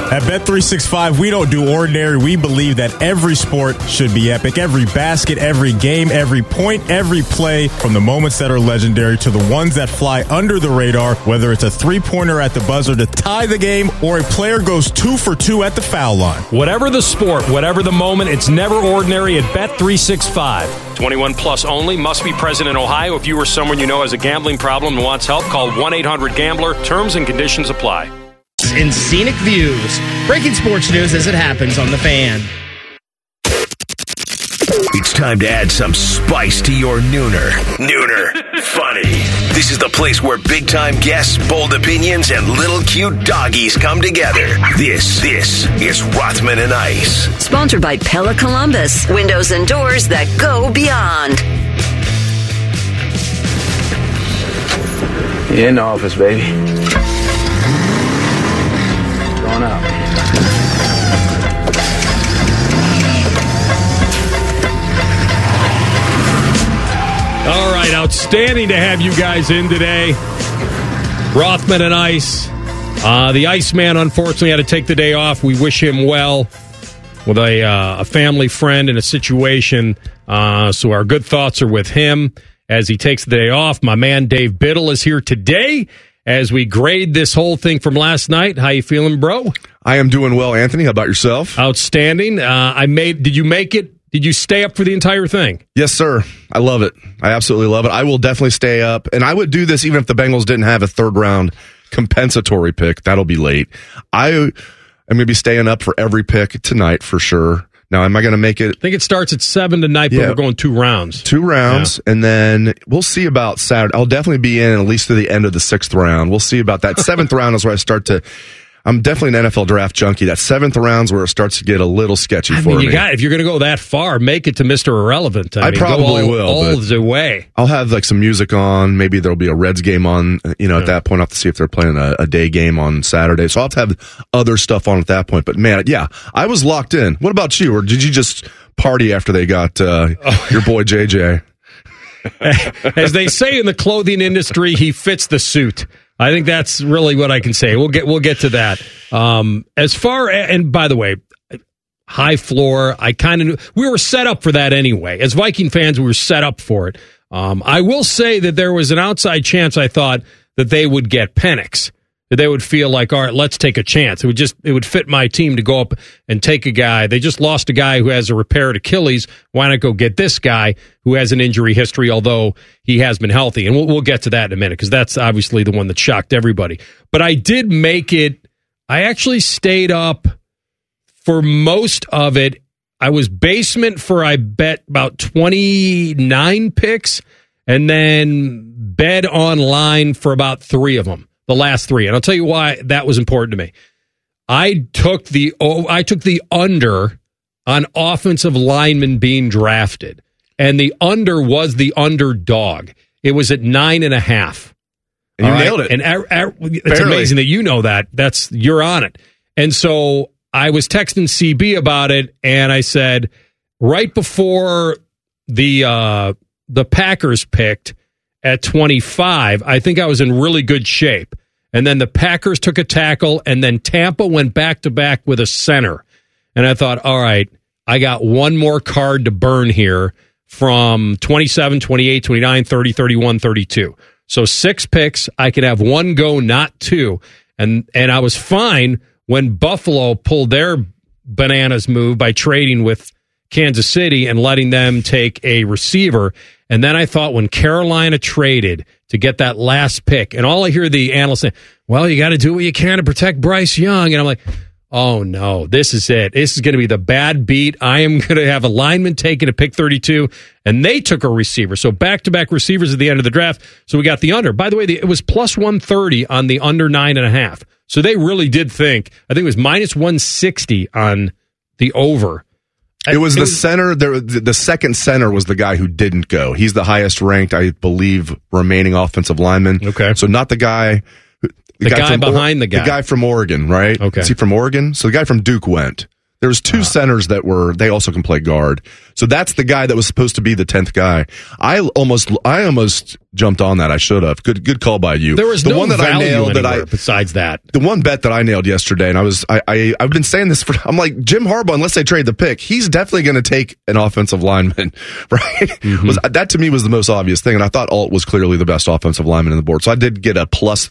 At Bet365, we don't do ordinary. We believe that every sport should be epic. Every basket, every game, every point, every play, from the moments that are legendary to the ones that fly under the radar, whether it's a three-pointer at the buzzer to tie the game or a player goes 2 for 2 at the foul line. Whatever the sport, whatever the moment, it's never ordinary at Bet365. 21 plus only. Must be present in Ohio. If you or someone you know has a gambling problem and wants help, call 1-800-GAMBLER. Terms and conditions apply. In scenic views. Breaking sports news as it happens on The Fan. It's time to add some spice to your nooner. Nooner Funny. This is the place where big-time guests, bold opinions, and little cute doggies come together. This is Rothman and Ice. Sponsored by Pella Columbus. Windows and doors that go beyond. In the office, baby. Going out. All right, outstanding to have you guys in today. Rothman and Ice. The Iceman, unfortunately, had to take the day off. We wish him well with a family friend in a situation. So our good thoughts are with him as he takes the day off. My man Dave Biddle is here today as we grade this whole thing from last night. How you feeling, bro? I am doing well, Anthony. How about yourself? Outstanding. Did you make it? Did you stay up for the entire thing? Yes, sir. I love it. I absolutely love it. I will definitely stay up, and I would do this even if the Bengals didn't have a third-round compensatory pick. That'll be late. I am going to be staying up for every pick tonight for sure. Now, am I going to make it? I think it starts at 7 tonight, but we're going 2 rounds. 2 rounds, and then we'll see about Saturday. I'll definitely be in at least to the end of the 6th round. We'll see about that. 7th round is where I start to... I'm definitely an NFL draft junkie. That 7th round's where it starts to get a little sketchy for me. If you're going to go that far, make it to Mr. Irrelevant. I mean, probably will. All the way. I'll have like some music on. Maybe there'll be a Reds game on. At that point, I'll have to see if they're playing a day game on Saturday. So I'll have to have other stuff on at that point. But man, yeah, I was locked in. What about you? Or did you just party after they got your boy JJ? As they say in the clothing industry, he fits the suit. I think that's really what I can say. We'll get to that. And by the way, high floor, I kind of knew we were set up for that anyway. As Viking fans, we were set up for it. I will say that there was an outside chance I thought that they would get Penix. That they would feel like, all right, let's take a chance. It would fit my team to go up and take a guy. They just lost a guy who has a repaired Achilles. Why not go get this guy who has an injury history, although he has been healthy? And we'll get to that in a minute because that's obviously the one that shocked everybody. But I did make it. I actually stayed up for most of it. I was basement for, I bet, about 29 picks and then bet online for about 3 of them. The last 3, and I'll tell you why that was important to me. I took the under on offensive linemen being drafted, and the under was the underdog. It was at 9.5. And you nailed it. And it's amazing that you know that. You're on it. And so I was texting CB about it, and I said right before the Packers picked. At 25, I think I was in really good shape. And then the Packers took a tackle, and then Tampa went back-to-back with a center. And I thought, all right, I got one more card to burn here from 27, 28, 29, 30, 31, 32. So 6 picks. I could have 1 go, not 2. And I was fine when Buffalo pulled their bananas move by trading with Kansas City and letting them take a receiver. And then I thought when Carolina traded to get that last pick, and all I hear the analysts say, well, you got to do what you can to protect Bryce Young. And I'm like, oh, no, this is it. This is going to be the bad beat. I am going to have a lineman taking a pick 32, and they took a receiver. So back-to-back receivers at the end of the draft. So we got the under. By the way, it was plus 130 on the under 9.5. So they really did think, I think it was minus 160 on the over. It was the center. The second center was the guy who didn't go. He's the highest ranked, I believe, remaining offensive lineman. Okay. So not the guy. The guy behind the guy. The guy from Oregon, right? Okay. Is he from Oregon? So the guy from Duke went. There was 2 centers they also can play guard. So that's the guy that was supposed to be the 10th guy. I almost jumped on that. I should have. Good call by you. There was the no one that value I nailed anywhere besides that. The one bet that I nailed yesterday, and I've been saying this I'm like, Jim Harbaugh, unless they trade the pick, he's definitely going to take an offensive lineman, right? Mm-hmm. That to me was the most obvious thing, and I thought Alt was clearly the best offensive lineman in the board. So I did get a plus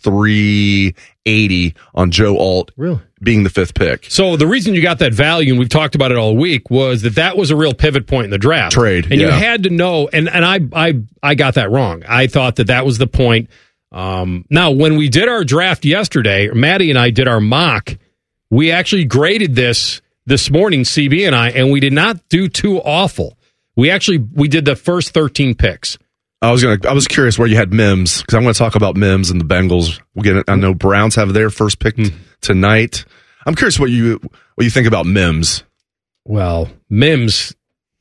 380 on Joe Alt. Really? Being the 5th pick. So the reason you got that value, and we've talked about it all week, was that was a real pivot point in the draft. Trade. And you had to know, and I got that wrong. I thought that was the point. Now, when we did our draft yesterday, Maddie and I did our mock, we actually graded this morning, CB and I, and we did not do too awful. We did the first 13 picks. I was curious where you had Mims, because I'm going to talk about Mims and the Bengals. I know Browns have their first pick tonight. I'm curious what you think about Mims. Well, Mims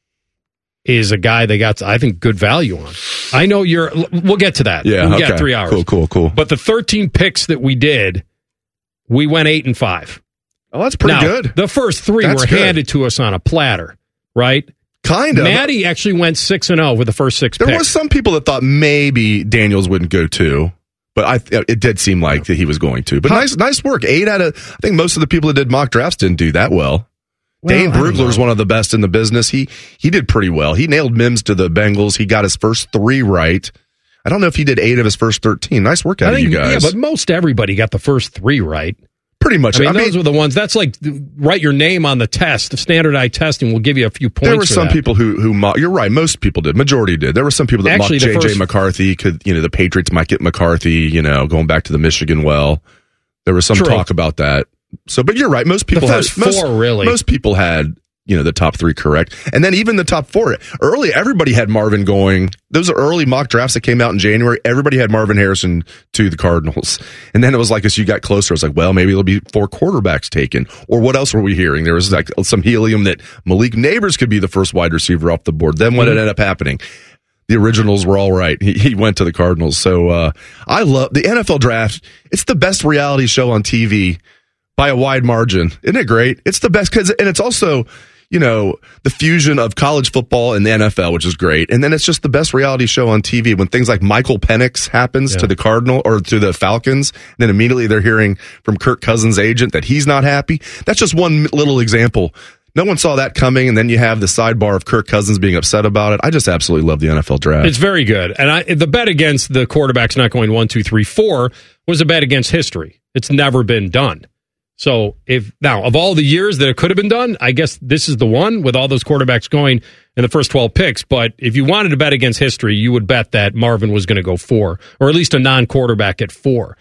is a guy they got, I think, good value on. I know we'll get to that. Yeah, we got 3 hours. Cool. But the 13 picks that we did, we went 8-5. Oh, that's pretty good. The first 3 were handed to us on a platter, right? Kind of. Maddie actually went 6-0 with the first 6 picks. There was some people that thought maybe Daniels wouldn't go 2. But it did seem like that he was going to. But nice work. 8 out of, I think most of the people that did mock drafts didn't do that well. Dane Brugler is one of the best in the business. He did pretty well. He nailed Mims to the Bengals. He got his first 3 right. I don't know if he did 8 of his first 13. Nice work out of you guys. Yeah, but most everybody got the first 3 right. Pretty much. I mean, those were the ones. That's like write your name on the test. The standardized testing will give you a few points. There were some people who mocked. You're right. Most people did. Majority did. There were some people that mocked J.J. McCarthy. The Patriots might get McCarthy. Going back to the Michigan well. There was some talk about that. So, but you're right. Most people the first had 4 really. Most people had the top 3 correct, and then even the top 4 early. Everybody had Marvin going. Those are early mock drafts that came out in January. Everybody had Marvin Harrison to the Cardinals, and then it was like as you got closer, it was like, well, maybe there'll be 4 quarterbacks taken, or what else were we hearing? There was like some helium that Malik Neighbors could be the first wide receiver off the board. Then what ended up happening? The originals were all right. He went to the Cardinals. So I love the NFL draft. It's the best reality show on TV by a wide margin. Isn't it great? It's the best and it's also, the fusion of college football and the NFL, which is great. And then it's just the best reality show on TV when things like Michael Penix happens to the Cardinal or to the Falcons. And then immediately they're hearing from Kirk Cousins' agent that he's not happy. That's just one little example. No one saw that coming. And then you have the sidebar of Kirk Cousins being upset about it. I just absolutely love the NFL draft. It's very good. And the bet against the quarterbacks not going 1, 2, 3, 4 was a bet against history. It's never been done. So of all the years that it could have been done, I guess this is the one with all those quarterbacks going in the first 12 picks. But if you wanted to bet against history, you would bet that Marvin was going to go 4, or at least a non-quarterback at 4.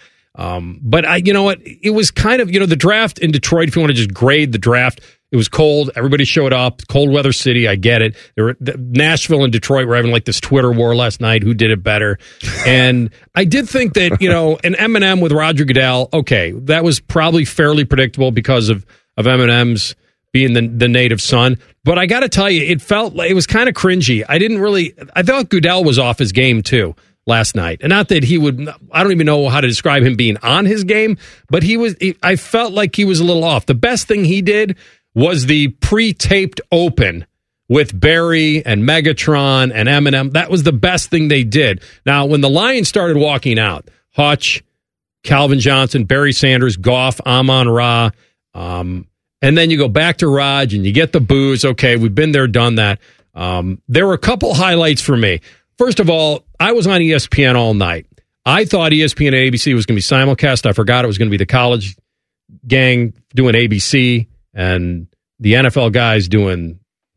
But you know what? It was kind of, the draft in Detroit, if you want to just grade the draft, it was cold. Everybody showed up. Cold weather city. I get it. Nashville and Detroit were having like this Twitter war last night. Who did it better? And I did think that, an Eminem with Roger Goodell, okay, that was probably fairly predictable because of Eminem's being the native son. But I got to tell you, it felt like it was kind of cringy. I thought Goodell was off his game too last night. And not that I don't even know how to describe him being on his game, but I felt like he was a little off. The best thing he did was the pre-taped open with Barry and Megatron and Eminem. That was the best thing they did. Now, when the Lions started walking out, Hutch, Calvin Johnson, Barry Sanders, Goff, Amon-Ra, and then you go back to Raj and you get the boos. Okay, we've been there, done that. There were a couple highlights for me. First of all, I was on ESPN all night. I thought ESPN and ABC was going to be simulcast. I forgot it was going to be the college gang doing ABC and the NFL guys doing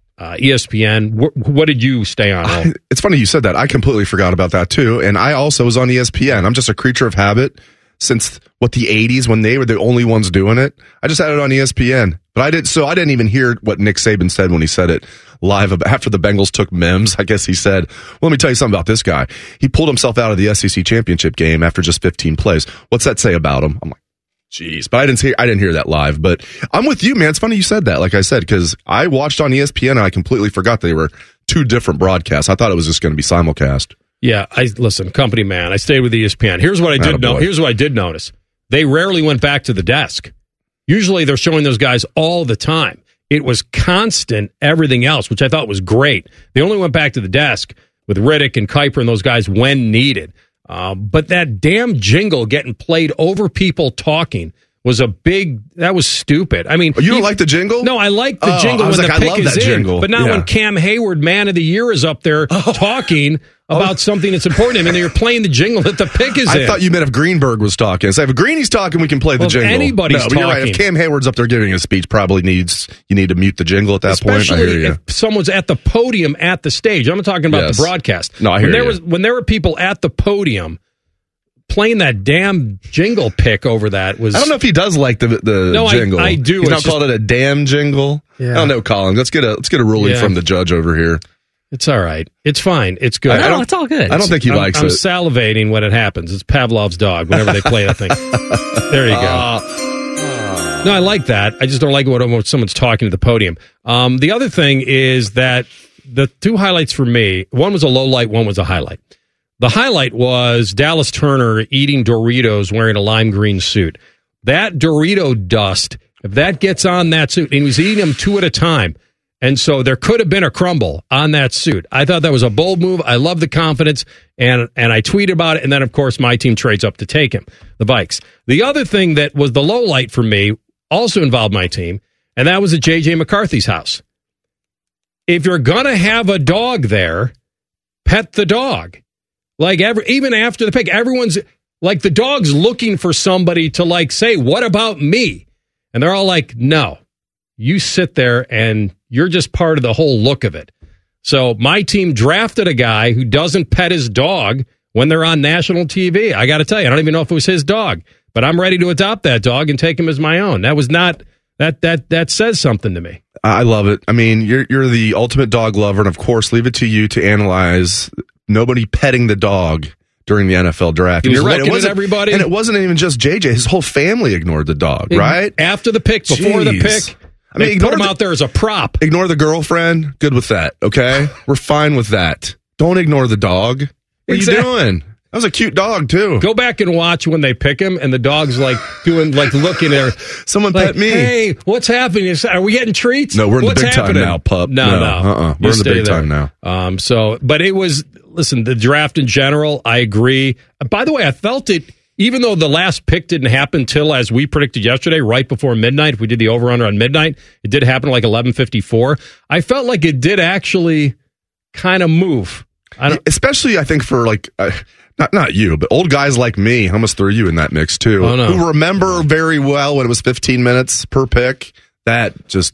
ESPN. What did you stay on? It's funny you said that. I completely forgot about that too. And I also was on ESPN. I'm just a creature of habit since the 80s when they were the only ones doing it. I just had it on ESPN. But I didn't even hear what Nick Saban said when he said it live after the Bengals took Mims. I guess he said, well, let me tell you something about this guy. He pulled himself out of the SEC championship game after just 15 plays. What's that say about him? I'm like, jeez, but I didn't hear that live. But I'm with you, man. It's funny you said that, like I said, because I watched on ESPN and I completely forgot they were 2 different broadcasts. I thought it was just going to be simulcast. Yeah, listen, company man. I stayed with ESPN. Here's what I did know. Here's what I did notice. They rarely went back to the desk. Usually they're showing those guys all the time. It was constant everything else, which I thought was great. They only went back to the desk with Riddick and Kuiper and those guys when needed. But that damn jingle getting played over people talking was that was stupid. I mean, you don't like the jingle? No, I like the jingle when the pick is in. Jingle. But not when Cam Hayward, Man of the Year, is up there talking about something that's important to him, and you're playing the jingle that the pick is in. I thought you meant if Greenberg was talking. So if Greeny's talking, we can play the jingle. If anybody's talking. You're right. If Cam Hayward's up there giving a speech, you need to mute the jingle at that point. I hear you. If someone's at the podium at the stage. I'm not talking about the broadcast. No, I hear you. When there were people at the podium playing that damn jingle pick over that was... I don't know if he does like the jingle. I do. He's not called it a damn jingle. Yeah. I don't know, Colin. Let's get a ruling from the judge over here. It's all right. It's fine. It's good. It's all good. I don't think he likes it. I'm salivating when it happens. It's Pavlov's dog whenever they play that thing. There you go. No, I like that. I just don't like it when someone's talking at the podium. The other thing is that the two highlights for me, one was a low light, one was a highlight. The highlight was Dallas Turner eating Doritos wearing a lime green suit. That Dorito dust, if that gets on that suit, and he was eating them two at a time, and so there could have been a crumble on that suit. I thought that was a bold move. I love the confidence, and I tweeted about it, and then, of course, my team trades up to take him, the Vikes. The other thing that was the low light for me also involved my team, and that was at J.J. McCarthy's house. If you're going to have a dog there, pet the dog. Like, even after the pick, everyone's like, the dog's looking for somebody to, say, what about me? And they're all like, no, you sit there and you're just part of the whole look of it. So my team drafted a guy who doesn't pet his dog when they're on national TV. I got to tell you, I don't even know if it was his dog, but I'm ready to adopt that dog and take him as my own. That was not, that says something to me. I love it. I mean, you're the ultimate dog lover, and of course, leave it to you to analyze nobody petting the dog during the NFL draft. He was you're right. It wasn't everybody, and it wasn't even just JJ. His whole family ignored the dog. Right after the pick, before the pick. I mean, put him out there as a prop. Ignore the girlfriend. Good with that. Okay, we're fine with that. Don't ignore the dog. What are you doing? That was a cute dog too. Go back and watch when they pick him, and the dog's looking there. Someone pet me. Hey, what's happening? Are we getting treats? No, we're in the big time now, pup. No. We're in the big time now. But it was. Listen, the draft in general, I agree. By the way, I felt it, even though the last pick didn't happen till, as we predicted yesterday, right before midnight. If we did the over-under on midnight, it did happen at 11:54. I felt like it did actually kind of move. Especially, I think, for not you, but old guys like me. I almost threw you in that mix, too. Oh, no. Who remember very well when it was 15 minutes per pick. That just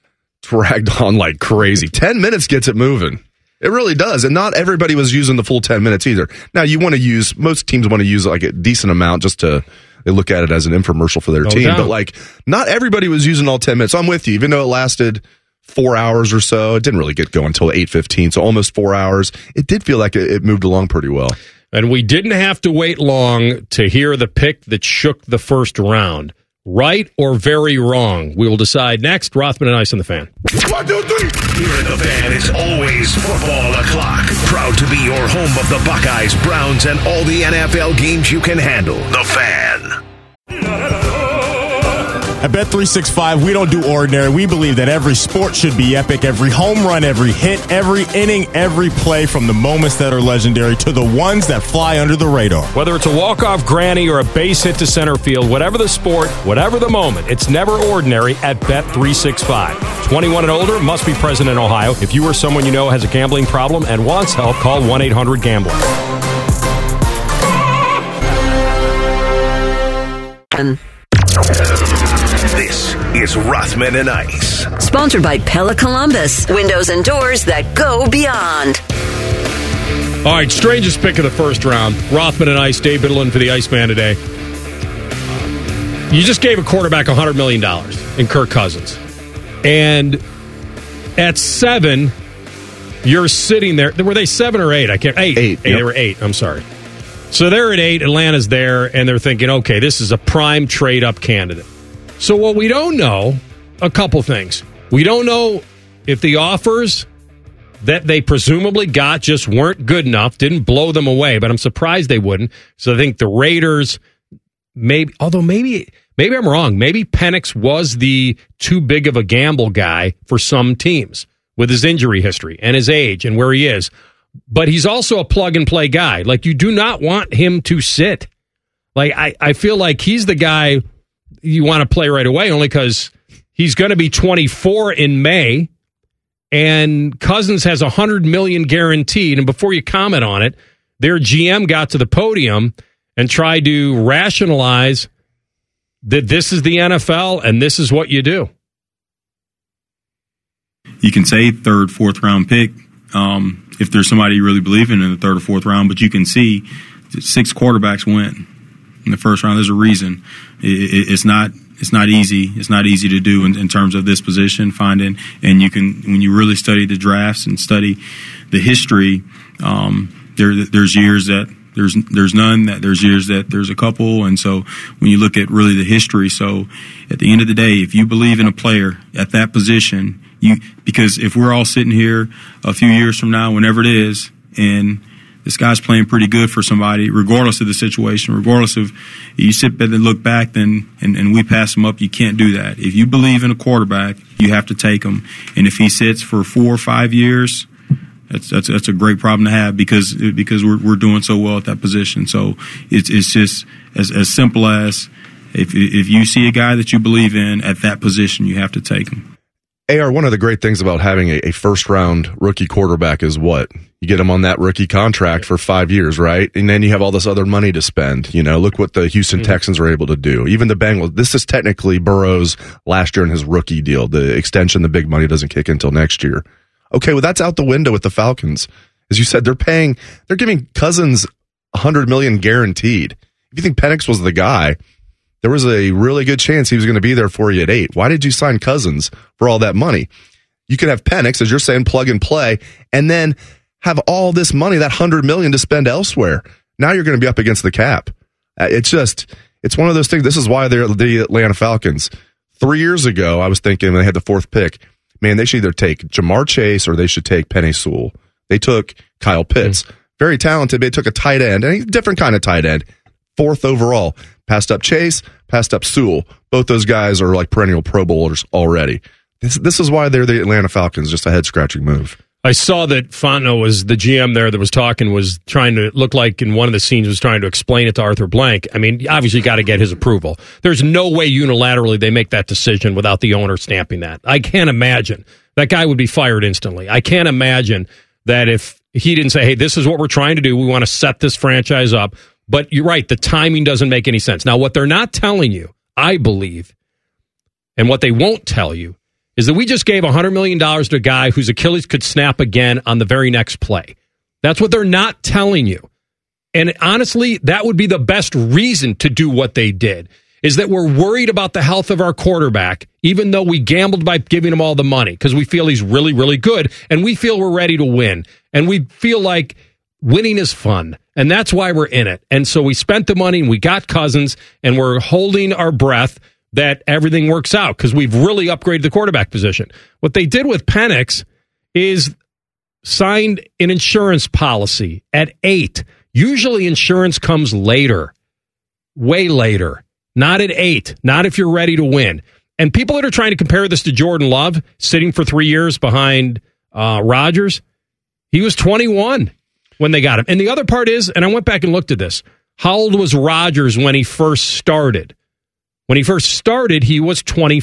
dragged on like crazy. 10 minutes gets it moving. It really does. And not everybody was using the full 10 minutes either. Now, most teams want to use a decent amount just to, they look at it as an infomercial for their team. Doubt. But not everybody was using all 10 minutes. So I'm with you. Even though it lasted 4 hours or so, it didn't really get going until 8:15. So almost 4 hours. It did feel like it moved along pretty well. And we didn't have to wait long to hear the pick that shook the first round. Right or very wrong? We will decide next. Rothman and Ice on the Fan. 1, 2, 3. Here at the Fan, it's always football o'clock. Proud to be your home of the Buckeyes, Browns, and all the NFL games you can handle. The Fan. At Bet365, we don't do ordinary. We believe that every sport should be epic. Every home run, every hit, every inning, every play, from the moments that are legendary to the ones that fly under the radar. Whether it's a walk-off granny or a base hit to center field, whatever the sport, whatever the moment, it's never ordinary at Bet365. 21 and older, must be present in Ohio. If you or someone you know has a gambling problem and wants help, call 1-800-GAMBLER. This is Rothman and Ice. Sponsored by Pella Columbus. Windows and doors that go beyond. All right, strangest pick of the first round. Rothman and Ice, Dave Biddlein for the Iceman today. You just gave a quarterback $100 million in Kirk Cousins. And at 7, you're sitting there. Were they 7 or 8? I can't. 8. Yep. They were 8. I'm sorry. So they're at 8. Atlanta's there, and they're thinking, okay, this is a prime trade-up candidate. So what we don't know, a couple things. We don't know if the offers that they presumably got just weren't good enough, didn't blow them away, but I'm surprised they wouldn't. So I think the Raiders, maybe I'm wrong. Maybe Penix was the too big of a gamble guy for some teams with his injury history and his age and where he is. but he's also a plug-and-play guy. Like, you do not want him to sit. Like, I feel like he's the guy you want to play right away, only because he's going to be 24 in May, and Cousins has $100 million guaranteed. And before you comment on it, their GM got to the podium and tried to rationalize that this is the NFL and this is what you do. You can say third, fourth round pick if there's somebody you really believe in the third or fourth round, but you can see 6 quarterbacks went in the first round. There's a reason. It's not easy. It's not easy to do in terms of this position finding. And you can, when you really study the drafts and study the history, there's years that there's none, that there's years that there's a couple. And so when you look at really the history, so at the end of the day, if you believe in a player at that position, because if we're all sitting here a few years from now, whenever it is, and this guy's playing pretty good for somebody, regardless of the situation, regardless of, you sit back and look back then and we pass him up, you can't do that. If you believe in a quarterback, you have to take him. And if he sits for 4 or 5 years, that's a great problem to have because we're doing so well at that position. So it's just as simple as if you see a guy that you believe in at that position, you have to take him. AR, one of the great things about having a first-round rookie quarterback is what? You get him on that rookie contract for 5 years, right? And then you have all this other money to spend. You know, look what the Houston Texans were able to do. Even the Bengals. This is technically Burrow's last year in his rookie deal. The extension, the big money doesn't kick in until next year. Okay, well, that's out the window with the Falcons. As you said, they're giving Cousins $100 million guaranteed. If you think Penix was the guy, there was a really good chance he was going to be there for you at 8. Why did you sign Cousins for all that money? You could have Penix, as you're saying, plug and play, and then have all this money, that $100 million, to spend elsewhere. Now you're going to be up against the cap. It's one of those things. This is why they're the Atlanta Falcons. 3 years ago, I was thinking when they had the 4th pick, man, they should either take Jamar Chase or they should take Penei Sewell. They took Kyle Pitts. Very talented, but they took a tight end, and a different kind of tight end. 4th overall. Passed up Chase, passed up Sewell. Both those guys are like perennial Pro Bowlers already. This is why they're the Atlanta Falcons, just a head-scratching move. I saw that Fontenot was the GM there that was talking, was trying to look like in one of the scenes was trying to explain it to Arthur Blank. I mean, obviously you got to get his approval. There's no way unilaterally they make that decision without the owner stamping that. I can't imagine. That guy would be fired instantly. I can't imagine that if he didn't say, hey, this is what we're trying to do. We want to set this franchise up. But you're right, the timing doesn't make any sense. Now, what they're not telling you, I believe, and what they won't tell you, is that we just gave $100 million to a guy whose Achilles could snap again on the very next play. That's what they're not telling you. And honestly, that would be the best reason to do what they did, is that we're worried about the health of our quarterback, even though we gambled by giving him all the money, because we feel he's really, really good, and we feel we're ready to win. And we feel like winning is fun, and that's why we're in it. And so we spent the money, and we got Cousins, and we're holding our breath that everything works out because we've really upgraded the quarterback position. What they did with Penix is signed an insurance policy at 8. Usually insurance comes later, way later, not at 8, not if you're ready to win. And people that are trying to compare this to Jordan Love, sitting for 3 years behind Rodgers, he was 21 when they got him. And the other part is, and I went back and looked at this, how old was Rodgers when he first started? When he first started, he was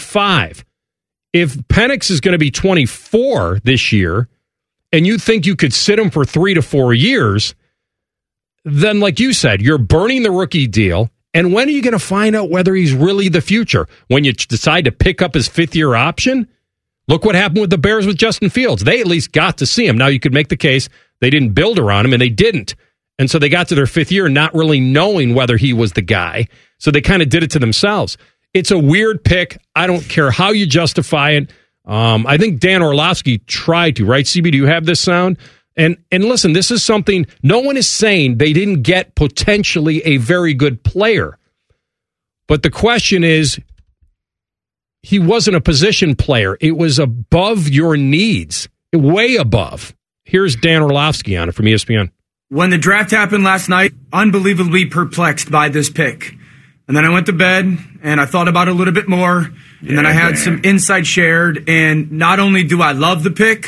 25. If Penix is going to be 24 this year, and you think you could sit him for 3 to 4 years, then like you said, you're burning the rookie deal. And when are you going to find out whether he's really the future? When you decide to pick up his 5th-year option? Look what happened with the Bears with Justin Fields. They at least got to see him. Now you could make the case they didn't build around him, and they didn't. And so they got to their 5th year not really knowing whether he was the guy. So they kind of did it to themselves. It's a weird pick. I don't care how you justify it. I think Dan Orlovsky tried to, right? CB, do you have this sound? And listen, this is something, no one is saying they didn't get potentially a very good player. But the question is, he wasn't a position player. It was above your needs, way above. Here's Dan Orlovsky on it from ESPN. When the draft happened last night, unbelievably perplexed by this pick. And then I went to bed, and I thought about it a little bit more, and then I had some insight shared, and not only do I love the pick,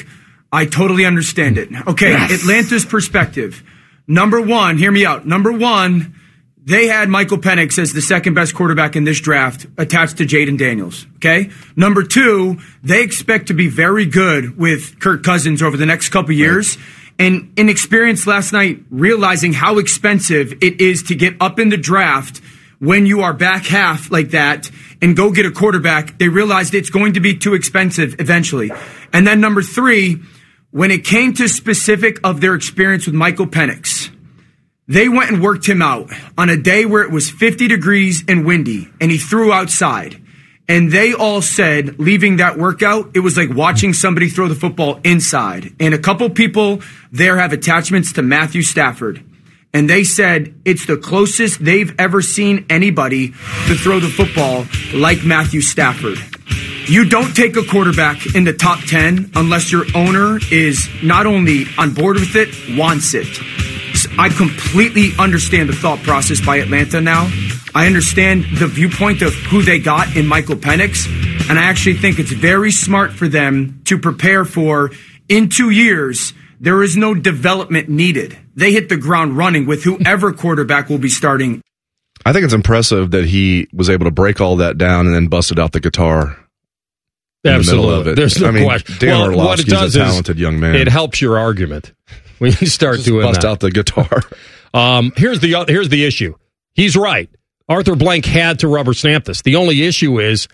I totally understand it. Okay, yes. Atlanta's perspective. Number one, hear me out. Number one, they had Michael Penix as the second best quarterback in this draft attached to Jaden Daniels. Okay? Number two, they expect to be very good with Kirk Cousins over the next couple years. Right. And in experience last night, realizing how expensive it is to get up in the draft when you are back half like that and go get a quarterback, they realized it's going to be too expensive eventually. And then number three, when it came to specific of their experience with Michael Penix, they went and worked him out on a day where it was 50 degrees and windy, and he threw outside. And they all said, leaving that workout, it was like watching somebody throw the football inside. And a couple people there have attachments to Matthew Stafford. And they said it's the closest they've ever seen anybody to throw the football like Matthew Stafford. You don't take a quarterback in the top 10 unless your owner is not only on board with it, wants it. So I completely understand the thought process by Atlanta now. I understand the viewpoint of who they got in Michael Penix, and I actually think it's very smart for them to prepare for, in 2 years, there is no development needed. They hit the ground running with whoever quarterback will be starting. I think it's impressive that he was able to break all that down and then busted out the guitar. Absolutely. In the middle of it. There's no question. Dan Orlovsky's a talented young man. It helps your argument when you start doing bust that. Out the guitar. Here's the issue. He's right. Arthur Blank had to rubber stamp this. The only issue is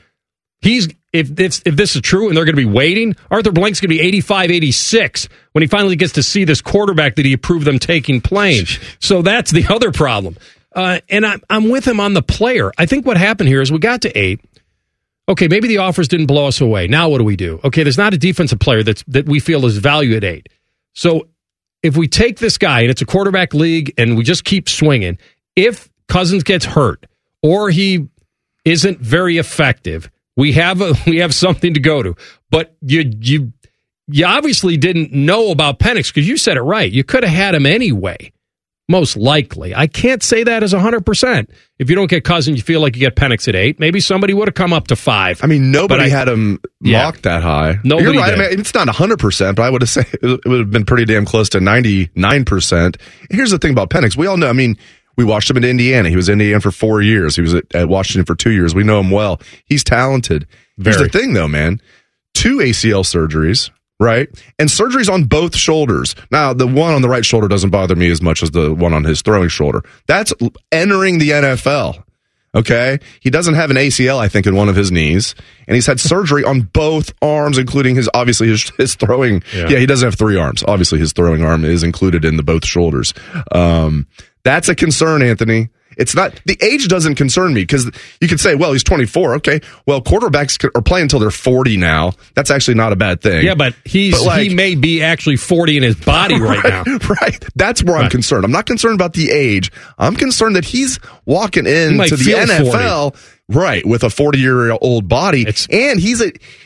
if this is true and they're going to be waiting, Arthur Blank's going to be 85, 86 when he finally gets to see this quarterback that he approved them taking playing. So that's the other problem. And I'm with him on the player. I think what happened here is we got to 8. Okay, maybe the offers didn't blow us away. Now what do we do? Okay, there's not a defensive player that we feel is valued at 8. So if we take this guy and it's a quarterback league and we just keep swinging, if Cousins gets hurt or he isn't very effective, we have something to go to. But you obviously didn't know about Penix because you said it right. You could have had him anyway, most likely. I can't say that as 100%. If you don't get Cousins, you feel like you get Penix at 8. Maybe somebody would have come up to 5. I mean, nobody had him mocked that high. Nobody You're right. did. I mean, it's not 100%, but I would have said it would have been pretty damn close to 99%. Here's the thing about Penix. We all know, I mean, we watched him in Indiana. He was in Indiana for 4 years. He was at Washington for 2 years. We know him well. He's talented. Here's the thing, though, man. 2 ACL surgeries, right? And surgeries on both shoulders. Now, the one on the right shoulder doesn't bother me as much as the one on his throwing shoulder. That's entering the NFL, okay? He doesn't have an ACL, I think, in one of his knees. And he's had surgery on both arms, including his throwing. Yeah, he doesn't have 3 arms. Obviously, his throwing arm is included in the both shoulders. That's a concern, Anthony. It's not, the age doesn't concern me because you could say, well, he's 24. Okay. Well, quarterbacks are playing until they're 40 now. That's actually not a bad thing. Yeah, but he may be actually 40 in his body right now. Right. That's where I'm concerned. I'm not concerned about the age. I'm concerned that he's walking into the NFL, 40. Right, with a 40-year-old body. And he's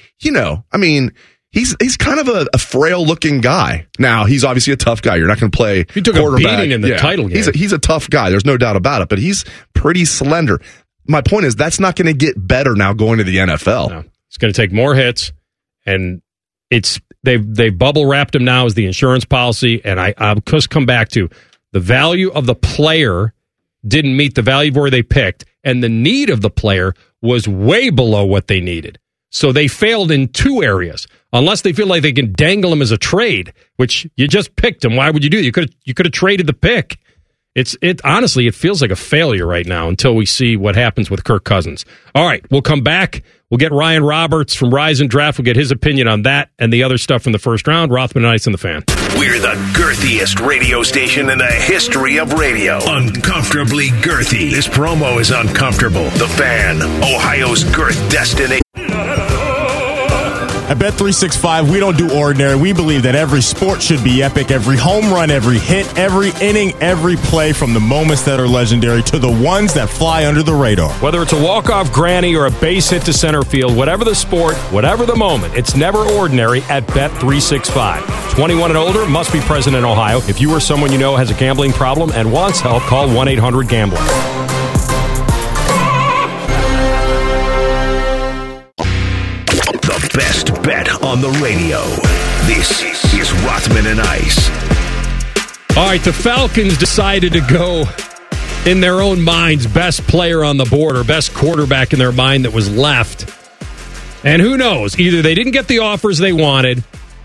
He's kind of a frail-looking guy. Now, he's obviously a tough guy. You're not going to play he took quarterback. A beating in the title game. He's a tough guy. There's no doubt about it, but he's pretty slender. My point is that's not going to get better now going to the NFL. No. It's going to take more hits, and they bubble-wrapped him now as the insurance policy, and I'll just come back to the value of the player didn't meet the value of where they picked, and the need of the player was way below what they needed. So they failed in 2 areas. Unless they feel like they can dangle him as a trade, which you just picked him. Why would you do it? You could have traded the pick. Honestly, it feels like a failure right now until we see what happens with Kirk Cousins. All right, we'll come back. We'll get Ryan Roberts from Rise and Draft. We'll get his opinion on that and the other stuff from the first round. Rothman and Ice and the Fan. We're the girthiest radio station in the history of radio. Uncomfortably girthy. This promo is uncomfortable. The Fan, Ohio's girth destiny. At Bet365, we don't do ordinary. We believe that every sport should be epic. Every home run, every hit, every inning, every play, from the moments that are legendary to the ones that fly under the radar. Whether it's a walk-off granny or a base hit to center field, whatever the sport, whatever the moment, it's never ordinary at Bet365. 21 and older, must be present in Ohio. If you or someone you know has a gambling problem and wants help, call 1-800-GAMBLER. The best bet on the radio. This is Rothman and Ice. All right, the Falcons decided to go, in their own minds, best player on the board or best quarterback in their mind that was left. And who knows? Either they didn't get the offers they wanted,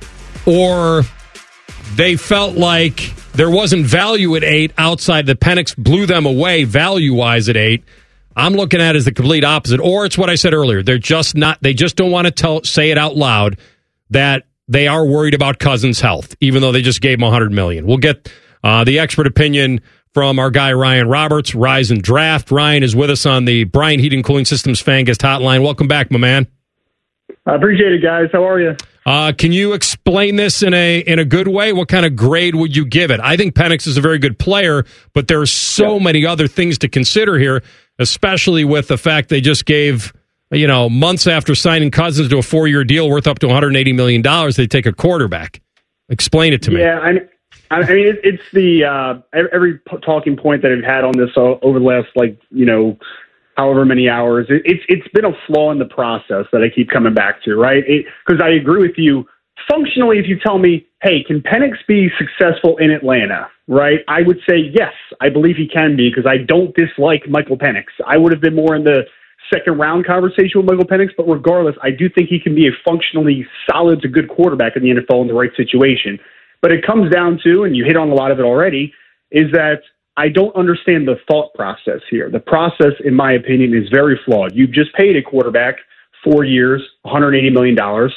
or they felt like there wasn't value at 8 outside. The Penix blew them away value-wise at 8. I'm looking at it as the complete opposite. Or it's what I said earlier. They just don't want to say it out loud that they are worried about Cousins' health, even though they just gave him $100 million. We'll get the expert opinion from our guy Ryan Roberts, Rise and Draft. Ryan is with us on the Bryant Heating Cooling Systems Fan Guest Hotline. Welcome back, my man. I appreciate it, guys. How are you? Can you explain this in a good way? What kind of grade would you give it? I think Penix is a very good player, but there are so many other things to consider here, especially with the fact they just gave, months after signing Cousins to a 4-year deal worth up to $180 million, they take a quarterback. Explain it to me. Yeah, I mean, it's the every talking point that I've had on this over the last, however many hours. It's been a flaw in the process that I keep coming back to, right? Because I agree with you. Functionally, if you tell me, hey, can Penix be successful in Atlanta, right? I would say yes, I believe he can be, because I don't dislike Michael Penix. I would have been more in the second round conversation with Michael Penix, but regardless, I do think he can be a functionally solid to good quarterback in the NFL in the right situation. But it comes down to, and you hit on a lot of it already, is that I don't understand the thought process here. The process, in my opinion, is very flawed. You've just paid a quarterback 4 years, $180 million.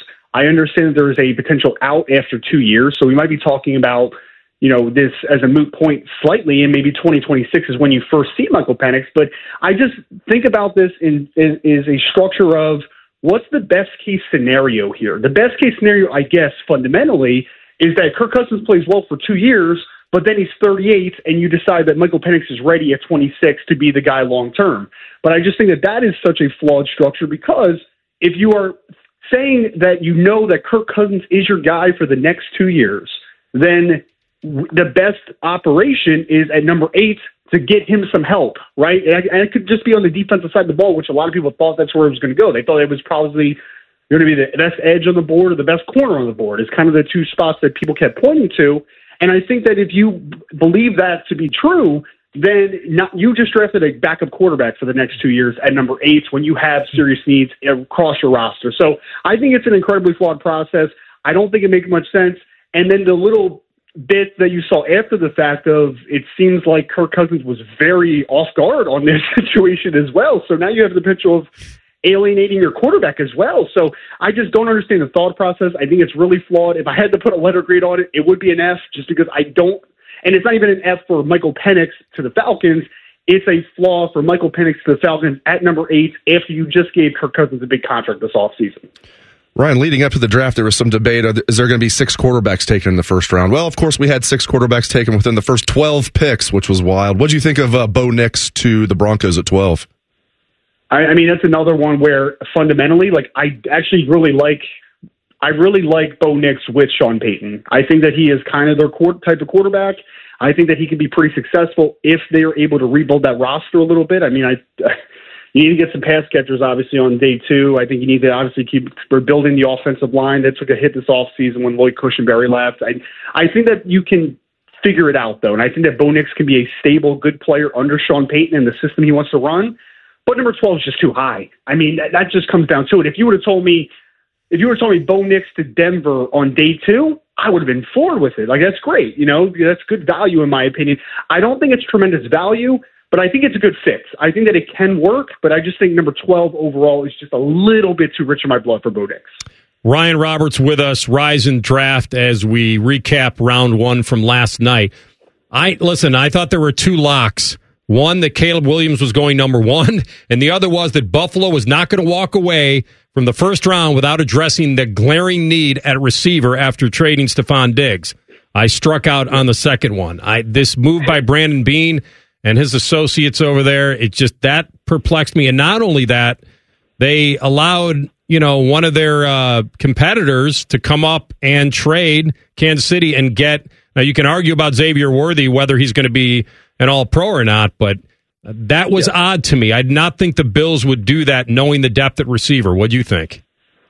I understand that there is a potential out after 2 years, so we might be talking about, this as a moot point slightly, and maybe 2026 is when you first see Michael Penix. But I just think about this is a structure of what's the best case scenario here. The best case scenario, I guess, fundamentally, is that Kirk Cousins plays well for 2 years, but then he's 38, and you decide that Michael Penix is ready at 26 to be the guy long term. But I just think that is such a flawed structure, because if you are saying that that Kirk Cousins is your guy for the next 2 years, then the best operation is at number 8 to get him some help, right? And it could just be on the defensive side of the ball, which a lot of people thought that's where it was going to go. They thought it was probably going to be the best edge on the board or the best corner on the board. It's kind of the two spots that people kept pointing to. And I think that if you believe that to be true, then you just drafted a backup quarterback for the next 2 years at number 8 when you have serious needs across your roster. So I think it's an incredibly flawed process. I don't think it makes much sense. And then the little bit that you saw after the fact of, it seems like Kirk Cousins was very off guard on this situation as well. So now you have the potential of alienating your quarterback as well. So I just don't understand the thought process. I think it's really flawed. If I had to put a letter grade on it, it would be an F, just because I don't, and it's not even an F for Michael Penix to the Falcons. It's a flaw for Michael Penix to the Falcons at number 8 after you just gave Kirk Cousins a big contract this offseason. Ryan, leading up to the draft, there was some debate. Is there going to be 6 quarterbacks taken in the first round? Well, of course, we had 6 quarterbacks taken within the first 12 picks, which was wild. What do you think of Bo Nix to the Broncos at 12? I mean, that's another one where fundamentally, I really like Bo Nix with Sean Payton. I think that he is kind of their type of quarterback. I think that he can be pretty successful if they are able to rebuild that roster a little bit. I mean, you need to get some pass catchers, obviously, on day 2. I think you need to obviously keep rebuilding the offensive line. That took a hit this offseason when Lloyd Cushenberry left. I think that you can figure it out, though, and I think that Bo Nix can be a stable, good player under Sean Payton and the system he wants to run. But number 12 is just too high. I mean, that just comes down to it. If you would have told me Bo Nix to Denver on day 2, I would have been floored with it. That's great. That's good value in my opinion. I don't think it's tremendous value, but I think it's a good fit. I think that it can work, but I just think number 12 overall is just a little bit too rich in my blood for Bo Nix. Ryan Roberts with us, Rise and Draft, as we recap round 1 from last night. I thought there were 2 locks. One, that Caleb Williams was going number 1, and the other was that Buffalo was not going to walk away from the first round without addressing the glaring need at receiver after trading Stephon Diggs. I struck out on the second one. This move by Brandon Beane and his associates over there, that perplexed me. And not only that, they allowed one of their competitors to come up and trade Kansas City and get. Now you can argue about Xavier Worthy whether he's going to be an all-pro or not, but that was odd to me. I did not think the Bills would do that knowing the depth at receiver. What do you think?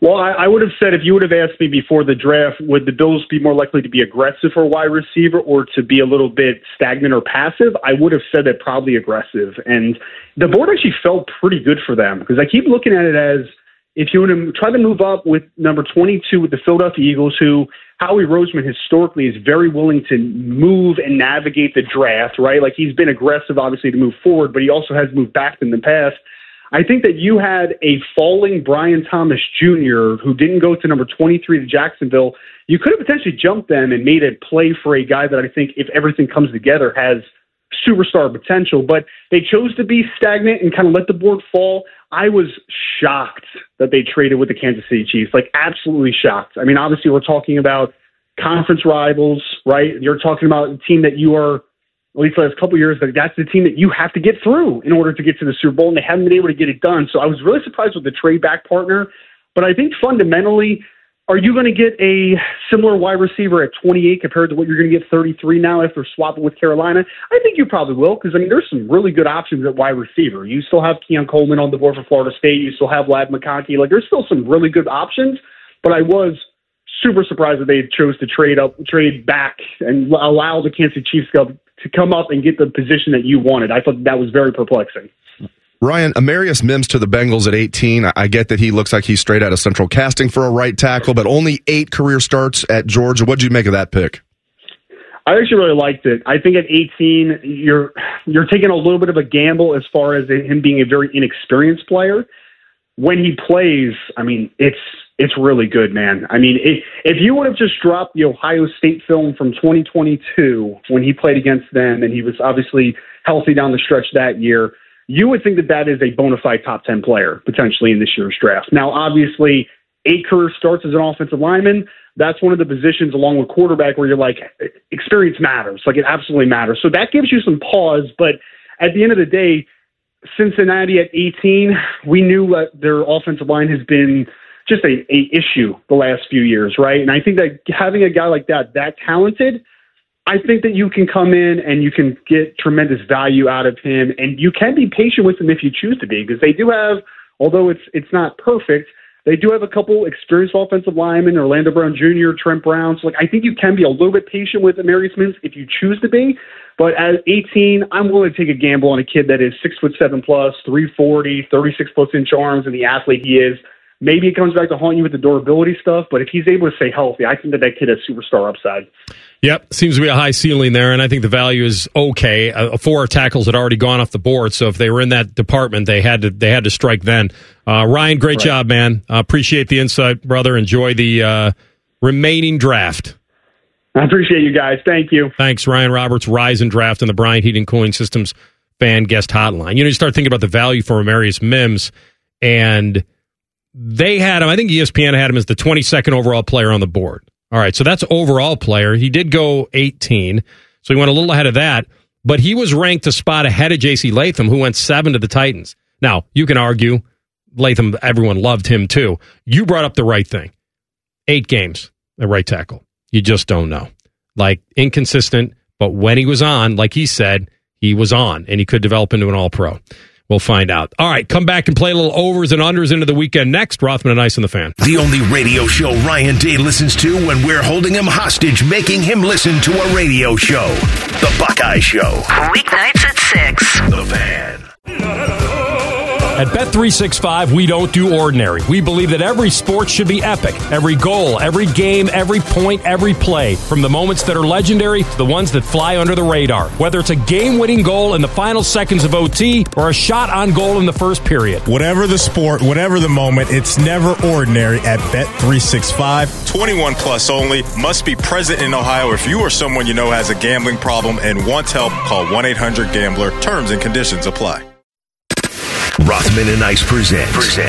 Well, I would have said if you would have asked me before the draft, would the Bills be more likely to be aggressive for a wide receiver or to be a little bit stagnant or passive, I would have said that probably aggressive. And the board actually felt pretty good for them because I keep looking at it as if you want to try to move up with number 22 with the Philadelphia Eagles, who Howie Roseman historically is very willing to move and navigate the draft, right? Like he's been aggressive, obviously, to move forward, but he also has moved back in the past. I think that you had a falling Brian Thomas Jr. who didn't go to number 23 to Jacksonville. You could have potentially jumped them and made a play for a guy that I think, if everything comes together, has superstar potential. But they chose to be stagnant and kind of let the board fall. I was shocked that they traded with the Kansas City Chiefs, like absolutely shocked. I mean, obviously we're talking about conference rivals, right? You're talking about a team that you are, at least the last couple of years, that's the team that you have to get through in order to get to the Super Bowl, and they haven't been able to get it done. So I was really surprised with the trade back partner. But I think fundamentally, are you going to get a similar wide receiver at 28 compared to what you're going to get 33 now after swapping with Carolina? I think you probably will because, I mean, there's some really good options at wide receiver. You still have Keon Coleman on the board for Florida State. You still have Ladd McConkey. Like, there's still some really good options, but I was super surprised that they chose to trade back and allow the Kansas City Chiefs to come up and get the position that you wanted. I thought that was very perplexing. Ryan, Amarius Mims to the Bengals at 18. I get that he looks like he's straight out of central casting for a right tackle, but only 8 career starts at Georgia. What did you make of that pick? I actually really liked it. I think at 18, you're taking a little bit of a gamble as far as him being a very inexperienced player. When he plays, I mean, it's really good, man. I mean, if you would have just dropped the Ohio State film from 2022 when he played against them, and he was obviously healthy down the stretch that year, you would think that that is a bona fide top 10 player potentially in this year's draft. Now, obviously, 8 career starts as an offensive lineman, that's one of the positions along with quarterback where you're like, experience matters. Like, it absolutely matters. So that gives you some pause, but at the end of the day, Cincinnati at 18, we knew that their offensive line has been just a issue the last few years, right? And I think that having a guy like that talented, I think that you can come in and you can get tremendous value out of him, and you can be patient with him if you choose to be, because they do have, although it's not perfect, they do have a couple experienced offensive linemen, Orlando Brown Jr., Trent Brown. So, like, I think you can be a little bit patient with Amarius Mims if you choose to be. But at 18, I'm willing to take a gamble on a kid that is 6'7" plus, 340, 36+inch arms, and the athlete he is. Maybe it comes back to haunt you with the durability stuff, but if he's able to stay healthy, I think that kid has superstar upside. Yep, seems to be a high ceiling there, and I think the value is okay. 4 tackles had already gone off the board, so if they were in that department, they had to strike then. Ryan, great job, man. Appreciate the insight, brother. Enjoy the remaining draft. I appreciate you guys. Thank you. Thanks, Ryan Roberts, Rise and Draft on the Bryant Heating Cooling Systems fan guest hotline. You start thinking about the value for Amarius Mims, and they had him, I think ESPN had him as the 22nd overall player on the board. All right, so that's overall player. He did go 18, so he went a little ahead of that, but he was ranked a spot ahead of J.C. Latham, who went 7 to the Titans. Now, you can argue Latham, everyone loved him too. You brought up the right thing. 8 games at right tackle. You just don't know. Like, inconsistent, but when he was on, like he said, he was on, and he could develop into an all-pro. We'll find out. All right, come back and play a little overs and unders into the weekend next. Rothman and Ice on the Fan. The only radio show Ryan Day listens to when we're holding him hostage, making him listen to a radio show. The Buckeye Show. Weeknights at 6. The Fan. At Bet365, we don't do ordinary. We believe that every sport should be epic. Every goal, every game, every point, every play. From the moments that are legendary to the ones that fly under the radar. Whether it's a game-winning goal in the final seconds of OT or a shot on goal in the first period. Whatever the sport, whatever the moment, it's never ordinary at Bet365. 21 plus only. Must be present in Ohio. If you or someone you know has a gambling problem and wants help, call 1-800-GAMBLER. Terms and conditions apply. Rothman and Ice present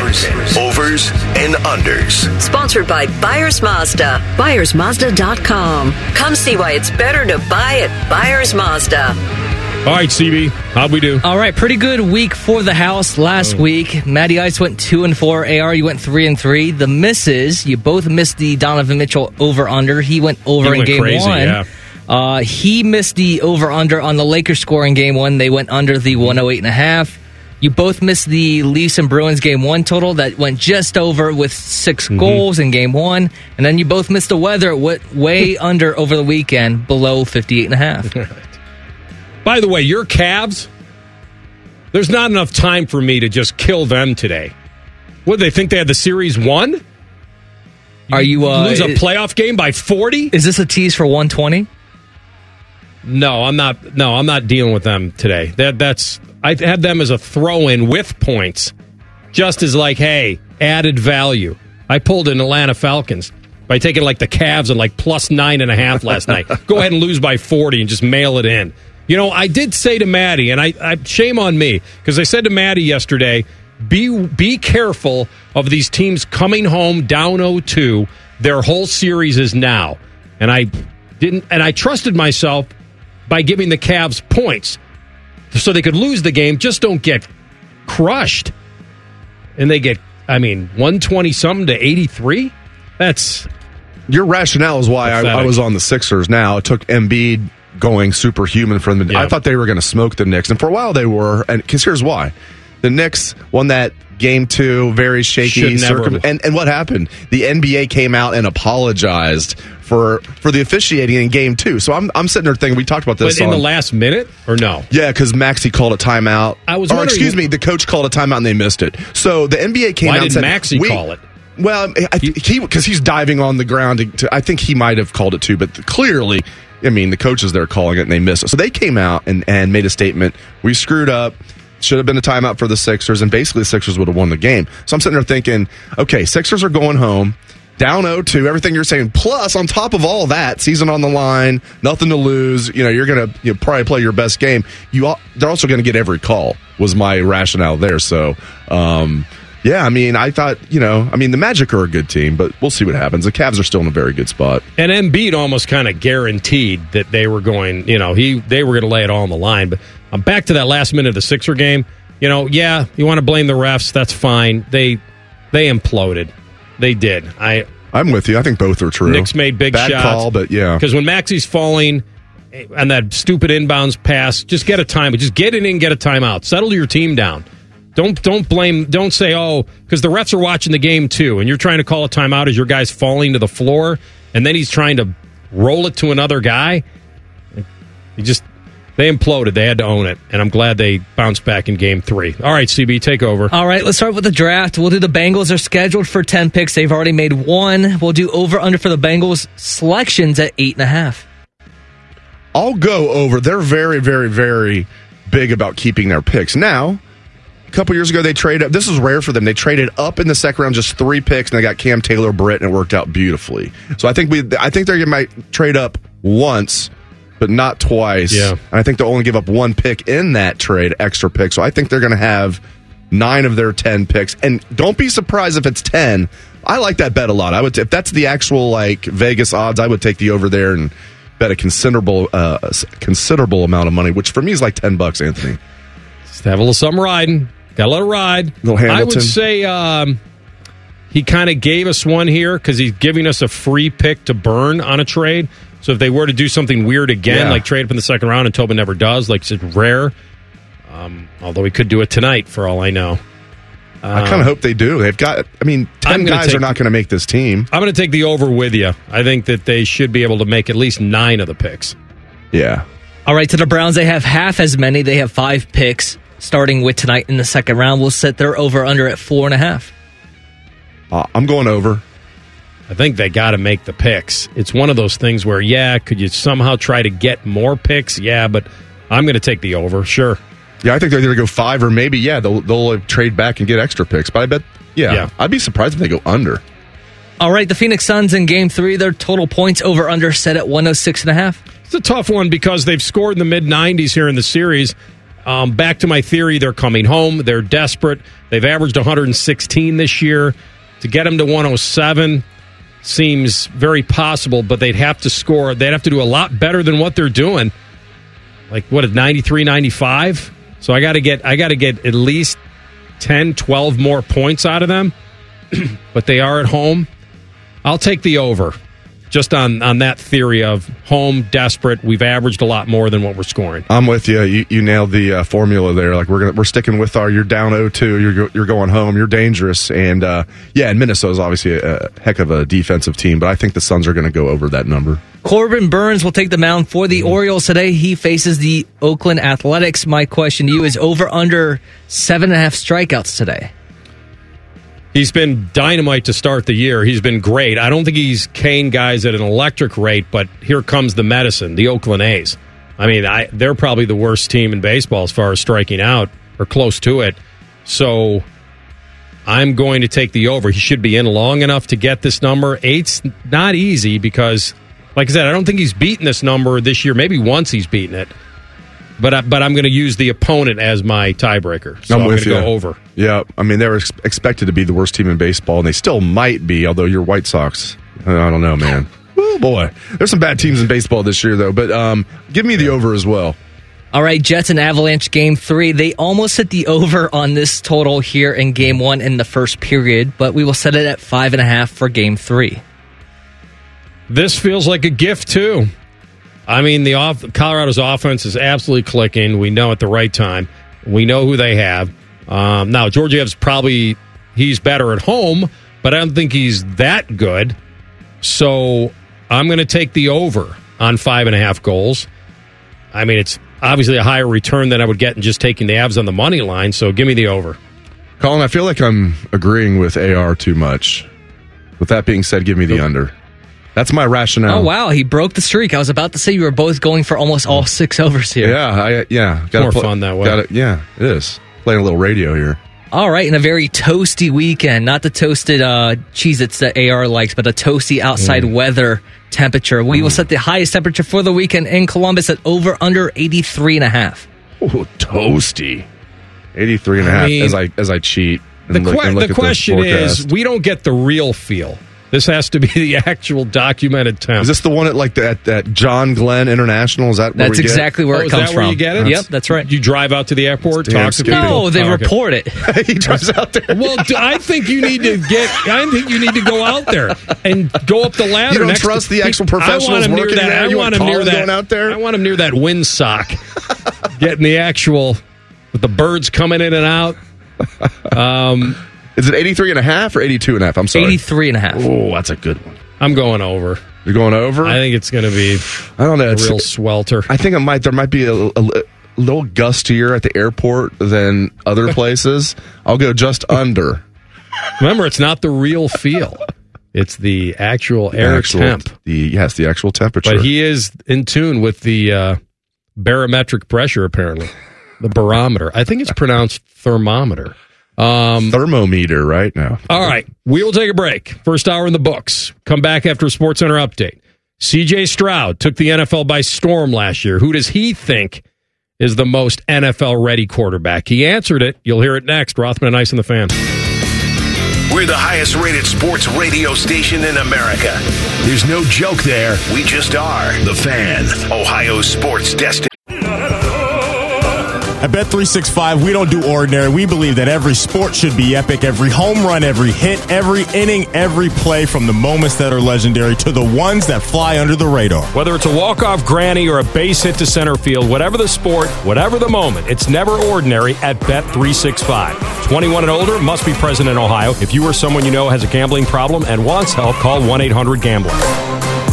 Overs and Unders. Sponsored by Byers Mazda. ByersMazda.com. Come see why it's better to buy at Byers Mazda. All right, CB, how'd we do? All right, pretty good week for the house last week. Matty Ice went 2-4. AR, you went 3-3. The misses, you both missed the Donovan Mitchell over-under. He went over in game crazy, 1. Yeah. He missed the over-under on the Lakers score in game 1. They went under the 108.5. You both missed the Leafs and Bruins Game 1 total that went just over with 6 goals in Game 1. And then you both missed the weather. It went way under over the weekend, below 58.5. By the way, your Cavs, there's not enough time for me to just kill them today. What, they think they had the series won? Are you lose a playoff game by 40? Is this a tease for 120? No, I'm not. No, I'm not dealing with them today. That's I had them as a throw-in with points, just as like, hey, added value. I pulled in Atlanta Falcons by taking like the Cavs and like plus 9.5 last night. Go ahead and lose by 40 and just mail it in. You know, I did say to Maddie, and I shame on me because I said to Maddie yesterday, be careful of these teams coming home down 0-2. Their whole series is now, and I didn't, and I trusted myself by giving the Cavs points so they could lose the game. Just don't get crushed. And they get, 120-something to 83? That's... Your rationale is why I was on the Sixers now. It took Embiid going superhuman for them. Yep. I thought they were going to smoke the Knicks, and for a while they were, and because here's why. The Knicks won that Game 2, very shaky. And what happened? The NBA came out and apologized for the officiating in Game 2. So I'm sitting there thinking, we talked about this. But in the last minute, or no? Yeah, because Maxey called a timeout. The coach called a timeout and they missed it. So the NBA came out and said... Why did Maxey call it? Well, because he's diving on the ground. I think he might have called it too, but clearly... the coaches there calling it and they missed it. So they came out and made a statement. We screwed up. Should have been a timeout for the Sixers, and basically the Sixers would have won the game. So I'm sitting there thinking, okay, Sixers are going home, down 0-2, everything you're saying. Plus, on top of all that, season on the line, nothing to lose. You're going to probably play your best game. They're also going to get every call, was my rationale there. So, I thought, the Magic are a good team, but we'll see what happens. The Cavs are still in a very good spot. And Embiid almost kind of guaranteed that they were going, they were going to lay it all on the line. But I'm back to that last minute of the Sixer game. You want to blame the refs, that's fine. They imploded. They did. I'm with you. I think both are true. Knicks made big shots. Bad call, but yeah. Because when Maxey's falling and that stupid inbounds pass, just get a time. Just get it in, get a timeout. Settle your team down. Don't blame. Don't say, because the refs are watching the game too, and you're trying to call a timeout as your guy's falling to the floor, and then he's trying to roll it to another guy. They imploded. They had to own it, and I'm glad they bounced back in Game 3. All right, CB, take over. All right, let's start with the draft. We'll do the Bengals. They're scheduled for 10 picks. They've already made 1. We'll do over-under for the Bengals selections at 8.5. I'll go over. They're very, very, very big about keeping their picks. Now, a couple years ago, they traded. This is rare for them. They traded up in the second round, just 3 picks, and they got Cam Taylor, Britt, and it worked out beautifully. So I think they might trade up once, but not twice. Yeah. And I think they'll only give up 1 pick in that trade, extra pick. So I think they're going to have 9 of their 10 picks. And don't be surprised if it's 10. I like that bet a lot. If that's the actual Vegas odds, I would take the over there and bet a considerable amount of money, which for me is like $10, Anthony. Just have a little something riding. Got to let it ride. Little Hamilton. I would say he kind of gave us one here because he's giving us a free pick to burn on a trade. So if they were to do something weird again, like trade up in the second round, and Tobin never does, like it's rare. Although he could do it tonight, for all I know. I kind of hope they do. They've got, 10 guys are not going to make this team. I'm going to take the over with you. I think that they should be able to make at least 9 of the picks. Yeah. All right, to the Browns, they have half as many. They have 5 picks starting with tonight in the second round. We'll set their over-under at 4.5. I'm going over. I think they got to make the picks. It's one of those things where, could you somehow try to get more picks? Yeah, but I'm going to take the over, sure. Yeah, I think they're going to go 5 or maybe, they'll trade back and get extra picks. But I bet, I'd be surprised if they go under. All right, the Phoenix Suns in Game 3, their total points over-under set at 106.5. It's a tough one because they've scored in the mid-90s here in the series. Back to my theory, they're coming home. They're desperate. They've averaged 116 this year. To get them to 107 seems very possible, but they'd have to score. They'd have to do a lot better than what they're doing. Like, 93, 95? So I got to get at least 10, 12 more points out of them. But they are at home. I'll take the over. just on that theory of home, desperate. We've averaged a lot more than what we're scoring. I'm with you. You nailed the formula there. Like we're sticking with you're down 0-2. You're going home. You're dangerous. And and Minnesota's obviously a heck of a defensive team, but I think the Suns are going to go over that number. Corbin Burns will take the mound for the Orioles today. He faces the Oakland Athletics. My question to you is over under 7.5 strikeouts today. He's been dynamite to start the year. He's been great. I don't think he's Kane guys at an electric rate, but here comes the medicine, the Oakland A's. I mean, they're probably the worst team in baseball as far as striking out, or close to it. So I'm going to take the over. He should be in long enough to get this number. 8's not easy because, like I said, I don't think he's beaten this number this year. Maybe once he's beaten it. But I'm going to use the opponent as my tiebreaker. So I'm going to go over. Yeah, I mean, they were expected to be the worst team in baseball, and they still might be, although your White Sox, I don't know, man. Oh, boy. There's some bad teams in baseball this year, though. But give me the over as well. All right, Jets and Avalanche Game 3. They almost hit the over on this total here in Game 1 in the first period, but we will set it at 5.5 for Game 3. This feels like a gift, too. I mean, Colorado's offense is absolutely clicking. We know at the right time. We know who they have. Now, Georgiev's he's better at home, but I don't think he's that good. So I'm going to take the over on 5.5 goals. I mean, it's obviously a higher return than I would get in just taking the Avs on the money line, so give me the over. Colin, I feel like I'm agreeing with AR too much. With that being said, give me the under. That's my rationale. Oh, wow. He broke the streak. I was about to say you were both going for almost all 6 overs here. Yeah. More fun that way. It is. Playing a little radio here. All right, in a very toasty weekend. Not the toasted Cheez-Its that AR likes, but a toasty outside weather temperature. We will set the highest temperature for the weekend in Columbus at over under 83.5. Oh, toasty. 83.5 as I cheat. The question is, we don't get the real feel. This has to be the actual documented temp. Is this the one at John Glenn International? Is that where That's exactly where it comes from. Where you get it? Yep, that's right. You drive out to the airport, talk to people? No, they report it. He drives out there. Well, I think you need to go out there and go up the ladder. You don't trust the actual professionals working there? You want Colin going out there? I want him near that windsock, getting the actual with the birds coming in and out. Is it 83.5 or 82.5? I'm sorry. 83.5. Oh, that's a good one. I'm going over. You're going over? I think it's going to be a real swelter. I think there might be a little gustier at the airport than other places. I'll go just under. Remember, it's not the real feel. It's the actual temp. The actual temperature. But he is in tune with the barometric pressure, apparently. The barometer. I think it's pronounced thermometer. Thermometer right now. All right. We will take a break. First hour in the books. Come back after a SportsCenter update. C.J. Stroud took the NFL by storm last year. Who does he think is the most NFL-ready quarterback? He answered it. You'll hear it next. Rothman and Ice and the Fan. We're the highest-rated sports radio station in America. There's no joke there. We just are. The Fan, Ohio's sports destination. At Bet365, we don't do ordinary. We believe that every sport should be epic. Every home run, every hit, every inning, every play, from the moments that are legendary to the ones that fly under the radar. Whether it's a walk-off granny or a base hit to center field, whatever the sport, whatever the moment, it's never ordinary at Bet365. 21 and older, must be present in Ohio. If you or someone you know has a gambling problem and wants help, call 1-800-GAMBLER.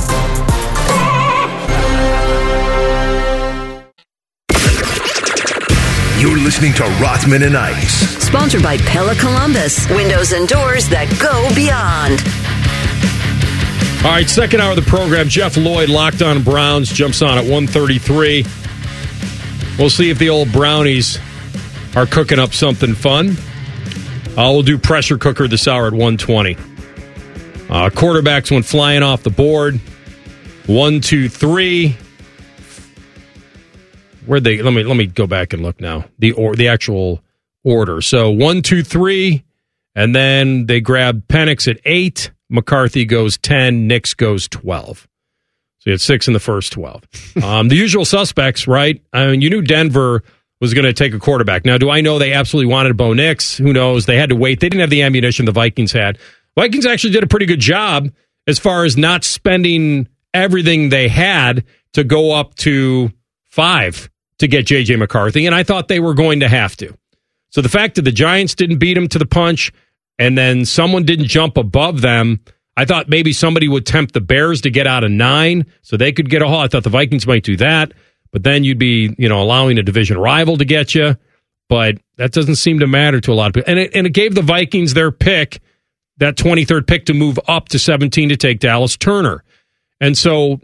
You're listening to Rothman and Ice. Sponsored by Pella Columbus. Windows and doors that go beyond. All right, second hour of the program. Jeff Lloyd, Locked On Browns, jumps on at 1:33. We'll see if the old Brownies are cooking up something fun. We'll do pressure cooker this hour at 1:20. Quarterbacks went flying off the board. 1, 2, 3. Where'd they? Let me go back and look now. The actual order. So 1, 2, 3, and then they grabbed Penix at 8. McCarthy goes 10. Nix goes 12. So you had 6 in the first 12. The usual suspects, right? I mean, you knew Denver was going to take a quarterback. Now, do I know they absolutely wanted Bo Nix? Who knows? They had to wait. They didn't have the ammunition the Vikings had. Vikings actually did a pretty good job as far as not spending everything they had to go up to 5 to get J.J. McCarthy, and I thought they were going to have to. So the fact that the Giants didn't beat him to the punch and then someone didn't jump above them, I thought maybe somebody would tempt the Bears to get out of 9 so they could get a haul. I thought the Vikings might do that, but then you'd be, allowing a division rival to get you. But that doesn't seem to matter to a lot of people. And it gave the Vikings their pick, that 23rd pick, to move up to 17 to take Dallas Turner. And so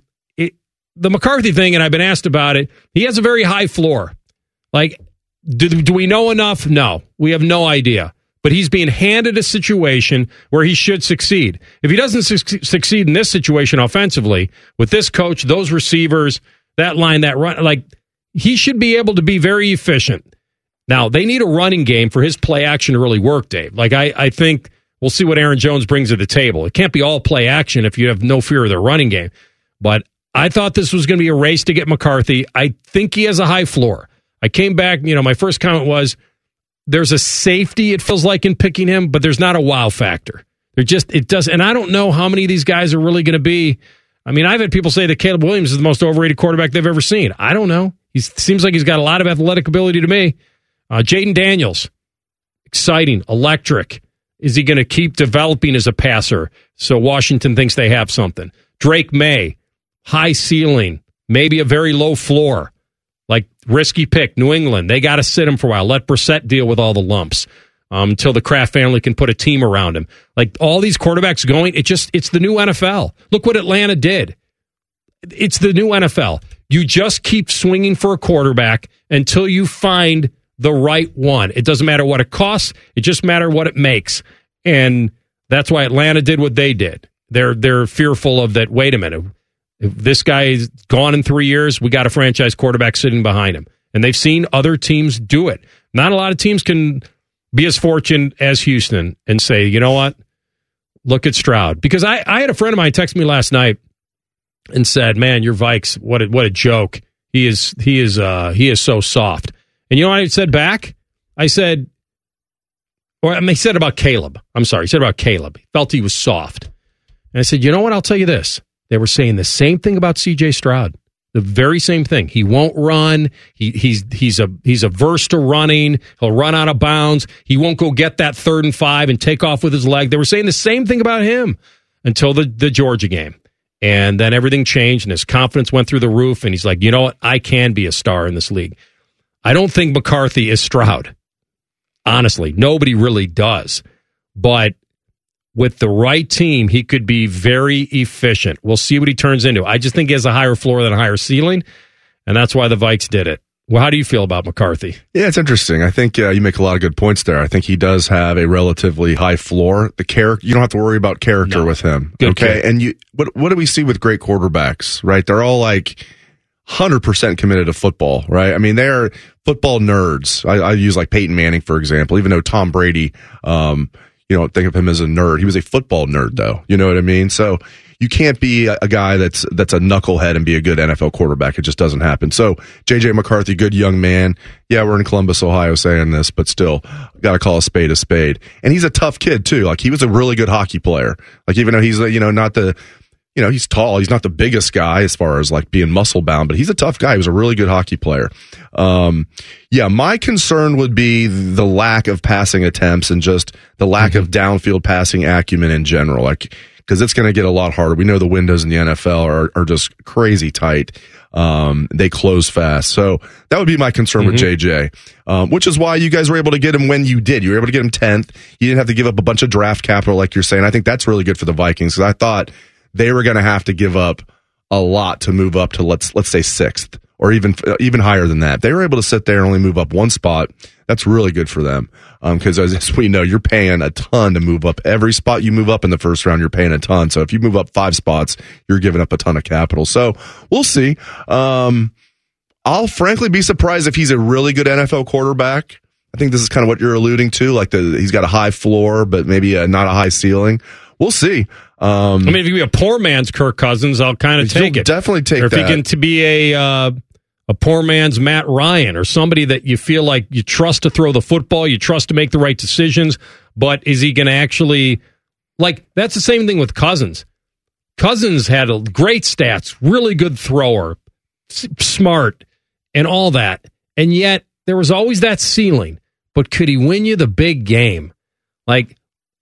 the McCarthy thing, and I've been asked about it, he has a very high floor. Like, do we know enough? No, we have no idea. But he's being handed a situation where he should succeed. If he doesn't succeed in this situation offensively, with this coach, those receivers, that line, that run, like, he should be able to be very efficient. Now, they need a running game for his play action to really work, Dave. Like, I think we'll see what Aaron Jones brings to the table. It can't be all play action if you have no fear of their running game. But I thought this was going to be a race to get McCarthy. I think he has a high floor. I came back, my first comment was, there's a safety, it feels like, in picking him, but there's not a wow factor. It does, and I don't know how many of these guys are really going to be. I mean, I've had people say that Caleb Williams is the most overrated quarterback they've ever seen. I don't know. He seems like he's got a lot of athletic ability to me. Jaden Daniels, exciting, electric. Is he going to keep developing as a passer so Washington thinks they have something? Drake May, high ceiling, maybe a very low floor. Like, risky pick, New England. They got to sit him for a while. Let Brissett deal with all the lumps until the Kraft family can put a team around him. Like, all these quarterbacks going, it's the new NFL. Look what Atlanta did. It's the new NFL. You just keep swinging for a quarterback until you find the right one. It doesn't matter what it costs. It just matters what it makes. And that's why Atlanta did what they did. They're fearful of that, wait a minute, if this guy is gone in 3 years, we got a franchise quarterback sitting behind him. And they've seen other teams do it. Not a lot of teams can be as fortunate as Houston and say, you know what? Look at Stroud. Because I had a friend of mine text me last night and said, man, your Vikes, what a joke. He is so soft. And you know what I said back? I said, he said about Caleb. I'm sorry. He said about Caleb. He felt he was soft. And I said, you know what? I'll tell you this. They were saying the same thing about C.J. Stroud. The very same thing. He won't run. He's averse to running. He'll run out of bounds. He won't go get that 3rd and 5 and take off with his leg. They were saying the same thing about him until the Georgia game. And then everything changed and his confidence went through the roof. And he's like, you know what? I can be a star in this league. I don't think McCarthy is Stroud. Honestly, nobody really does. But with the right team, he could be very efficient. We'll see what he turns into. I just think he has a higher floor than a higher ceiling, and that's why the Vikes did it. Well, how do you feel about McCarthy? Yeah, it's interesting. I think you make a lot of good points there. I think he does have a relatively high floor. The character, you don't have to worry about character with him. Good okay, kid. And what do we see with great quarterbacks? Right, they're all like 100% committed to football. Right, I mean they're football nerds. I use like Peyton Manning for example. Even though Tom Brady, think of him as a nerd. He was a football nerd, though. You know what I mean? So you can't be a guy that's a knucklehead and be a good NFL quarterback. It just doesn't happen. So J.J. McCarthy, good young man. Yeah, we're in Columbus, Ohio saying this, but still, got to call a spade a spade. And he's a tough kid, too. Like, he was a really good hockey player. Like, even though he's, not the... he's tall. He's not the biggest guy as far as like being muscle bound, but he's a tough guy. He was a really good hockey player. My concern would be the lack of passing attempts and just the lack of downfield passing acumen in general. Like, because it's going to get a lot harder. We know the windows in the NFL are just crazy tight. They close fast. So that would be my concern with JJ, which is why you guys were able to get him when you did. You were able to get him 10th. You didn't have to give up a bunch of draft capital like you're saying. I think that's really good for the Vikings because I thought they were going to have to give up a lot to move up to let's say 6th or even higher than that. They were able to sit there and only move up one spot. That's really good for them because as we know, you're paying a ton to move up. Every spot you move up in the first round, you're paying a ton. So if you move up 5 spots, you're giving up a ton of capital. So we'll see. I'll frankly be surprised if he's a really good NFL quarterback. I think this is kind of what you're alluding to, like he's got a high floor, but maybe not a high ceiling. We'll see. If he can be a poor man's Kirk Cousins, I'll kind of take it. Definitely take that. Or if that. he can be a poor man's Matt Ryan or somebody that you feel like you trust to throw the football, you trust to make the right decisions, but is he going to actually... Like, that's the same thing with Cousins. Cousins had great stats, really good thrower, smart, and all that. And yet, there was always that ceiling. But could he win you the big game? Like,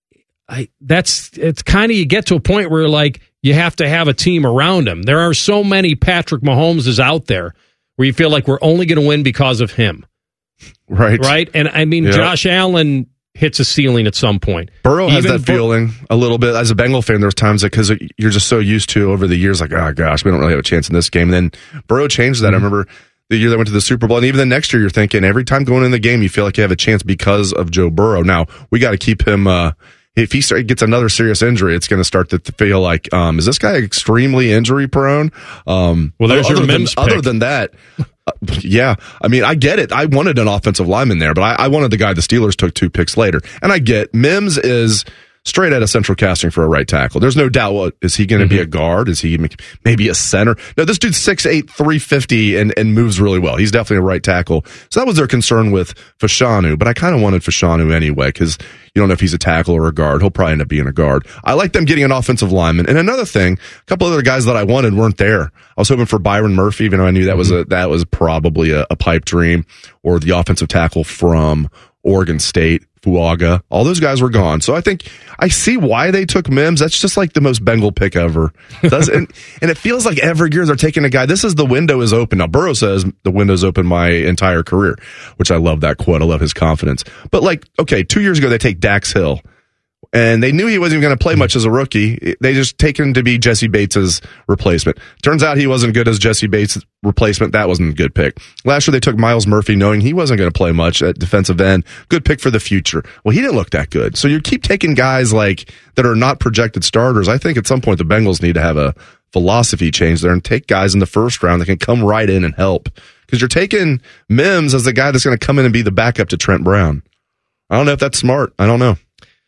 it's kind of, you get to a point where, like, you have to have a team around him. There are so many Patrick Mahomeses out there where you feel like we're only going to win because of him. Right? And, I mean, Josh Allen hits a ceiling at some point. Burrow has that feeling a little bit. As a Bengal fan, there's times that because you're just so used to over the years, like, oh gosh, we don't really have a chance in this game. And then Burrow changed that. I remember the year they went to the Super Bowl, and even the next year, you're thinking every time going in the game, you feel like you have a chance because of Joe Burrow. Now, we got to keep him. If he gets another serious injury, it's going to start to feel like, is this guy extremely injury prone? Well, there's your Mims pick. Other than that, yeah. I mean, I get it. I wanted an offensive lineman there, but I wanted the guy the Steelers took 2 picks later. And I get Mims is straight out of central casting for a right tackle. There's no doubt. Is he going to be a guard? Is he maybe a center? No, this dude's 6'8", 350 and moves really well. He's definitely a right tackle. So that was their concern with Fashanu, but I kind of wanted Fashanu anyway because you don't know if he's a tackle or a guard. He'll probably end up being a guard. I like them getting an offensive lineman. And another thing, a couple other guys that I wanted weren't there. I was hoping for Byron Murphy, even though I knew that was probably a pipe dream, or the offensive tackle from Oregon State, Fuaga. All those guys were gone. So I think I see why they took Mims. That's just like the most Bengal pick ever. And it feels like every year they're taking a guy. This is the window is open. Now, Burrow says the window's open my entire career, which I love that quote. I love his confidence. But like, okay, 2 years ago they take Dax Hill. And they knew he wasn't going to play much as a rookie. They just take him to be Jesse Bates' replacement. Turns out he wasn't good as Jesse Bates' replacement. That wasn't a good pick. Last year they took Myles Murphy knowing he wasn't going to play much at defensive end. Good pick for the future. Well, he didn't look that good. So you keep taking guys like that are not projected starters. I think at some point the Bengals need to have a philosophy change there and take guys in the first round that can come right in and help. Because you're taking Mims as the guy that's going to come in and be the backup to Trent Brown. I don't know if that's smart. I don't know.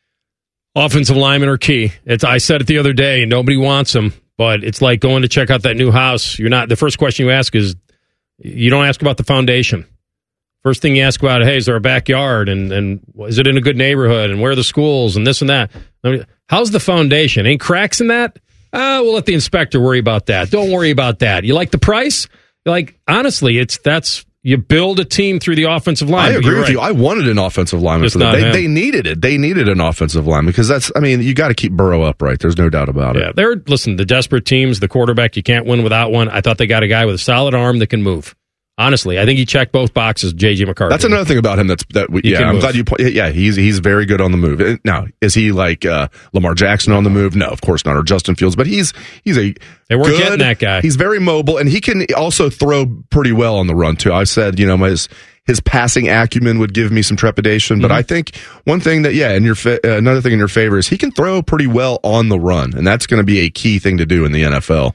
Offensive linemen are key. I said it the other day, nobody wants them, but it's like going to check out that new house. The first question you ask is, you don't ask about the foundation. First thing you ask about, hey, is there a backyard, and is it in a good neighborhood, and where are the schools, and this and that. How's the foundation? Ain't cracks in that? We'll let the inspector worry about that. Don't worry about that. You like the price? Honestly, you build a team through the offensive line. I agree with you. I wanted an offensive lineman. They needed it. They needed an offensive lineman because you got to keep Burrow upright. There's no doubt about it. Yeah, the desperate teams, the quarterback, you can't win without one. I thought they got a guy with a solid arm that can move. Honestly, I think he checked both boxes, J.J. McCarthy. That's another thing about him. I'm glad you point. Yeah, he's very good on the move. Now, is he like Lamar Jackson on the move? No, of course not. Or Justin Fields, but he's they weren't getting that guy. He's very mobile, and he can also throw pretty well on the run too. I said, his passing acumen would give me some trepidation, but I think one thing that another thing in your favor is he can throw pretty well on the run, and that's going to be a key thing to do in the NFL.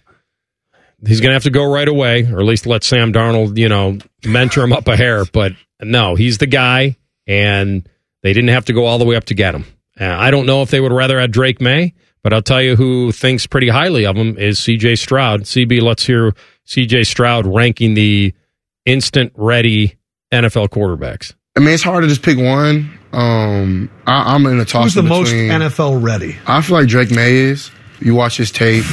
He's going to have to go right away, or at least let Sam Darnold, mentor him up a hair. But no, he's the guy, and they didn't have to go all the way up to get him. I don't know if they would rather have Drake May, but I'll tell you who thinks pretty highly of him is C.J. Stroud. CB, let's hear C.J. Stroud ranking the instant-ready NFL quarterbacks. I mean, it's hard to just pick one. I'm in a toss. Who's the most NFL ready? I feel like Drake May is. You watch his tape.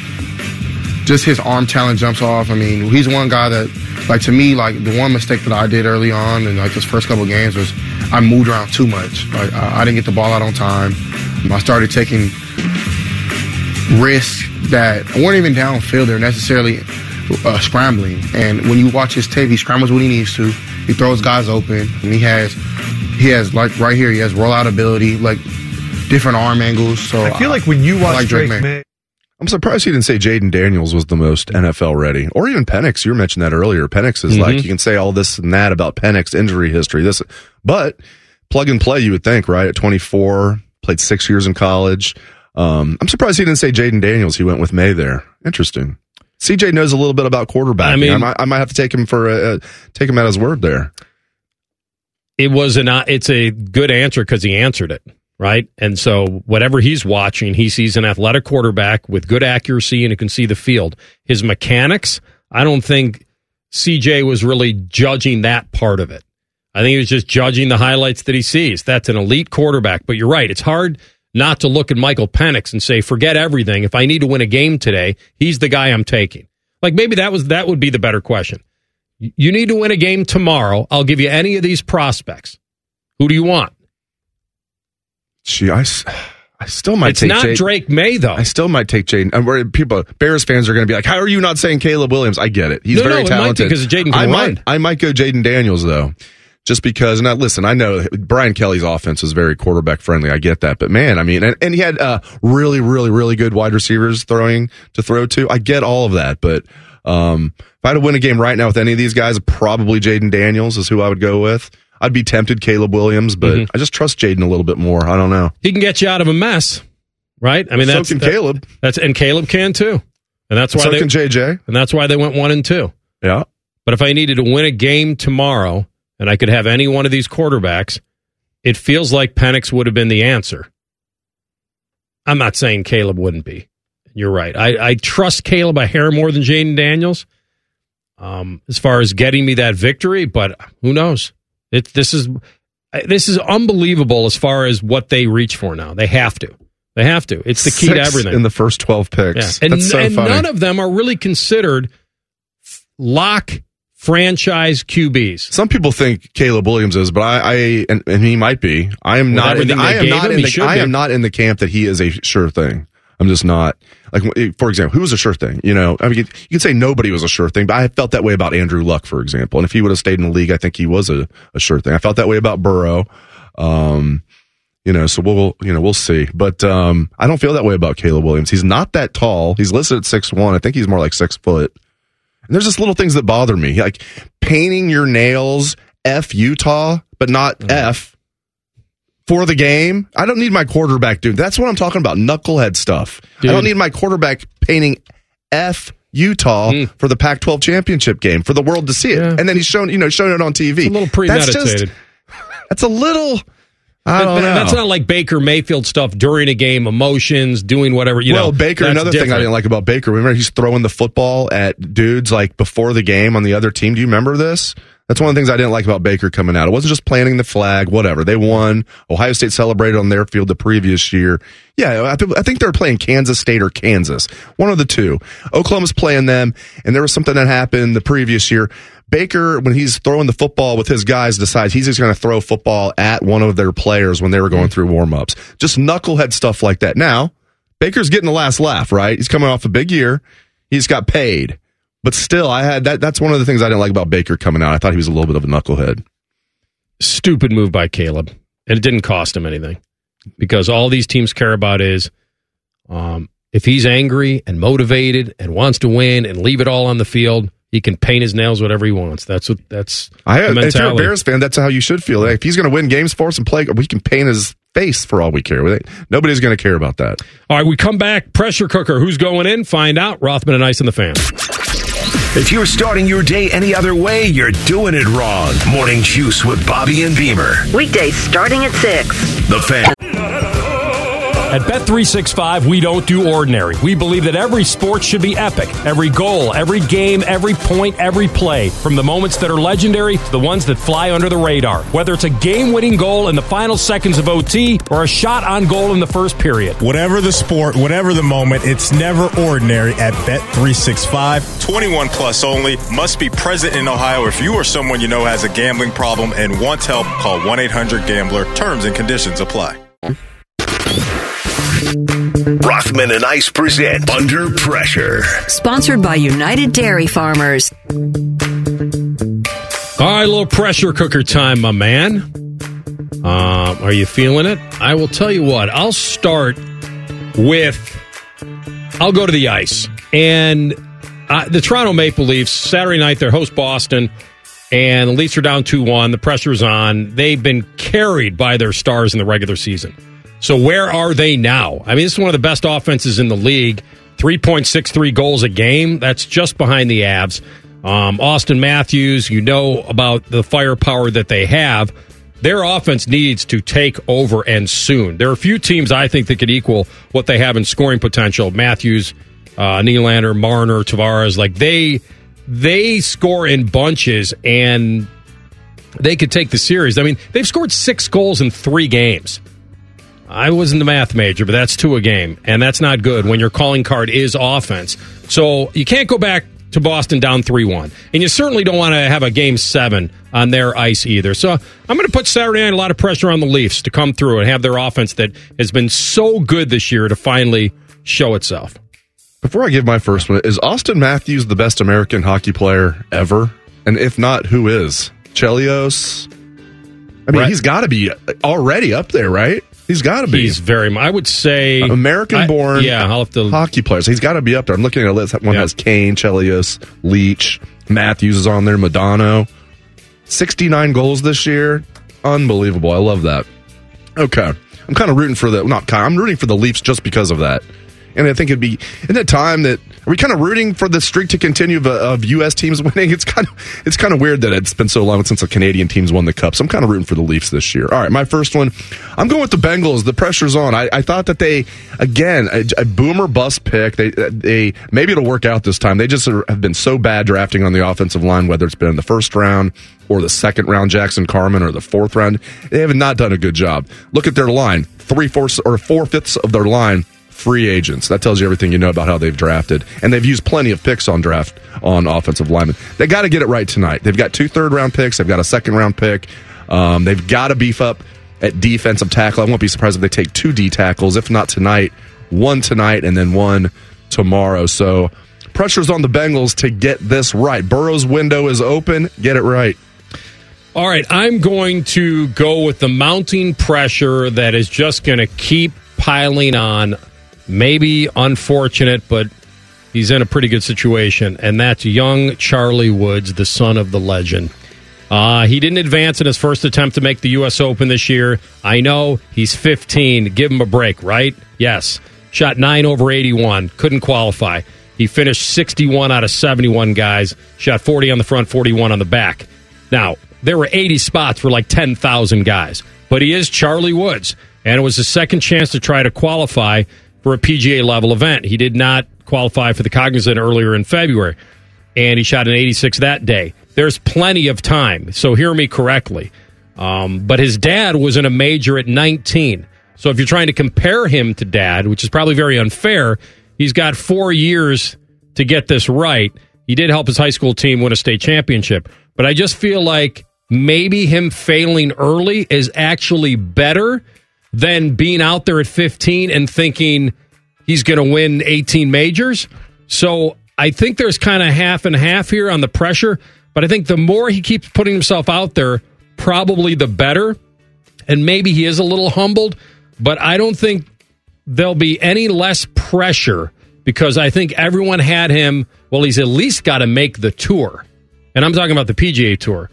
Just his arm talent jumps off. I mean, he's one guy that, to me, the one mistake that I did early on in, his first couple of games was I moved around too much. I didn't get the ball out on time. I started taking risks that weren't even downfield. They're necessarily scrambling. And when you watch his tape, he scrambles when he needs to. He throws guys open. And he has right here, he has rollout ability, different arm angles. So I feel like when you watch Drake May, I'm surprised he didn't say Jaden Daniels was the most NFL ready, or even Penix. You mentioned that earlier. Penix is you can say all this and that about Penix injury history. But plug and play, you would think, right? At 24, played 6 years in college. I'm surprised he didn't say Jaden Daniels. He went with May there. Interesting. CJ knows a little bit about quarterbacking. I might have to take him take him at his word there. It's a good answer because he answered it. Right? And so whatever he's watching, he sees an athletic quarterback with good accuracy and who can see the field. His mechanics, I don't think CJ was really judging that part of it. I think he was just judging the highlights that he sees. That's an elite quarterback. But you're right. It's hard. not to look at Michael Penix and say, forget everything. If I need to win a game today, he's the guy I'm taking. Like maybe that would be the better question. You need to win a game tomorrow. I'll give you any of these prospects. Who do you want? Gee, I still might take It's not Drake May, though. I still might take Jaden. I'm worried Bears fans are going to be like, how are you not saying Caleb Williams? I get it. He's very talented. Because Jaden can run. I might go Jaden Daniels, though. Just because, now listen, I know Brian Kelly's offense is very quarterback friendly. I get that. But man, I mean, and he had really, really, really good wide receivers to throw to. I get all of that. But if I had to win a game right now with any of these guys, probably Jaden Daniels is who I would go with. I'd be tempted Caleb Williams, but I just trust Jaden a little bit more. I don't know. He can get you out of a mess, right? I mean, so can Caleb. And Caleb can too, and that's why can JJ, and that's why they went 1-2. Yeah. But if I needed to win a game tomorrow, and I could have any one of these quarterbacks, it feels like Penix would have been the answer. I'm not saying Caleb wouldn't be. You're right. I trust Caleb a hair more than Jaden Daniels as far as getting me that victory, but who knows? This is unbelievable as far as what they reach for now. They have to. It's the key to everything. In the first 12 picks. Yeah. That's so funny. None of them are really considered lock franchise QBs. Some people think Caleb Williams is, but and he might be. I am not in the camp that he is a sure thing. I'm just not. Like, for example, who was a sure thing? You know, I mean, you could say nobody was a sure thing, but I felt that way about Andrew Luck, for example. And if he would have stayed in the league, I think he was a sure thing. I felt that way about Burrow. You know, so we'll see. But I don't feel that way about Caleb Williams. He's not that tall. He's listed at 6'1". I think he's more like 6 foot. And there's just little things that bother me, like painting your nails F Utah, but not F for the game. I don't need my quarterback doing. That's what I'm talking about. Knucklehead stuff. Dude. I don't need my quarterback painting F Utah for the Pac-12 championship game for the world to see it. Yeah. And then he's shown it on TV. It's a little premeditated. That's a little. I don't know. That's not like Baker Mayfield stuff during a game, emotions, doing whatever. Baker. Another thing I didn't like about Baker. Remember, he's throwing the football at dudes like before the game on the other team. Do you remember this? That's one of the things I didn't like about Baker coming out. It wasn't just planting the flag, whatever. They won. Ohio State celebrated on their field the previous year. Yeah, I think they were playing Kansas State or Kansas. One of the two. Oklahoma's playing them, and there was something that happened the previous year. Baker, when he's throwing the football with his guys, decides he's just going to throw football at one of their players when they were going through warm-ups. Just knucklehead stuff like that. Now, Baker's getting the last laugh, right? He's coming off a big year. He's got paid. But still, that's one of the things I didn't like about Baker coming out. I thought he was a little bit of a knucklehead. Stupid move by Caleb. And it didn't cost him anything. Because all these teams care about is if he's angry and motivated and wants to win and leave it all on the field, he can paint his nails whatever he wants. That's the mentality. If you're a Bears fan, that's how you should feel. If he's going to win games for us and play, we can paint his face for all we care. Nobody's going to care about that. All right, we come back. Pressure cooker. Who's going in? Find out. Rothman and Ice and the Fan. If you're starting your day any other way, you're doing it wrong. Morning Juice with Bobby and Beamer. Weekdays starting at 6. The Fan. At Bet365, we don't do ordinary. We believe that every sport should be epic. Every goal, every game, every point, every play. From the moments that are legendary to the ones that fly under the radar. Whether it's a game-winning goal in the final seconds of OT or a shot on goal in the first period. Whatever the sport, whatever the moment, it's never ordinary at Bet365. 21 plus only. Must be present in Ohio. If you or someone you know has a gambling problem and wants help, call 1-800-GAMBLER. Terms and conditions apply. Rothman and Ice present Under Pressure. Sponsored by United Dairy Farmers. All right, a little pressure cooker time, my man. Are you feeling it? I will tell you what. I'll go to the ice. And the Toronto Maple Leafs, Saturday night, they host Boston. And the Leafs are down 2-1. The pressure's on. They've been carried by their stars in the regular season. So where are they now? I mean, this is one of the best offenses in the league. 3.63 goals a game. That's just behind the Avs. Austin Matthews, you know about the firepower that they have. Their offense needs to take over and soon. There are a few teams I think that could equal what they have in scoring potential. Matthews, Nylander, Marner, Tavares. Like they score in bunches and they could take the series. I mean, they've scored 6 goals in 3 games. I wasn't the math major, but that's 2 a game, and that's not good when your calling card is offense. So you can't go back to Boston down 3-1. And you certainly don't want to have a Game 7 on their ice either. So I'm going to put Saturday night a lot of pressure on the Leafs to come through and have their offense that has been so good this year to finally show itself. Before I give my first one, is Austin Matthews the best American hockey player ever? And if not, who is? Chelios? I mean, he's got to be already up there, right? He's got to be. He's very, I would say, American-born I'll have to, hockey players. He's got to be up there. I'm looking at a list. One has Kane, Chelios, Leach, Matthews is on there, Modano. 69 goals this year. Unbelievable. I love that. Okay. I'm kind of rooting for I'm rooting for the Leafs just because of that. And I think isn't it time that, are we kind of rooting for the streak to continue of U.S. teams winning? It's kind of weird that it's been so long since the Canadian teams won the Cup. So I'm kind of rooting for the Leafs this year. All right, my first one, I'm going with the Bengals. The pressure's on. I thought that they, again, a boomer bust pick. They maybe it'll work out this time. They just have been so bad drafting on the offensive line, whether it's been in the first round or the second round, Jackson Carman, or the fourth round. They have not done a good job. Look at their line. 4/5 of their line free agents. That tells you everything you know about how they've drafted. And they've used plenty of picks on offensive linemen. They got to get it right tonight. They've got 2 third-round picks. They've got a second-round pick. They've got to beef up at defensive tackle. I won't be surprised if they take 2 D tackles, if not tonight. 1 tonight and then 1 tomorrow. So pressure's on the Bengals to get this right. Burrow's window is open. Get it right. All right, I'm going to go with the mounting pressure that is just going to keep piling on. Maybe unfortunate, but he's in a pretty good situation, and that's young Charlie Woods, the son of the legend. He didn't advance in his first attempt to make the U.S. Open this year. I know, he's 15. Give him a break, right? Yes. Shot 9 over 81. Couldn't qualify. He finished 61 out of 71 guys. Shot 40 on the front, 41 on the back. Now, there were 80 spots for like 10,000 guys, but he is Charlie Woods, and it was his second chance to try to qualify for a PGA level event. He did not qualify for the Cognizant earlier in February, and he shot an 86 that day. There's plenty of time, so hear me correctly. But his dad was in a major at 19. So if you're trying to compare him to dad, which is probably very unfair, he's got 4 years to get this right. He did help his high school team win a state championship. But I just feel like maybe him failing early is actually better than being out there at 15 and thinking he's going to win 18 majors. So I think there's kind of half and half here on the pressure, but I think the more he keeps putting himself out there, probably the better. And maybe he is a little humbled, but I don't think there'll be any less pressure because I think everyone had him, well, he's at least got to make the tour. And I'm talking about the PGA Tour.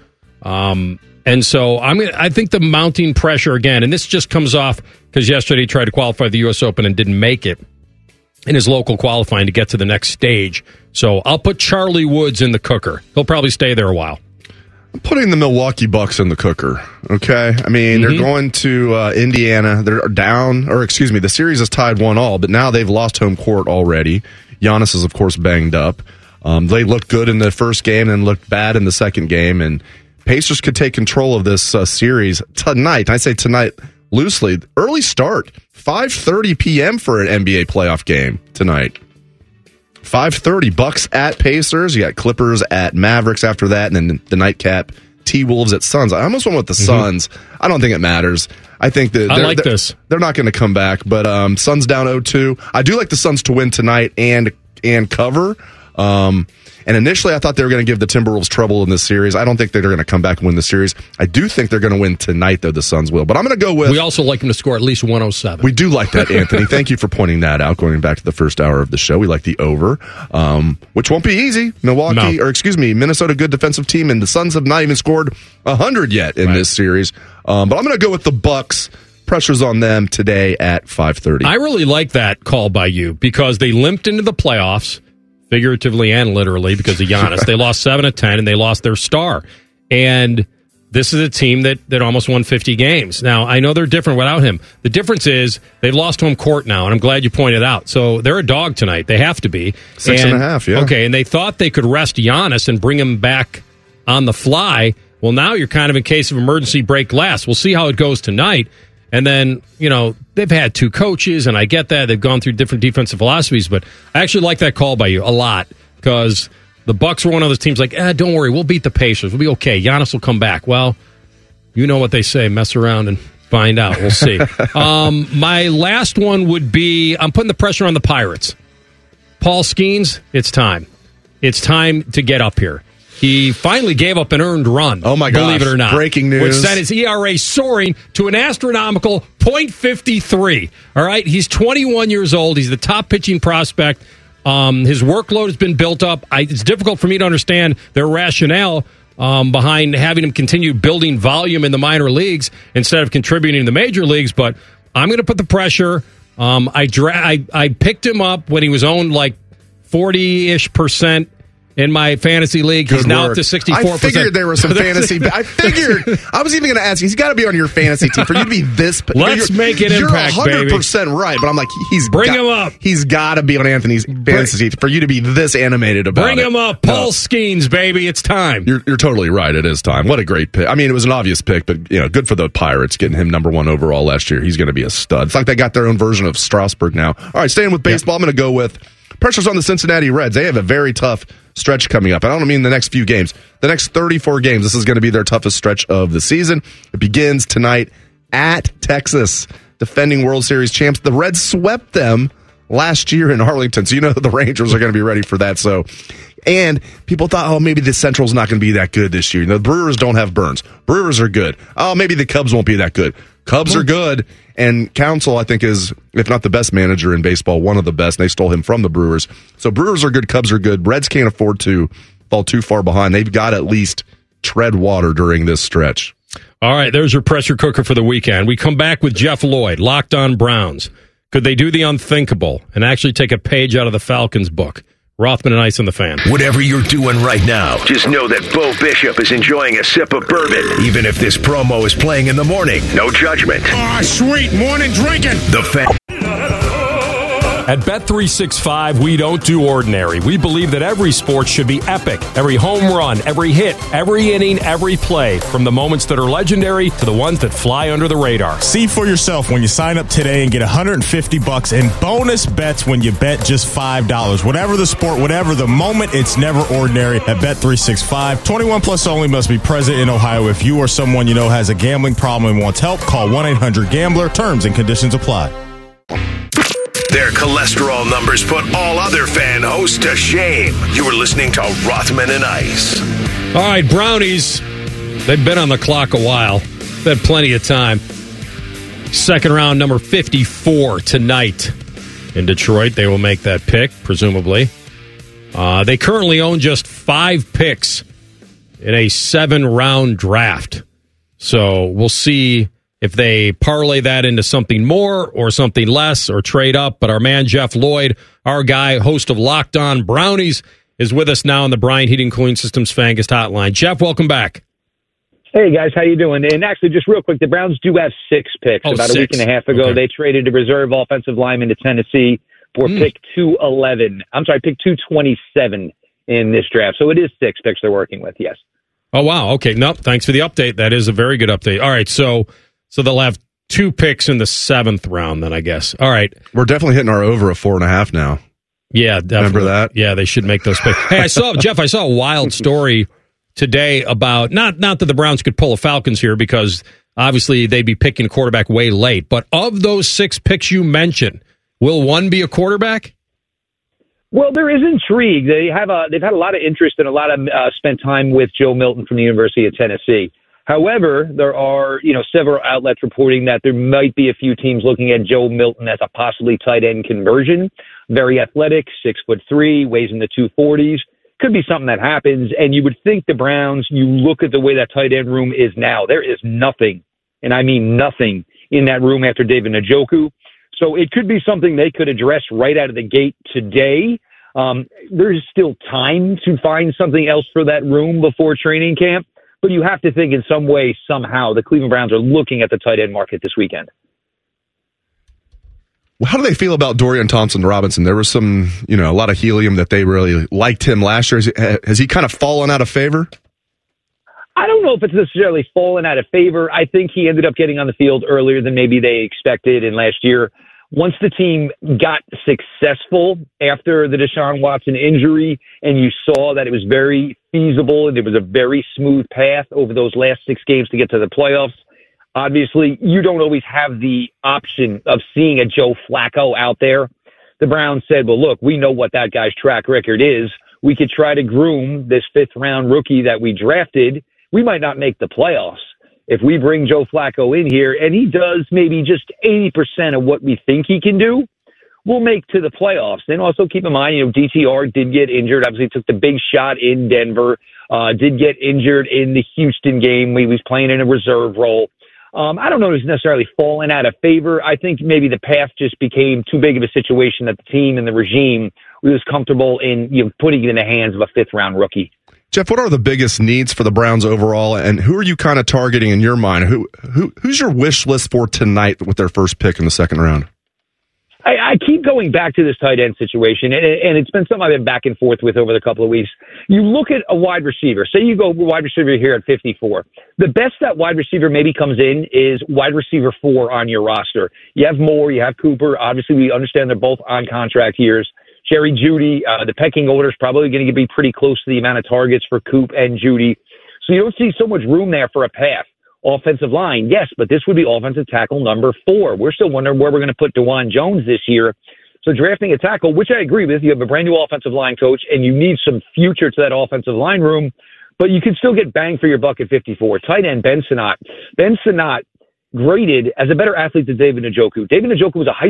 And so I think the mounting pressure again, and this just comes off because yesterday he tried to qualify for the U.S. Open and didn't make it in his local qualifying to get to the next stage. So I'll put Charlie Woods in the cooker. He'll probably stay there a while. I'm putting the Milwaukee Bucks in the cooker, okay? I mean, they're going to Indiana. They're down, or excuse me, the series is tied 1-1, but now they've lost home court already. Giannis is, of course, banged up. They looked good in the first game and looked bad in the second game, and Pacers could take control of this series tonight. I say tonight loosely. Early start, 5:30 p.m. for an NBA playoff game tonight. 5:30, Bucks at Pacers. You got Clippers at Mavericks after that, and then the nightcap, T-Wolves at Suns. I almost went with the Suns. I don't think it matters. I think that this. They're not going to come back, but Suns down 0-2. I do like the Suns to win tonight and cover. And initially, I thought they were going to give the Timberwolves trouble in this series. I don't think they're going to come back and win the series. I do think they're going to win tonight, though, the Suns will. But I'm going to go with... We also like them to score at least 107. We do like that, Anthony. Thank you for pointing that out, going back to the first hour of the show. We like the over, which won't be easy. Minnesota, good defensive team, and the Suns have not even scored 100 yet in this series. But I'm going to go with the Bucks. Pressure's on them today at 5:30. I really like that call by you because they limped into the playoffs, figuratively and literally, because of Giannis. They lost 7 of 10, and they lost their star. And this is a team that almost won 50 games. Now, I know they're different without him. The difference is they've lost home court now, and I'm glad you pointed out. So they're a dog tonight. They have to be. 6.5, yeah. Okay, and they thought they could rest Giannis and bring him back on the fly. Well, now you're kind of in case of emergency break glass. We'll see how it goes tonight. And then, they've had two coaches, and I get that. They've gone through different defensive philosophies, but I actually like that call by you a lot because the Bucks were one of those teams like, don't worry, we'll beat the Pacers. We'll be okay. Giannis will come back. Well, you know what they say. Mess around and find out. We'll see. My last one would be I'm putting the pressure on the Pirates. Paul Skeens, it's time. It's time to get up here. He finally gave up an earned run. Oh, my gosh. Believe it or not. Breaking news. Which sent his ERA soaring to an astronomical .53. All right? He's 21 years old. He's the top pitching prospect. His workload has been built up. It's difficult for me to understand their rationale behind having him continue building volume in the minor leagues instead of contributing in the major leagues. But I'm going to put the pressure. I picked him up when he was owned like 40-ish% in my fantasy league. He's now up to 64%. I figured there was some fantasy. I figured. I was even going to ask you. He's got to be on your fantasy team for you to be this. Let's make an impact, baby. You're 100% right, but I'm like, bring him up. He's got to be on Anthony's fantasy team for you to be this animated about it. Bring him up. Paul Skeens, baby. It's time. You're totally right. It is time. What a great pick. I mean, it was an obvious pick, but good for the Pirates getting him number 1 overall last year. He's going to be a stud. It's like they got their own version of Strasburg now. All right, staying with baseball, I'm going to go with pressure's on the Cincinnati Reds. They have a very tough stretch coming up. I don't mean the next few games. The next 34 games, this is going to be their toughest stretch of the season. It begins tonight at Texas, defending World Series champs. The Reds swept them last year in Arlington, so the Rangers are going to be ready for that. And people thought, maybe the Central's not going to be that good this year. The Brewers don't have Burns. Brewers are good. Maybe the Cubs won't be that good. Cubs are good, and Counsell, I think, is, if not the best manager in baseball, one of the best. They stole him from the Brewers. So Brewers are good, Cubs are good. Reds can't afford to fall too far behind. They've got to at least tread water during this stretch. All right, there's your pressure cooker for the weekend. We come back with Jeff Lloyd, Locked On Browns. Could they do the unthinkable and actually take a page out of the Falcons book? Rothman and Ice on the Fan. Whatever you're doing right now, just know that Bo Bishop is enjoying a sip of bourbon, even if this promo is playing in the morning. No judgment. Sweet morning drinking. The Fan. At Bet365, we don't do ordinary. We believe that every sport should be epic. Every home run, every hit, every inning, every play. From the moments that are legendary to the ones that fly under the radar. See for yourself when you sign up today and get $150 in bonus bets when you bet just $5. Whatever the sport, whatever the moment, it's never ordinary at Bet365. 21 plus only, must be present in Ohio. If you or someone you know has a gambling problem and wants help, call 1-800-GAMBLER. Terms and conditions apply. Their cholesterol numbers put all other fan hosts to shame. You were listening to Rothman and Ice. All right, Brownies. They've been on the clock a while. They've had plenty of time. Second round, number 54 tonight in Detroit. They will make that pick, presumably. They currently own just 5 picks in a 7-round draft. So we'll see if they parlay that into something more or something less or trade up. But our man Jeff Lloyd, our guy, host of Locked On Brownies, is with us now on the Bryant Heating Cooling Systems Fangus Hotline. Jeff, welcome back. Hey, guys, how you doing? And actually, just real quick, the Browns do have 6 picks. About 6. A week and a half ago, They traded a reserve offensive lineman to Tennessee for pick 211. I'm sorry, pick 227 in this draft. So it is 6 picks they're working with, yes. Oh, wow. Okay. Nope. Thanks for the update. That is a very good update. All right. So they'll have 2 picks in the 7th round then, I guess. All right. We're definitely hitting our over of 4.5 now. Yeah, definitely. Remember that? Yeah, they should make those picks. Hey, I saw a wild story today about, not that the Browns could pull a Falcons here because obviously they'd be picking a quarterback way late, but of those 6 picks you mentioned, will one be a quarterback? Well, there is intrigue. They've had a lot of interest and a lot of spent time with Joe Milton from the University of Tennessee. However, there are, several outlets reporting that there might be a few teams looking at Joe Milton as a possibly tight end conversion. Very athletic, 6'3", weighs in the 240s. Could be something that happens. And you would think the Browns, you look at the way that tight end room is now, there is nothing, and I mean nothing, in that room after David Njoku. So it could be something they could address right out of the gate today. There's still time to find something else for that room before training camp. But you have to think in some way, somehow, the Cleveland Browns are looking at the tight end market this weekend. Well, how do they feel about Dorian Thompson-Robinson? There was a lot of helium that they really liked him last year. Has he kind of fallen out of favor? I don't know if it's necessarily fallen out of favor. I think he ended up getting on the field earlier than maybe they expected. And last year, once the team got successful after the Deshaun Watson injury, and you saw that it was very feasible and it was a very smooth path over those last 6 games to get to the playoffs, obviously you don't always have the option of seeing a Joe Flacco out there. The Browns said, well, look, we know what that guy's track record is. We could try to groom this 5th-round rookie that we drafted. We might not make the playoffs. If we bring Joe Flacco in here and he does maybe just 80% of what we think he can do, we'll make to the playoffs. Then also keep in mind, DTR did get injured. Obviously took the big shot in Denver, did get injured in the Houston game. He was playing in a reserve role. I don't know if it's necessarily fallen out of favor. I think maybe the path just became too big of a situation that the team and the regime was comfortable in putting it in the hands of a 5th-round rookie. Jeff, what are the biggest needs for the Browns overall, and who are you kind of targeting in your mind? Who's your wish list for tonight with their first pick in the 2nd round? I keep going back to this tight end situation, and it's been something I've been back and forth with over the couple of weeks. You look at a wide receiver. Say you go wide receiver here at 54. The best that wide receiver maybe comes in is wide receiver 4 on your roster. You have Moore, you have Cooper. Obviously, we understand they're both on contract years. Jerry Jeudy, the pecking order is probably going to be pretty close to the amount of targets for Coop and Jeudy. So you don't see so much room there for a path. Offensive line, yes, but this would be offensive tackle number 4. We're still wondering where we're going to put DeJuan Jones this year. So drafting a tackle, which I agree with, you have a brand new offensive line coach and you need some future to that offensive line room, but you can still get bang for your buck at 54. Tight end, Ben Sinnott. Ben Sinnott graded as a better athlete than David Njoku. David Njoku was a high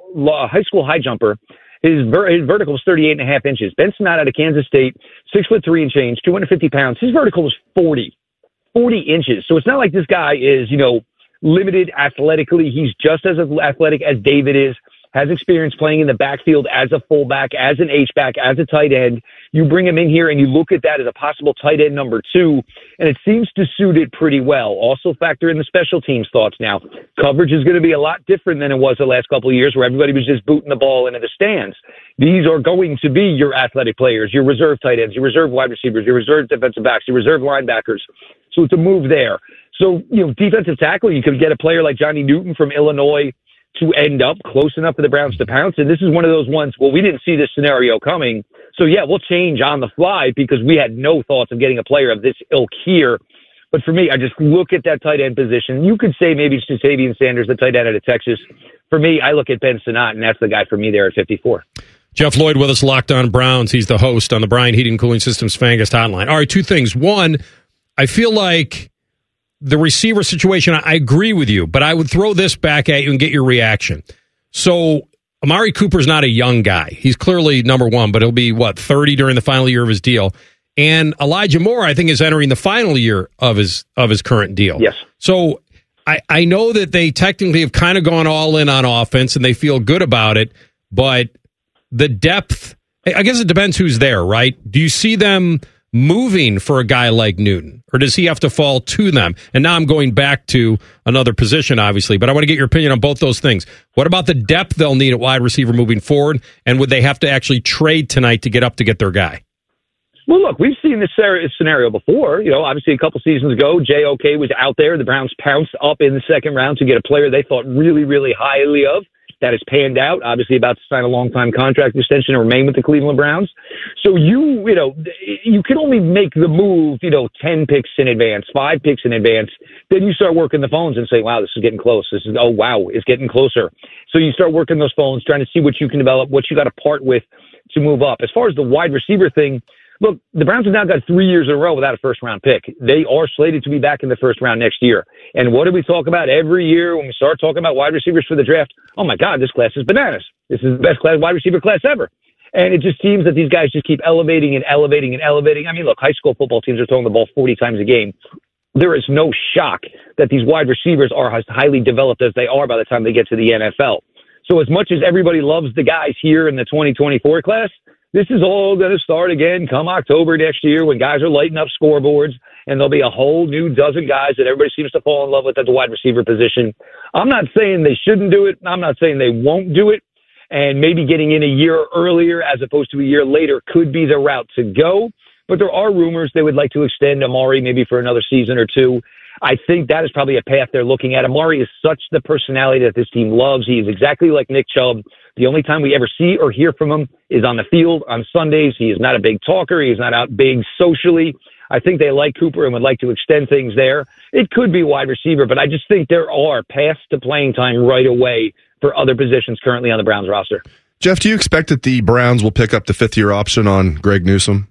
school high jumper. His vertical was 38.5 inches. Ben Sinnott out of Kansas State, 6'3" and change, 250 pounds. His vertical was 40 inches. So it's not like this guy is, limited athletically. He's just as athletic as David is, has experience playing in the backfield as a fullback, as an H-back, as a tight end. You bring him in here and you look at that as a possible tight end number 2, and it seems to suit it pretty well. Also factor in the special teams thoughts now. Coverage is going to be a lot different than it was the last couple of years where everybody was just booting the ball into the stands. These are going to be your athletic players, your reserve tight ends, your reserve wide receivers, your reserve defensive backs, your reserve linebackers. So it's a move there. So, defensive tackle, you could get a player like Johnny Newton from Illinois to end up close enough for the Browns to pounce. And this is one of those ones, well, we didn't see this scenario coming. So, yeah, we'll change on the fly because we had no thoughts of getting a player of this ilk here. But for me, I just look at that tight end position. You could say maybe it's Xavier Sanders, the tight end out of Texas. For me, I look at Ben Sinnott, and that's the guy for me there at 54. Jeff Lloyd with us, Locked On Browns. He's the host on the Bryant Heating Cooling Systems Fangast Hotline. All right, 2 things. One, I feel like the receiver situation, I agree with you, but I would throw this back at you and get your reaction. So Amari Cooper's not a young guy. He's clearly number 1, but he'll be, 30 during the final year of his deal. And Elijah Moore, I think, is entering the final year of his current deal. Yes. So I know that they technically have kind of gone all in on offense and they feel good about it, but the depth, I guess it depends who's there, right? Do you see them moving for a guy like Newton, or does he have to fall to them? And now I'm going back to another position, obviously, but I want to get your opinion on both those things. What about the depth they'll need at wide receiver moving forward, and would they have to actually trade tonight to get up to get their guy? Well, look, we've seen this scenario before. Obviously a couple seasons ago, JOK was out there. The Browns pounced up in the 2nd round to get a player they thought really, really highly of. That has panned out, obviously about to sign a long-time contract extension and remain with the Cleveland Browns. So you can only make the move, 10 picks in advance, 5 picks in advance. Then you start working the phones and say, wow, this is getting close. It's getting closer. So you start working those phones, trying to see what you can develop, what you got to part with to move up. As far as the wide receiver thing, look, the Browns have now got 3 years in a row without a first-round pick. They are slated to be back in the first round next year. And what do we talk about every year when we start talking about wide receivers for the draft? Oh, my God, this class is bananas. This is the best wide receiver class ever. And it just seems that these guys just keep elevating and elevating and elevating. I mean, look, high school football teams are throwing the ball 40 times a game. There is no shock that these wide receivers are as highly developed as they are by the time they get to the NFL. So as much as everybody loves the guys here in the 2024 class, this is all going to start again come October next year when guys are lighting up scoreboards, and there'll be a whole new dozen guys that everybody seems to fall in love with at the wide receiver position. I'm not saying they shouldn't do it. I'm not saying they won't do it. And maybe getting in a year earlier as opposed to a year later could be the route to go. but there are rumors they would like to extend Amari maybe for another season or two. I think that is probably a path they're looking at. Amari is such the personality that this team loves. He is exactly like Nick Chubb. The only time we ever see or hear from him is on the field on Sundays. He is not a big talker. He is not out big socially. I think they like Cooper and would like to extend things there. It could be wide receiver, but I just think there are paths to playing time right away for other positions currently on the Browns roster. Jeff, do you expect that the Browns will pick up the fifth-year option on Greg Newsome?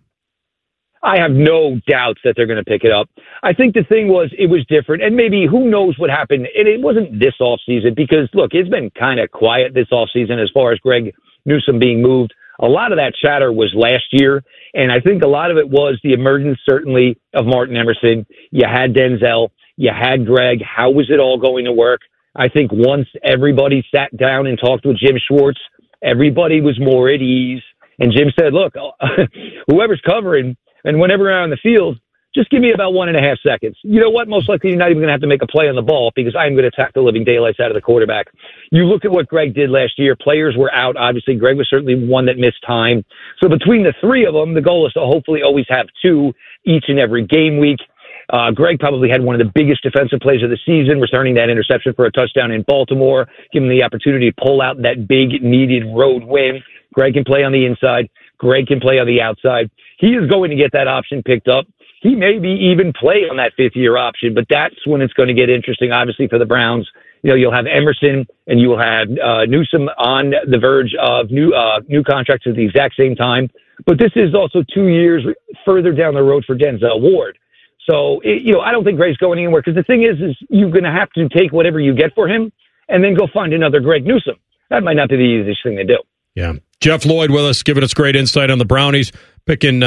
I have no doubts that they're going to pick it up. I think the thing was, it was different, and maybe who knows what happened. And it wasn't this offseason because, look, it's been kind of quiet this offseason as far as Greg Newsome being moved. A lot of that chatter was last year, and I think a lot of it was the emergence, certainly, of Martin Emerson. You had Denzel. You had Greg. How was it all going to work? I think once everybody sat down and talked with Jim Schwartz, everybody was more at ease. And Jim said, look, whoever's covering and whenever you're on the field, just give me about 1.5 seconds. You know what? Most likely you're not even going to have to make a play on the ball because I'm going to attack the living daylights out of the quarterback. You look at what Greg did last year. Players were out. Obviously, Greg was certainly one that missed time. So between the three of them, the goal is to hopefully always have two each and every game week. Greg probably had one of the biggest defensive plays of the season, returning that interception for a touchdown in Baltimore, giving him the opportunity to pull out that big needed road win. Greg can play on the inside. Greg can play on the outside. He is going to get that option picked up. He may be even play on that fifth-year option, but that's when it's going to get interesting, obviously, for the Browns. You know, you'll have Emerson and you will have Newsome on the verge of new contracts at the exact same time. But this is also 2 years further down the road for Denzel Ward. So, I don't think Greg's going anywhere because the thing is you're going to have to take whatever you get for him and then go find another Greg Newsome. That might not be the easiest thing to do. Yeah. Jeff Lloyd with us, giving us great insight on the Brownies, picking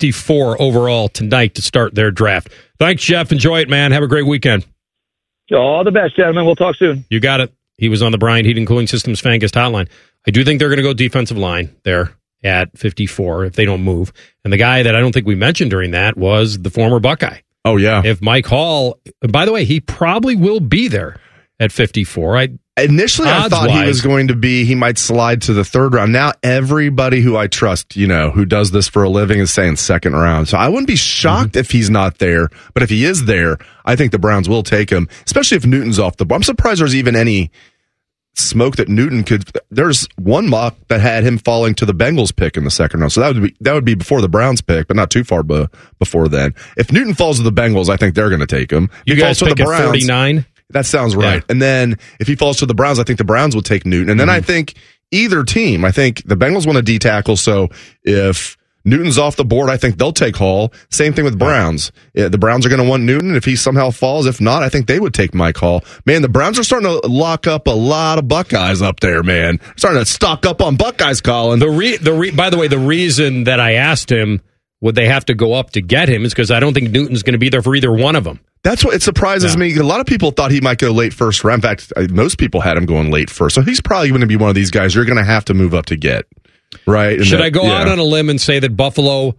54 overall tonight to start their draft. Thanks, Jeff. Enjoy it, man. Have a great weekend. All the best, gentlemen. We'll talk soon. You got it. He was on the Bryant Heating Cooling Systems Fan Guest Hotline. I do think they're going to go defensive line there at 54 if they don't move. And the guy that I don't think we mentioned during that was the former Buckeye. Oh, yeah. If Mike Hall, by the way, he probably will be there at 54. Initially, I thought he was going to be, he might slide to the third round. Now, everybody who I trust, who does this for a living is saying second round. So I wouldn't be shocked if he's not there. But if he is there, I think the Browns will take him, especially if Newton's off the board. I'm surprised there's even any smoke that Newton could. There's one mock that had him falling to the Bengals pick in the second round. So that would be before the Browns pick, but not too far before then. If Newton falls to the Bengals, I think they're going to take him. You guys pick at 39? That sounds right. Yeah. And then if he falls to the Browns, I think the Browns will take Newton. And then I think either team, I think the Bengals want a D tackle. So if Newton's off the board, I think they'll take Hall. Same thing with Browns. Yeah, the Browns are going to want Newton if he somehow falls. If not, I think they would take Mike Hall. Man, the Browns are starting to lock up a lot of Buckeyes up there, man. Starting to stock up on Buckeyes, Colin. By the way, the reason that I asked him would they have to go up to get him is because I don't think Newton's going to be there for either one of them. That's what it surprises me. A lot of people thought he might go late first round. In fact, most people had him going late first. So he's probably going to be one of these guys you're going to have to move up to get. Right? And Should I go out on a limb and say that Buffalo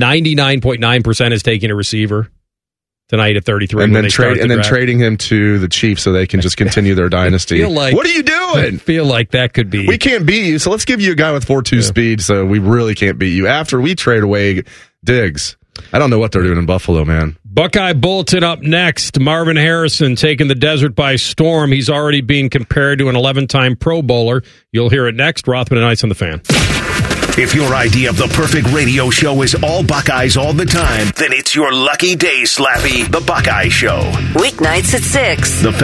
99.9% is taking a receiver tonight at 33? And then trading him to the Chiefs so they can just continue their dynasty. What are you doing? I feel like that could be. We can't beat you, so let's give you a guy with 4.2 speed so we really can't beat you. After we trade away Diggs. I don't know what they're doing in Buffalo, man. Buckeye Bulletin up next. Marvin Harrison taking the desert by storm. He's already being compared to an 11-time Pro Bowler. You'll hear it next. Rothman and Ice on the Fan. If your idea of the perfect radio show is all Buckeyes all the time, then it's your lucky day, Slappy, the Buckeye Show. Weeknights at 6. The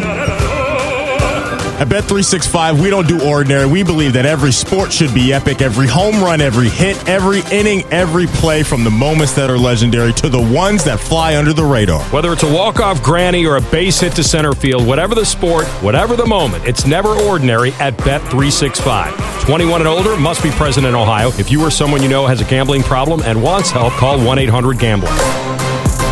At Bet365, we don't do ordinary. We believe that every sport should be epic. Every home run, every hit, every inning, every play, from the moments that are legendary to the ones that fly under the radar. Whether it's a walk-off granny or a base hit to center field, whatever the sport, whatever the moment, it's never ordinary at Bet365. 21 and older, must be present in Ohio. If you or someone you know has a gambling problem and wants help, call 1-800-GAMBLER.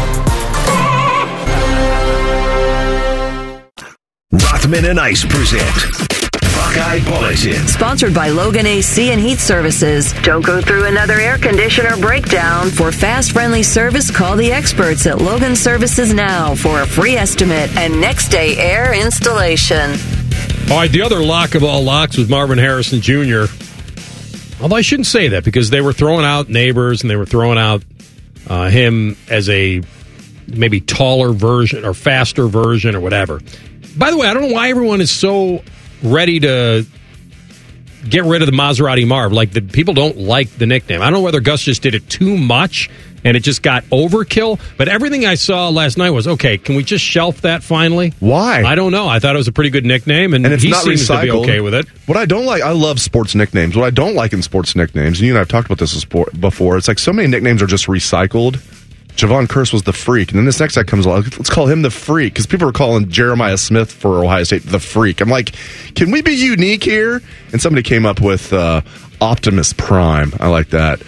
Rothman and Ice present Buckeye Bulletin. Sponsored by Logan AC and Heat Services. Don't go through another air conditioner breakdown. For fast, friendly service, call the experts at Logan Services now for a free estimate and next day air installation. All right, the other lock of all locks was Marvin Harrison Jr. Although I shouldn't say that because they were throwing out Neighbors and they were throwing out him as a maybe taller version or faster version or whatever. By the way, I don't know why everyone is so ready to get rid of the Maserati Marv. Like, the people don't like the nickname. I don't know whether Gus just did it too much and it just got overkill, but everything I saw last night was, okay, can we just shelf that finally? Why? I don't know. I thought it was a pretty good nickname, and it's he not seems recycled. to be okay with it. What I don't like, I love sports nicknames. What I don't like in sports nicknames, and you and I have talked about this before, it's like so many nicknames are just recycled. Javon Curse was the Freak, and then this next guy comes along, let's call him the Freak, because people are calling Jeremiah Smith for Ohio State the Freak. I'm like, can we be unique here? And somebody came up with Optimus Prime. I like that.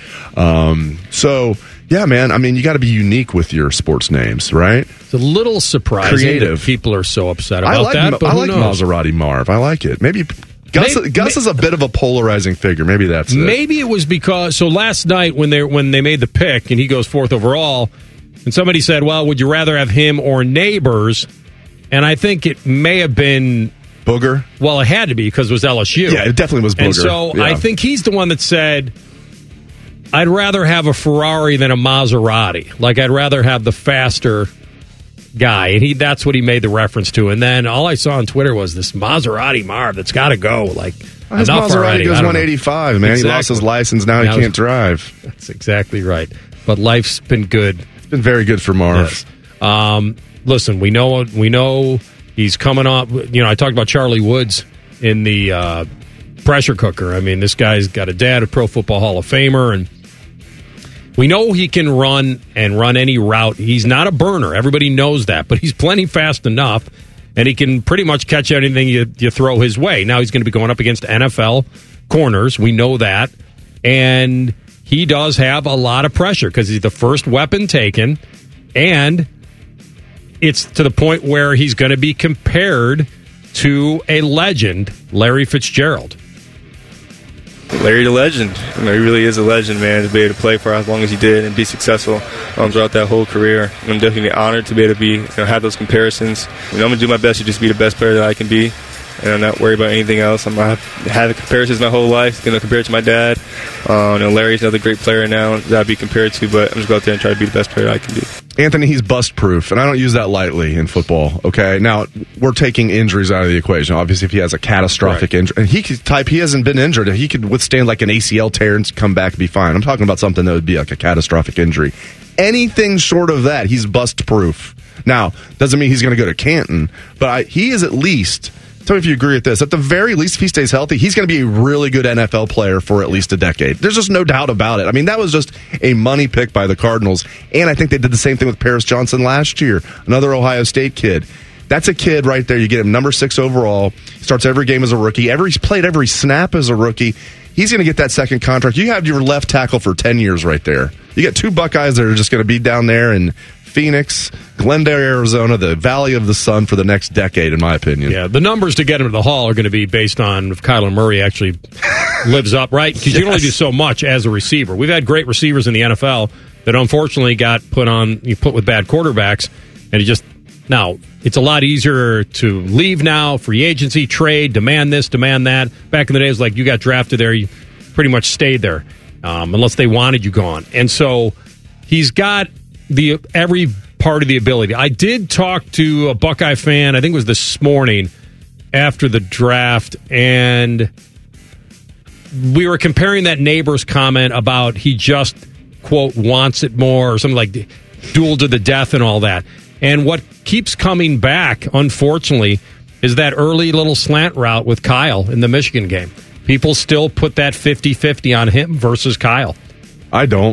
So, yeah, man, I mean, you got to be unique with your sports names, right? It's a little surprising that people are so upset about that, but I like Maserati Marv. I like it. Maybe Gus is a bit of a polarizing figure. Maybe that's it. Maybe it was because, so last night when they made the pick and he goes 4th overall, and somebody said, well, would you rather have him or Neighbors? And I think it may have been Booger. Well, it had to be because it was LSU. Yeah, it definitely was Booger. And so I think he's the one that said, I'd rather have a Ferrari than a Maserati. Like, I'd rather have the faster guy. And that's what he made the reference to. And then all I saw on Twitter was this Maserati Marv that's got to go. Like, his enough Maserati already. goes 185, man. Exactly. He lost his license. Now he can't drive. That's exactly right. But life's been good. It's been very good for Marv. Yes. Listen, we know he's coming up. You know, I talked about Charlie Woods in the pressure cooker. I mean, this guy's got a dad, a Pro Football Hall of Famer, and we know he can run any route. He's not a burner. Everybody knows that, but he's plenty fast enough, and he can pretty much catch anything you throw his way. Now he's going to be going up against NFL corners. We know that. And he does have a lot of pressure because he's the first weapon taken, and it's to the point where he's going to be compared to a legend, Larry Fitzgerald. Larry the legend. You know, he really is a legend, man, to be able to play for as long as he did and be successful throughout that whole career. I'm definitely honored to be able to have those comparisons. I'm going to do my best to just be the best player that I can be, and I'm not worried about anything else. I'm going to have comparisons my whole life, compared to my dad. Larry's another great player now that I'd be compared to, but I'm just going out there and try to be the best player I can be. Anthony, he's bust-proof, and I don't use that lightly in football, okay? Now, we're taking injuries out of the equation. Obviously, if he has a catastrophic injury, and he hasn't been injured. He could withstand like an ACL tear and come back and be fine. I'm talking about something that would be like a catastrophic injury. Anything short of that, he's bust-proof. Now, doesn't mean he's going to go to Canton, but he is at least... Tell me if you agree with this. At the very least, if he stays healthy, he's going to be a really good NFL player for at least a decade. There's just no doubt about it. I mean, that was just a money pick by the Cardinals. And I think they did the same thing with Paris Johnson last year, another Ohio State kid. That's a kid right there. You get him number 6 overall. He starts every game as a rookie. He's played every snap as a rookie. He's going to get that second contract. You have your left tackle for 10 years right there. You got 2 Buckeyes that are just going to be down there in Phoenix, Glendale, Arizona, the Valley of the Sun for the next decade, in my opinion. Yeah, the numbers to get him to the Hall are going to be based on if Kyler Murray actually lives up, right? Because you can only do so much as a receiver. We've had great receivers in the NFL that unfortunately got put with bad quarterbacks, and now it's a lot easier to leave now, free agency, trade, demand this, demand that. Back in the day, it was like you got drafted there, you pretty much stayed there, unless they wanted you gone. And so he's got every part of the ability. I did talk to a Buckeye fan, I think it was this morning after the draft, and we were comparing that Neighbors comment about he just, quote, wants it more, or something like duel to the death and all that. And what keeps coming back, unfortunately, is that early little slant route with Kyle in the Michigan game. People still put that 50-50 on him versus Kyle. I don't.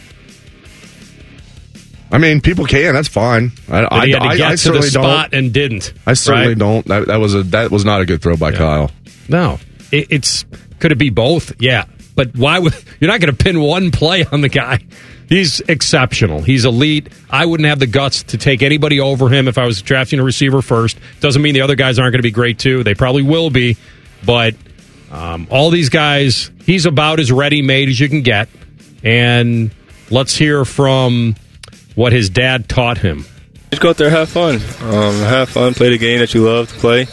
I mean, people can. That's fine. I certainly don't. And didn't. I certainly don't. That was not a good throw by Kyle. No, could it be both? Yeah, but why would you're not going to pin one play on the guy? He's exceptional. He's elite. I wouldn't have the guts to take anybody over him if I was drafting a receiver first. Doesn't mean the other guys aren't going to be great too. They probably will be, but all these guys, he's about as ready-made as you can get. And let's hear from what his dad taught him. Just go out there, have fun. Play the game that you love to play.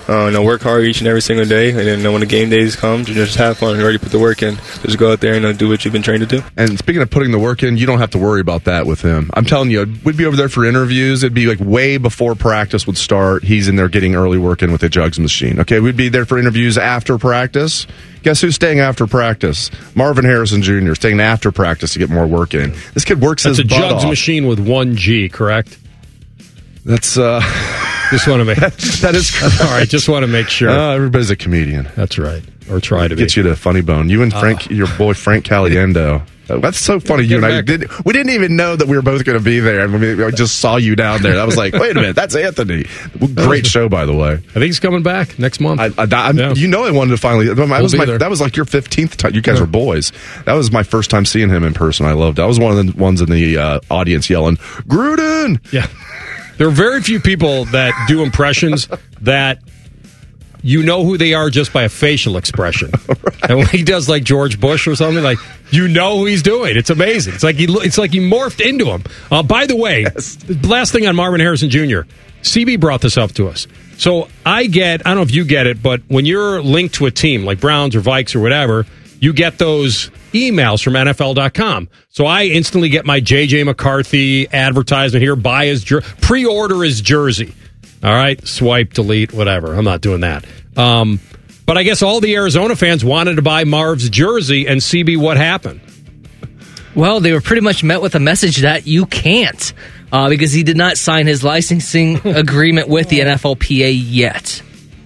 work hard each and every single day, and then when the game days come, just have fun and already put the work in. Just go out there and do what you've been trained to do. And speaking of putting the work in, you don't have to worry about that with him. I'm telling you, we'd be over there for interviews. It'd be like way before practice would start. He's in there getting early work in with the jugs machine. Okay, we'd be there for interviews after practice. Guess who's staying after practice? Marvin Harrison Jr. staying after practice to get more work in. This kid works his butt off. That's a jugs machine with 1 G, correct? That's just want to make that is all right. Just want to make sure. Everybody's a comedian. That's right, or try to get you to Funny Bone. You and Frank, your boy Frank Caliendo. That's so funny. You and I we didn't even know that we were both going to be there. I mean, I just saw you down there. I was like, wait a minute, that's Anthony. Great show, by the way. I think he's coming back next month. You know, I wanted to finally. That was like your 15th time. You guys were boys. That was my first time seeing him in person. I loved it. I was one of the ones in the audience yelling, "Gruden!" Yeah. There are very few people that do impressions that you know who they are just by a facial expression. Right. And when he does like George Bush or something, like you know who he's doing. It's amazing. It's like he morphed into him. By the way, the last thing on Marvin Harrison Jr. CB brought this up to us. So I don't know if you get it, but when you're linked to a team like Browns or Vikes or whatever, you get those emails from NFL.com. So I instantly get my J.J. McCarthy advertisement here, buy his pre-order his jersey. All right, swipe, delete, whatever. I'm not doing that. But I guess all the Arizona fans wanted to buy Marv's jersey, and CB, what happened? Well, they were pretty much met with a message that you can't, because he did not sign his licensing agreement with the NFLPA yet.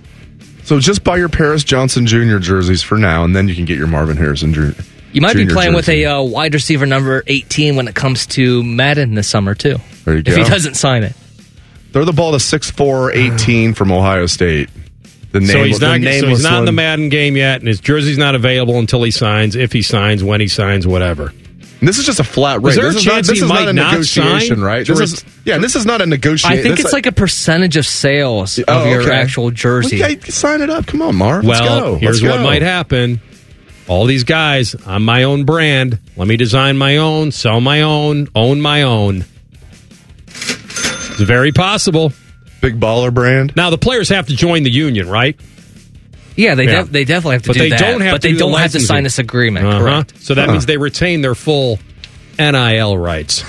So just buy your Paris Johnson Jr. jerseys for now, and then you can get your Marvin Harrison Jr. You might be playing with a wide receiver number 18 when it comes to Madden this summer, too. There you go. If he doesn't sign it. Throw the ball to 6'4", 18 from Ohio State. So he's not in the Madden game yet, and his jersey's not available until he signs, if he signs, when he signs, whatever. And this is just a flat rate. Is there a chance he might not sign? Right? This is not a negotiation. I think it's like a percentage of sales of your actual jersey. Well, yeah, sign it up. Come on, Marv. Well, let's go. Here's what might happen. All these guys, I'm my own brand. Let me design my own, sell my own, own my own. It's very possible. Big baller brand. Now, the players have to join the union, right? Yeah, they definitely have to do that. But they don't have to sign this agreement, correct? So that means they retain their full NIL rights.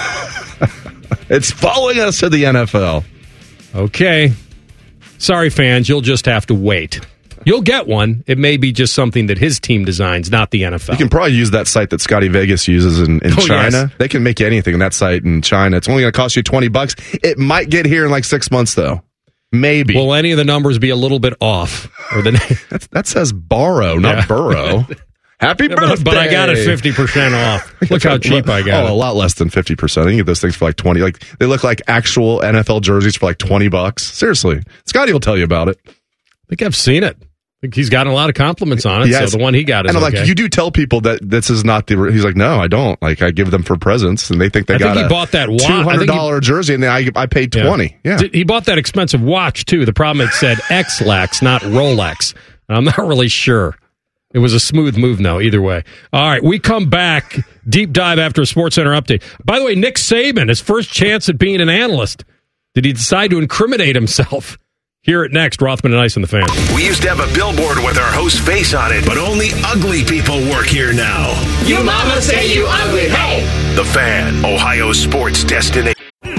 It's following us to the NFL. Okay. Sorry, fans, you'll just have to wait. You'll get one. It may be just something that his team designs, not the NFL. You can probably use that site that Scotty Vegas uses in China. Yes. They can make you anything in that site in China. It's only going to cost you $20. It might get here in like 6 months, though. Maybe. Will any of the numbers be a little bit off? Or that says borrow, not burrow. Happy birthday! But I got it 50% off. Look how cheap I got it. A lot less than 50%. I can get those things for like 20. Like they look like actual NFL jerseys for like $20. Seriously, Scotty will tell you about it. I think I've seen it. I think he's gotten a lot of compliments on it. Yes. So the one he got is and I'm okay. like, you do tell people that this is not the. He's like, no, I don't. Like I give them for presents, and they think they got he bought that $200 jersey, and then I paid $20. Yeah, he bought that expensive watch too. The problem, it said X-Lax, not Rolex. And I'm not really sure. It was a smooth move, though, either way. All right, we come back. Deep dive after a SportsCenter update. By the way, Nick Saban, his first chance at being an analyst. Did he decide to incriminate himself? Hear it next. Rothman and Ice on the Fan. We used to have a billboard with our host's face on it, but only ugly people work here now. You mama say you ugly, hey! The Fan, Ohio's sports destination.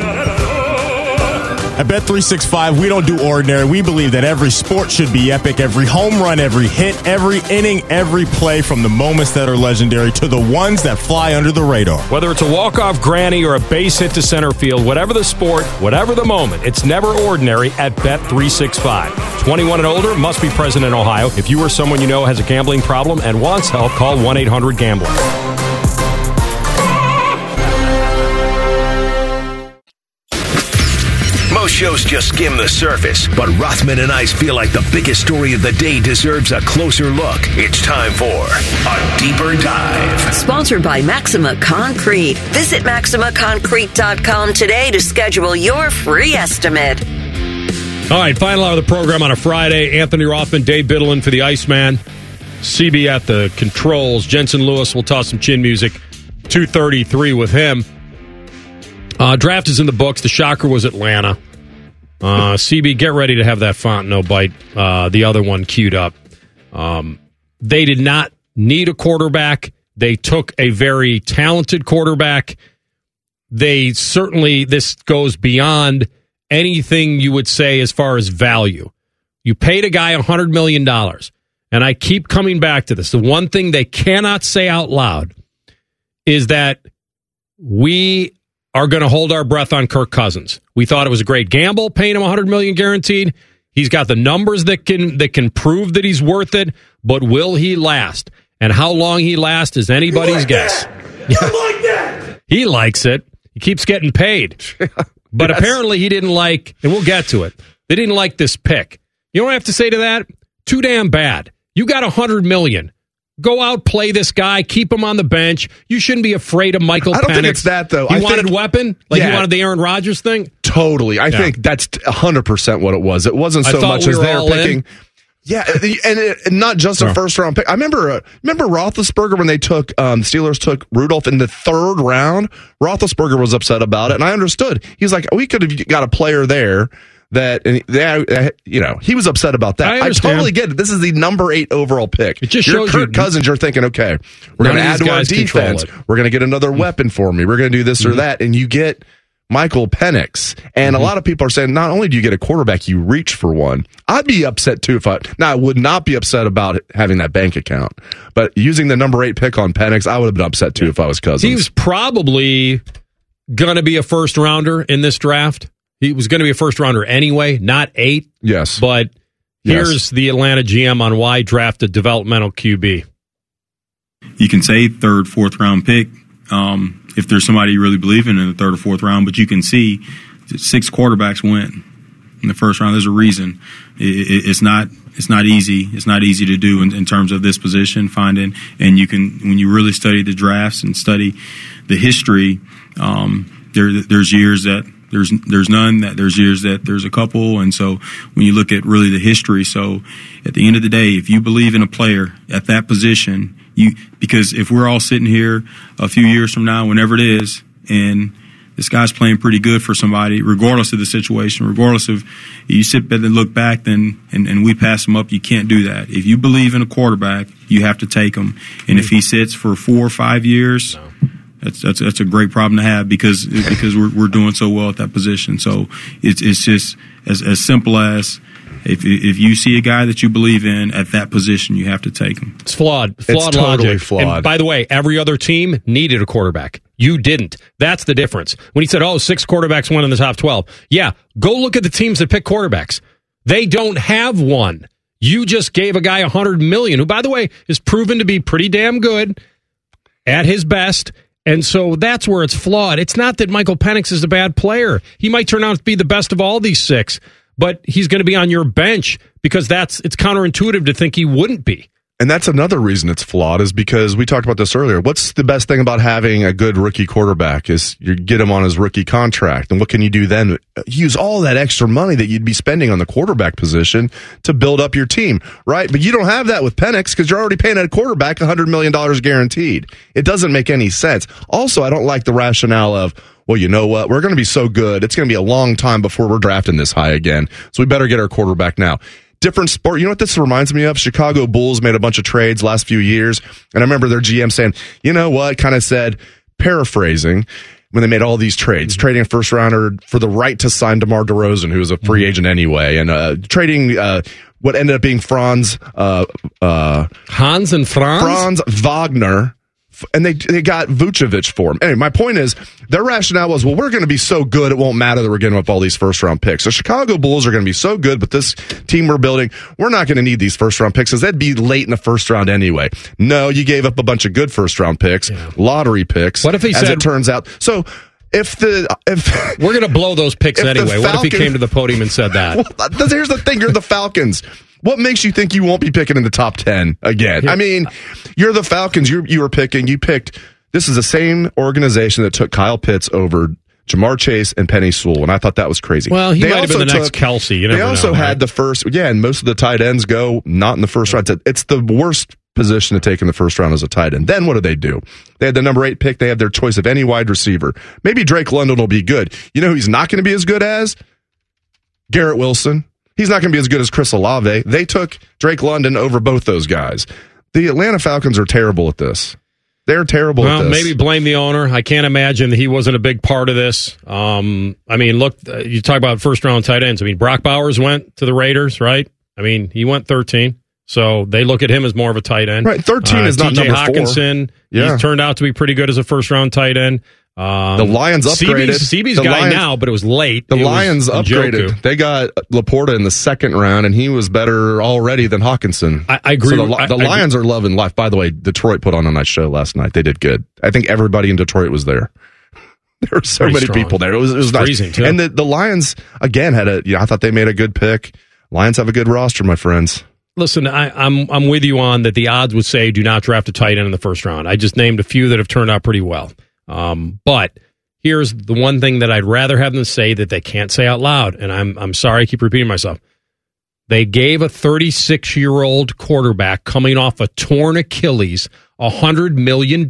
At Bet365, we don't do ordinary. We believe that every sport should be epic. Every home run, every hit, every inning, every play, from the moments that are legendary to the ones that fly under the radar. Whether it's a walk-off granny or a base hit to center field, whatever the sport, whatever the moment, it's never ordinary at Bet365. 21 and older, must be present in Ohio. If you or someone you know has a gambling problem and wants help, call 1-800-GAMBLER. Most shows just skim the surface, but Rothman and Ice feel like the biggest story of the day deserves a closer look. It's time for a deeper dive. Sponsored by Maxima Concrete. Visit MaximaConcrete.com today to schedule your free estimate. All right, final hour of the program on a Friday. Anthony Rothman, Dave Biddlein for the Iceman. CB at the controls. Jensen Lewis will toss some chin music. 2:33 with him. Draft is in the books. The shocker was Atlanta. CB, get ready to have that Fontenot bite, the other one queued up. They did not need a quarterback. They took a very talented quarterback. They certainly, this goes beyond anything you would say as far as value. You paid a guy $100 million, and I keep coming back to this. The one thing they cannot say out loud is that we are going to hold our breath on Kirk Cousins. We thought it was a great gamble paying him $100 million guaranteed. He's got the numbers that can prove that he's worth it, but will he last? And how long he lasts is anybody's guess. He likes it. He keeps getting paid. But apparently he didn't like, and we'll get to it, they didn't like this pick. You know what I have to say to that? Too damn bad. You got $100 million. Go out, play this guy, keep him on the bench. You shouldn't be afraid of Michael Penix. I don't think it's that, though. You wanted weapon? Like you wanted the Aaron Rodgers thing? Totally. I think that's 100% what it was. It wasn't so much as they're picking. Yeah, and not just a first-round pick. I remember Roethlisberger when they took Steelers took Rudolph in the third round. Roethlisberger was upset about it, and I understood. He's like, we could have got a player there that, he was upset about that. I totally get it. This is the number 8 overall pick. It just shows Kirk Cousins. You're thinking, okay, we're going to add to our defense. We're going to get another weapon for me. We're going to do this or that, and you get Michael Penix. And a lot of people are saying, not only do you get a quarterback, you reach for one. I'd be upset too I would not be upset about having that bank account. But using the number 8 pick on Penix, I would have been upset too if I was Cousins. He was probably going to be a first rounder in this draft. He was going to be a first rounder anyway, not 8. Yes. But here's the Atlanta GM on why draft a developmental QB. You can say third, fourth round pick. If there's somebody you really believe in the third or fourth round, but you can see 6 quarterbacks went in the first round. There's a reason. It's not easy. It's not easy to do in terms of this position finding. And you can, when you really study the drafts and study the history, there's years that there's none, that there's years that there's a couple. And so when you look at really the history, so at the end of the day, if you believe in a player at that position, because if we're all sitting here a few years from now, whenever it is, and this guy's playing pretty good for somebody, regardless of the situation, regardless of you sit back and look back, then and we pass him up, you can't do that. If you believe in a quarterback, you have to take him. And if he sits for 4 or 5 years, that's a great problem to have because we're doing so well at that position. So it's just as simple as. If you see a guy that you believe in at that position, you have to take him. It's flawed. It's totally logic. Flawed. And by the way, every other team needed a quarterback. You didn't. That's the difference. When he said, 6 quarterbacks went in the top 12. Yeah, go look at the teams that pick quarterbacks. They don't have one. You just gave a guy $100 million, who, by the way, is proven to be pretty damn good at his best. And so that's where it's flawed. It's not that Michael Penix is a bad player. He might turn out to be the best of all these 6. But he's going to be on your bench because it's counterintuitive to think he wouldn't be. And that's another reason it's flawed is because we talked about this earlier. What's the best thing about having a good rookie quarterback is you get him on his rookie contract. And what can you do then? Use all that extra money that you'd be spending on the quarterback position to build up your team, right? But you don't have that with Penix because you're already paying a quarterback $100 million guaranteed. It doesn't make any sense. Also, I don't like the rationale of, well, you know what? We're going to be so good. It's going to be a long time before we're drafting this high again. So we better get our quarterback now. Different sport. You know what this reminds me of? Chicago Bulls made a bunch of trades last few years. And I remember their GM saying, you know what? Kind of said, paraphrasing, when they made all these trades, trading a first rounder for the right to sign DeMar DeRozan, who was a free agent anyway, and trading what ended up being Franz Wagner. And they got Vucevic for him. Anyway, my point is, their rationale was, well, we're going to be so good, it won't matter that we're getting up all these first-round picks. The Chicago Bulls are going to be so good, but this team we're building, we're not going to need these first-round picks because they'd be late in the first round anyway. No, you gave up a bunch of good first-round picks, lottery picks. What if he said, it turns out? So if we're going to blow those picks anyway. What if he came to the podium and said that? Well, here's the thing: you're the Falcons. What makes you think you won't be picking in the top 10 again? Yeah. I mean, you're the Falcons. You picked. This is the same organization that took Kyle Pitts over Jamar Chase and Penny Sewell, and I thought that was crazy. Well, he might have been the next Kelsey. You never know, had right? the first, and most of the tight ends go not in the first round. It's the worst position to take in the first round as a tight end. Then what do? They had the number 8 pick. They have their choice of any wide receiver. Maybe Drake London will be good. You know who he's not going to be as good as? Garrett Wilson. He's not going to be as good as Chris Olave. They took Drake London over both those guys. The Atlanta Falcons are terrible at this. They're terrible at this. Maybe blame the owner. I can't imagine that he wasn't a big part of this. I mean, look, you talk about first-round tight ends. I mean, Brock Bowers went to the Raiders, right? I mean, he went 13. So they look at him as more of a tight end. Right, 13 is not number 4. Hawkinson, he's turned out to be pretty good as a first-round tight end. The Lions upgraded. CB's guy now, but it was late. The Lions upgraded. Njoku. They got Laporta in the second round, and he was better already than Hawkinson. I agree. So the Lions are loving life. By the way, Detroit put on a nice show last night. They did good. I think everybody in Detroit was there. There were so many people there. It was nice. Freezing, too. And the Lions, again, I thought they made a good pick. Lions have a good roster, my friends. Listen, I'm with you on that. The odds would say do not draft a tight end in the first round. I just named a few that have turned out pretty well. But here's the one thing that I'd rather have them say that they can't say out loud, and I'm sorry I keep repeating myself. They gave a 36-year-old quarterback coming off a torn Achilles $100 million.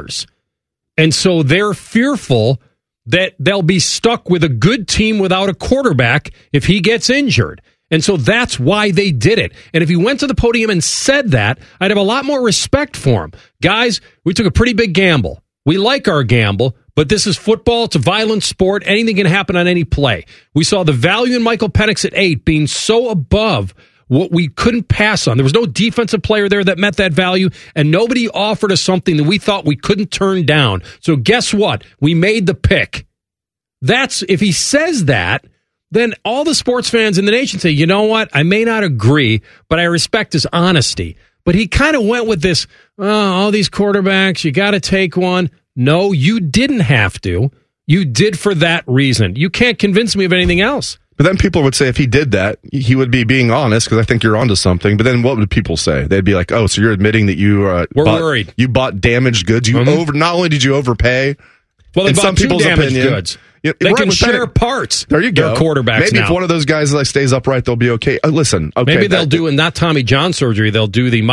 And so they're fearful that they'll be stuck with a good team without a quarterback if he gets injured. And so that's why they did it. And if he went to the podium and said that, I'd have a lot more respect for him. Guys, we took a pretty big gamble. We like our gamble, but this is football. It's a violent sport. Anything can happen on any play. We saw the value in Michael Penix at 8 being so above what we couldn't pass on. There was no defensive player there that met that value, and nobody offered us something that we thought we couldn't turn down. So guess what? We made the pick. That's, if he says that, then all the sports fans in the nation say, you know what? I may not agree, but I respect his honesty. But he kind of went with this, all these quarterbacks, you got to take one. No, you didn't have to. You did for that reason. You can't convince me of anything else. But then people would say if he did that, he would be being honest because I think you're onto something. But then what would people say? They'd be like, oh, so you're admitting that you worried. You bought damaged goods. You not only did you overpay, well, they bought some people's damaged opinion, goods. They can share parts. There you go. They're quarterbacks Maybe now. if one of those guys stays upright, they'll be okay. Listen, okay, maybe they'll do not Tommy John surgery. They'll do the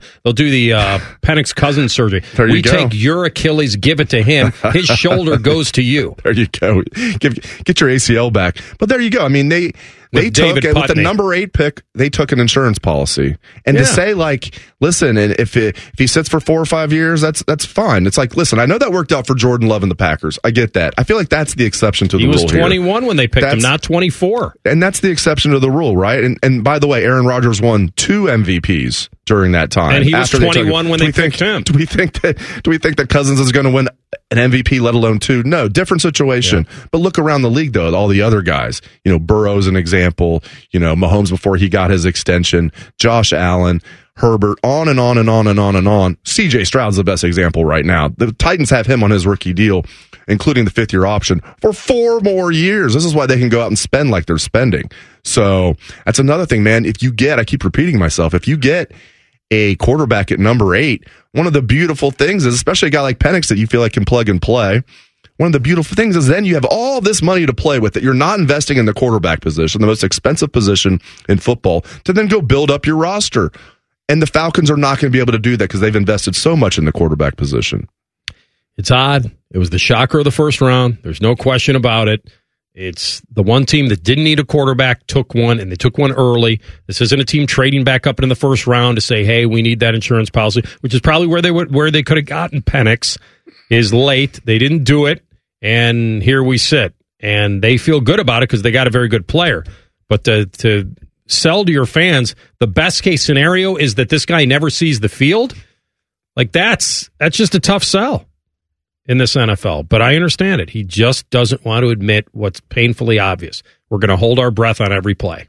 Penix Cousins surgery. We take your Achilles, give it to him. His shoulder goes to you. There you go. Get your ACL back. But there you go. I mean, they took with the number 8 pick. They took an insurance policy, and to say like, listen, and if he sits for 4 or 5 years, that's fine. It's like, listen, I know that worked out for Jordan Love and the Packers. I get that. I feel like that's the exception to the rule. He was 21 when they picked him, not 24, and that's the exception to the rule, right? And by the way, Aaron Rodgers won 2 MVPs during that time, and he was 21 when they picked him. Do we think that Cousins is going to win an MVP, let alone 2? No, different situation. Yeah. But look around the league, though, at all the other guys. You know, Burrow's an example. You know, Mahomes before he got his extension. Josh Allen, Herbert, on and on and on and on and on. C.J. Stroud's the best example right now. The Titans have him on his rookie deal, including the 5th-year option, for 4 more years. This is why they can go out and spend like they're spending. So that's another thing, man. I keep repeating myself, if you get a quarterback at number 8, one of the beautiful things is, especially a guy like Penix that you feel like can plug and play, one of the beautiful things is then you have all this money to play with that you're not investing in the quarterback position, the most expensive position in football, to then go build up your roster. And the Falcons are not going to be able to do that because they've invested so much in the quarterback position. It's odd. It was the shocker of the first round. There's no question about it. It's the one team that didn't need a quarterback, took one, and they took one early. This isn't a team trading back up in the first round to say, hey, we need that insurance policy, which is probably where they could have gotten Penix, is late. They didn't do it, and here we sit. And they feel good about it because they got a very good player. But to sell to your fans, the best case scenario is that this guy never sees the field. Like that's just a tough sell in this NFL, but I understand it. He just doesn't want to admit what's painfully obvious. We're going to hold our breath on every play.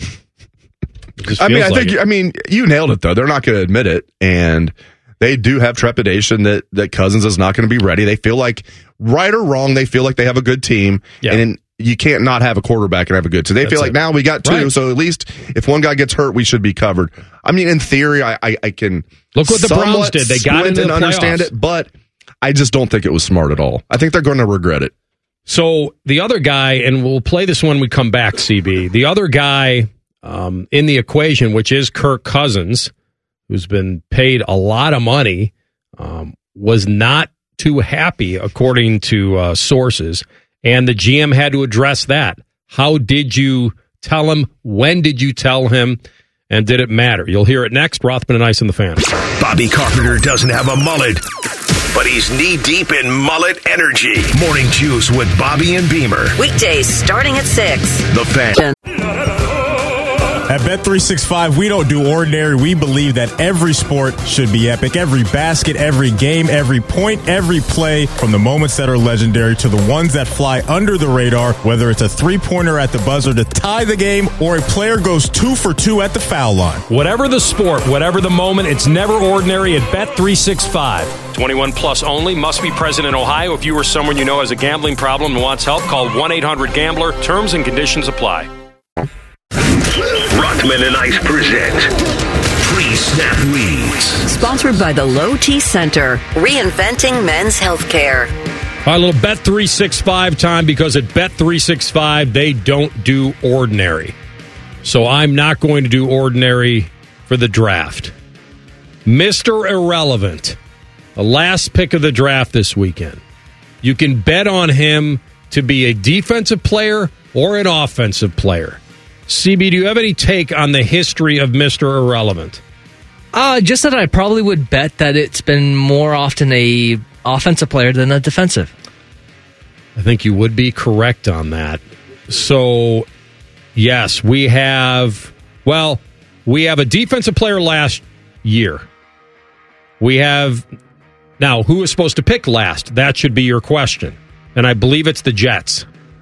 I mean, you nailed it though. They're not going to admit it, and they do have trepidation that Cousins is not going to be ready. They feel like, right or wrong, they feel like they have a good team, and you can't not have a quarterback and have a good team. So they feel like now we got 2, so at least if one guy gets hurt, we should be covered. I mean, in theory, I can look what the Browns did. They got into the playoffs. Understand it, but I just don't think it was smart at all. I think they're going to regret it. So the other guy, and we'll play this when we come back, CB, the other guy in the equation, which is Kirk Cousins, who's been paid a lot of money, was not too happy, according to sources, and the GM had to address that. How did you tell him? When did you tell him? And did it matter? You'll hear it next. Rothman and Ice in the Fan. Bobby Carpenter doesn't have a mullet, but he's knee-deep in mullet energy. Morning Juice with Bobby and Beamer. Weekdays starting at 6. The Fan. At Bet365, we don't do ordinary. We believe that every sport should be epic. Every basket, every game, every point, every play, from the moments that are legendary to the ones that fly under the radar, whether it's a three-pointer at the buzzer to tie the game or a player goes 2 for 2 at the foul line. Whatever the sport, whatever the moment, it's never ordinary at Bet365. 21 plus only, must be present in Ohio. If you or someone you know has a gambling problem and wants help, call 1-800-GAMBLER. Terms and conditions apply. Rothman and Ice present Pre-Snap Reads. Sponsored by the Low T Center, reinventing men's healthcare. All right, a little Bet365 time, because at Bet365, they don't do ordinary. So I'm not going to do ordinary for the draft. Mr. Irrelevant, the last pick of the draft this weekend. You can bet on him to be a defensive player or an offensive player. CB, do you have any take on the history of Mr. Irrelevant? Just that I probably would bet that it's been more often a offensive player than a defensive. I think you would be correct on that. So, yes, we have a defensive player last year. We have, now, who was supposed to pick last? That should be your question. And I believe it's the Jets.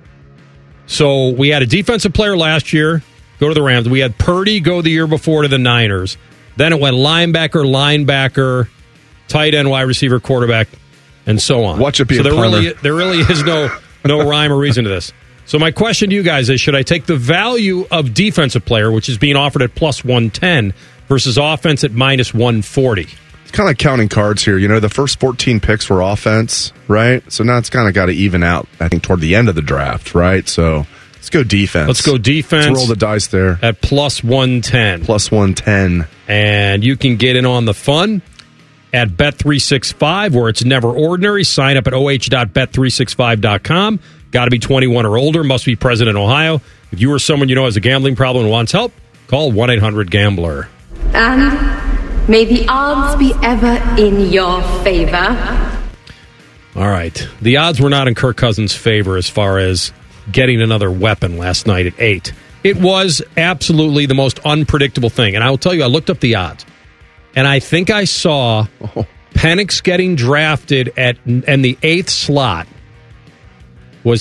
So we had a defensive player last year go to the Rams. We had Purdy go the year before to the Niners. Then it went linebacker, tight end, wide receiver, quarterback, and so on. Watch it be so a there punter. there really is no rhyme or reason to this. So my question to you guys is, should I take the value of defensive player, which is being offered at plus 110, versus offense at minus 140? It's kind of like counting cards here. You know, the first 14 picks were offense, right? So now it's kind of got to even out, I think, toward the end of the draft, right? So let's go defense. Let's go defense. Let's roll the dice there. At plus 110. Plus 110. And you can get in on the fun at Bet365, where it's never ordinary. Sign up at oh.bet365.com. Got to be 21 or older. Must be present in Ohio. If you or someone you know has a gambling problem and wants help, call 1-800-GAMBLER. And may the odds be ever in your favor. All right. The odds were not in Kirk Cousins' favor as far as getting another weapon last night at 8. It was absolutely the most unpredictable thing. And I will tell you, I looked up the odds, and I think I saw Penix getting drafted and the 8th slot was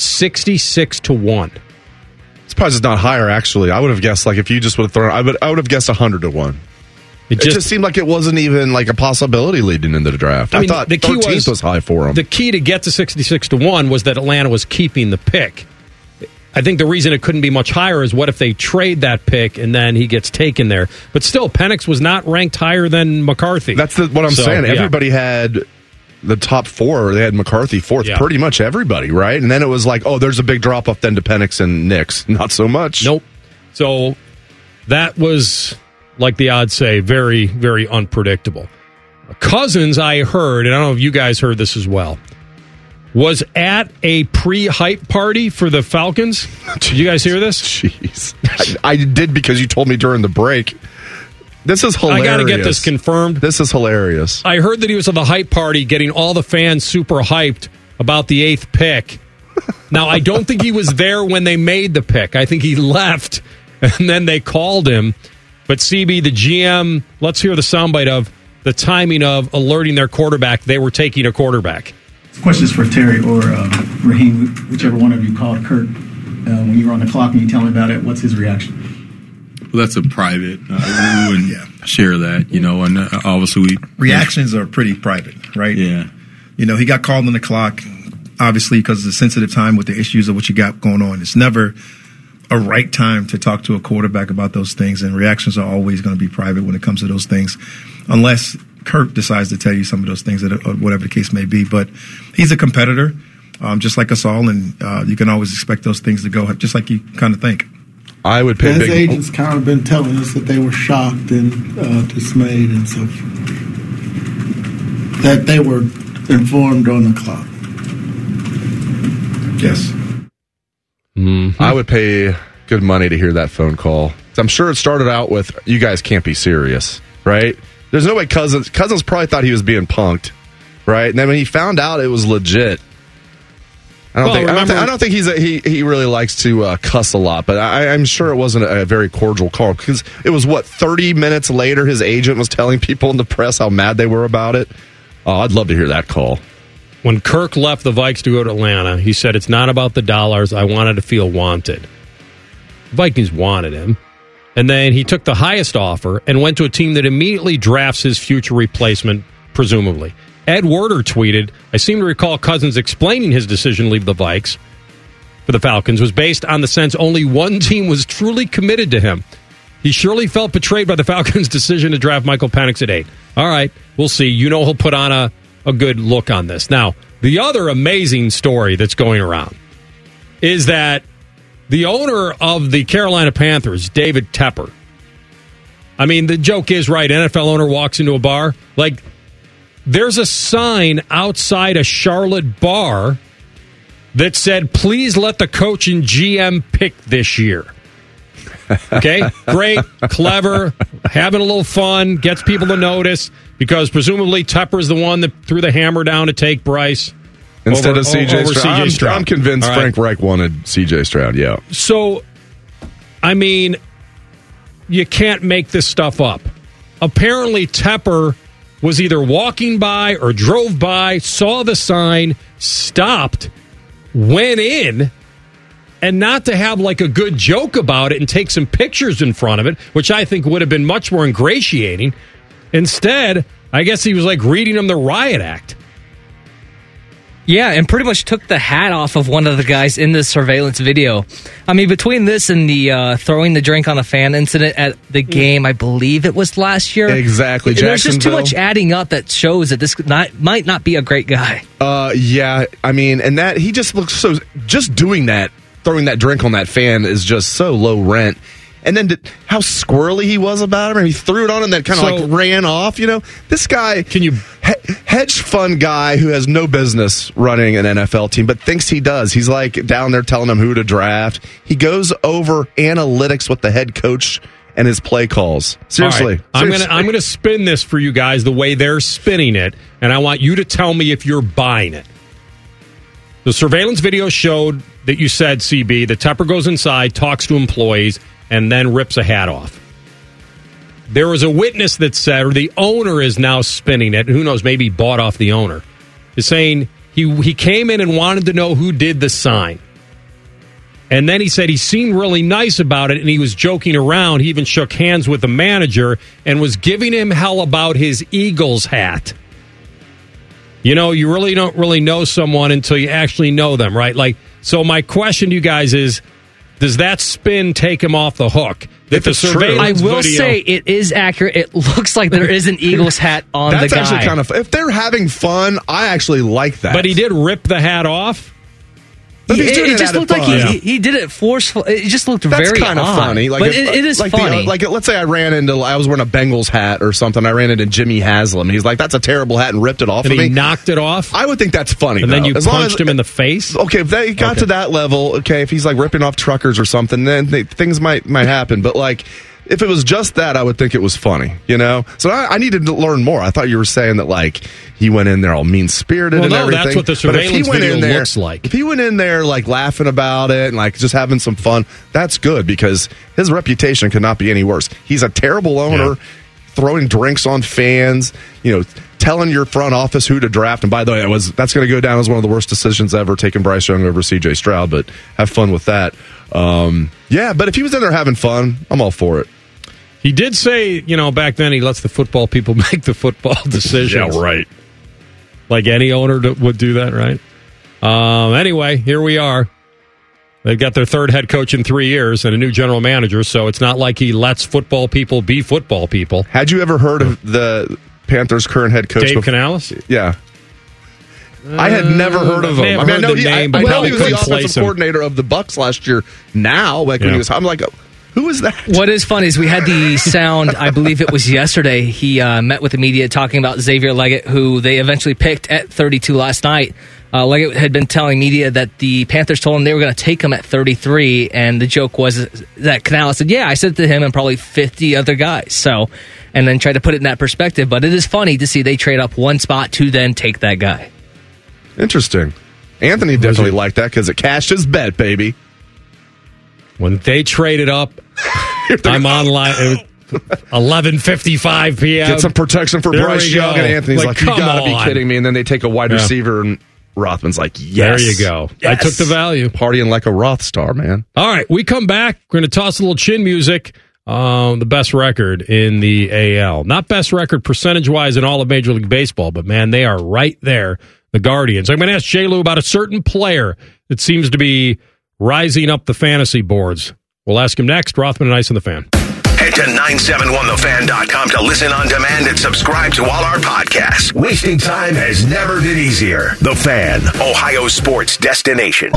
66-1. Surprised it's not higher, actually. I would have guessed, like, if you just would have thrown, I would have guessed 100-1. It just seemed like it wasn't even like a possibility leading into the draft. I thought the 13th was high for him. The key to get to 66-1 was that Atlanta was keeping the pick. I think the reason it couldn't be much higher is what if they trade that pick and then he gets taken there. But still, Penix was not ranked higher than McCarthy. That's what I'm saying. Yeah. Everybody had the top 4. They had McCarthy 4th. Yeah. Pretty much everybody, right? And then it was like, oh, there's a big drop-off then to Penix and Nix. Not so much. Nope. So that was, like the odds say, very, very unpredictable. Cousins, I heard, and I don't know if you guys heard this as well, was at a pre-hype party for the Falcons. Did you guys hear this? Jeez. I did, because you told me during the break. This is hilarious. I got to get this confirmed. This is hilarious. I heard that he was at the hype party getting all the fans super hyped about the 8th pick. Now, I don't think he was there when they made the pick. I think he left, and then they called him. But CB, the GM, let's hear the soundbite of the timing of alerting their quarterback they were taking a quarterback. This question is for Terry or Raheem, whichever one of you called Kurt when you were on the clock and you tell him about it. What's his reaction? Well, that's a private. We wouldn't share that, and obviously reactions are pretty private, right? Yeah. He got called on the clock, obviously, because of the sensitive time with the issues of what you got going on. It's never a right time to talk to a quarterback about those things, and reactions are always going to be private when it comes to those things, unless Kurt decides to tell you some of those things, or whatever the case may be. But he's a competitor, just like us all, and you can always expect those things to go just like you kind of think. I would pay his big. Agents kind of been telling us that they were shocked and dismayed and so that they were informed on the clock. Yes. Mm-hmm. I would pay good money to hear that phone call. I'm sure it started out with, you guys can't be serious, right? There's no way Cousins probably thought he was being punked, right? And then when he found out it was legit, I don't think he really likes to cuss a lot, but I'm sure it wasn't a very cordial call, because it was, 30 minutes later his agent was telling people in the press how mad they were about it. Oh, I'd love to hear that call. When Kirk left the Vikes to go to Atlanta, he said, it's not about the dollars. I wanted to feel wanted. Vikings wanted him. And then he took the highest offer and went to a team that immediately drafts his future replacement, presumably. Ed Werder tweeted, I seem to recall Cousins explaining his decision to leave the Vikes for the Falcons was based on the sense only one team was truly committed to him. He surely felt betrayed by the Falcons' decision to draft Michael Penix at 8. All right, we'll see. He'll put on a good look on this. Now, the other amazing story that's going around is that the owner of the Carolina Panthers, David Tepper, I mean, the joke is, right, NFL owner walks into a bar, like, there's a sign outside a Charlotte bar that said, please let the coach and GM pick this year. Okay, great, clever, having a little fun, gets people to notice, because presumably Tepper's the one that threw the hammer down to take Bryce instead of C.J. Stroud. I'm convinced Frank Reich wanted C.J. Stroud, yeah. So, I mean, you can't make this stuff up. Apparently, Tepper was either walking by or drove by, saw the sign, stopped, went in, and not to have like a good joke about it and take some pictures in front of it, which I think would have been much more ingratiating. Instead, I guess he was like reading them the riot act. Yeah, and pretty much took the hat off of one of the guys in the surveillance video. I mean, between this and the throwing the drink on a fan incident at the game, I believe it was last year. Exactly. There's just too much adding up that shows that this might not be a great guy. Yeah, I mean, and that he just looks so, just doing that, throwing that drink on that fan is just so low rent. And then how squirrely he was about it. I mean, he threw it on and then kind of ran off. You know, this guy, hedge fund guy who has no business running an NFL team, but thinks he does. He's like down there telling them who to draft. He goes over analytics with the head coach and his play calls. Seriously. Right. I'm gonna spin this for you guys the way they're spinning it, and I want you to tell me if you're buying it. The surveillance video showed that you said, CB, that Tepper goes inside, talks to employees, and then rips a hat off. There was a witness that said, or the owner is now spinning it, who knows, maybe he bought off the owner, is saying he came in and wanted to know who did the sign. And then he said he seemed really nice about it, and he was joking around. He even shook hands with the manager and was giving him hell about his Eagles hat. You know, you really don't really know someone until you actually know them, right? Like, so my question to you guys is, does that spin take him off the hook? That the surveillance I will say it is accurate. It looks like there is an Eagles hat on the guy. That's actually kind of, if they're having fun, I actually like that. But he did rip the hat off? It just looked like he did it forceful. It just looked very odd. That's kind of funny. Like, but it is funny. Let's say I was wearing a Bengals hat or something. I ran into Jimmy Haslam. He's like, that's a terrible hat, and ripped it off of me. And he knocked it off? I would think that's funny, and then you punched him in the face? Okay, if they got to that level, okay, if he's like ripping off truckers or something, then things might happen. But like, if it was just that, I would think it was funny, you know? So I needed to learn more. I thought you were saying that, like, he went in there all mean-spirited and everything. That's what the surveillance video looks like. If he went in there, like, laughing about it and, like, just having some fun, that's good, because his reputation could not be any worse. He's a terrible owner, throwing drinks on fans, you know, telling your front office who to draft. And by the way, that's going to go down as one of the worst decisions ever, taking Bryce Young over C.J. Stroud, but have fun with that. Yeah, but if he was in there having fun, I'm all for it. He did say, you know, back then he lets the football people make the football decisions. Yeah, right. Like any owner would do that, right? Anyway, here we are. They've got their third head coach in 3 years and a new general manager, so it's not like he lets football people be football people. Had you ever heard of the Panthers' current head coach? Dave Canales? Yeah. I had never heard of him. I know he was the offensive coordinator of the Bucs last year. Now, like when he was, I'm like, Who is that? What is funny is we had the sound, I believe it was yesterday, he met with the media talking about Xavier Leggett, who they eventually picked at 32 last night. Leggett had been telling media that the Panthers told him they were going to take him at 33, and the joke was that Canales said, yeah, I said it to him and probably 50 other guys. So, and then tried to put it in that perspective. But it is funny to see they trade up one spot to then take that guy. Interesting. Anthony definitely liked that because it cashed his bet, baby. When they traded up, I'm online. It was 11:55 p.m. Get some protection for Bryce Young, and Anthony's like you got to be kidding me. And then they take a wide receiver, and Rothman's like, yes. There you go. Yes. I took the value. Partying like a Roth star, man. All right, we come back. We're going to toss a little chin music. The best record in the AL. Not best record percentage-wise in all of Major League Baseball, but, man, they are right there, the Guardians. I'm going to ask J-Lou about a certain player that seems to be rising up the fantasy boards. We'll ask him next. Rothman and Ice on the Fan. Head to 971thefan.com to listen on demand and subscribe to all our podcasts. Wasting time has never been easier. The Fan, Ohio sports destination.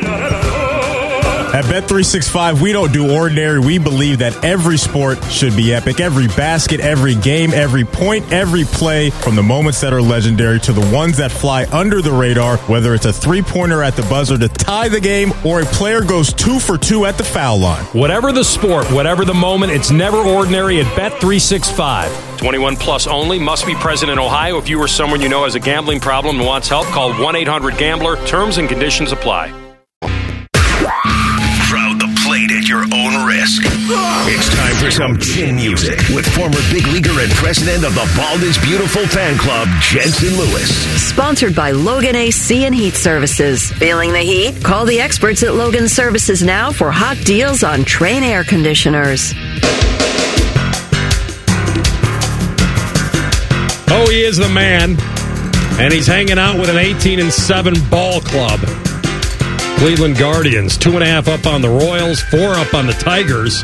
At Bet365, we don't do ordinary. We believe that every sport should be epic. Every basket, every game, every point, every play, from the moments that are legendary to the ones that fly under the radar, whether it's a three-pointer at the buzzer to tie the game or a player goes 2 for 2 at the foul line. Whatever the sport, whatever the moment, it's never ordinary at Bet365. 21 plus only, must be present in Ohio. If you or someone you know has a gambling problem and wants help, call 1-800-GAMBLER. Terms and conditions apply. Crowd the plate at your own risk. It's time for some chin music with former big leaguer and president of the Bald is Beautiful fan club, Jensen Lewis. Sponsored by Logan AC and Heat Services. Feeling the heat? Call the experts at Logan Services now for hot deals on Trane air conditioners. Oh, he is the man, and he's hanging out with an 18-7 ball club. Cleveland Guardians, 2.5 up on the Royals, 4 up on the Tigers.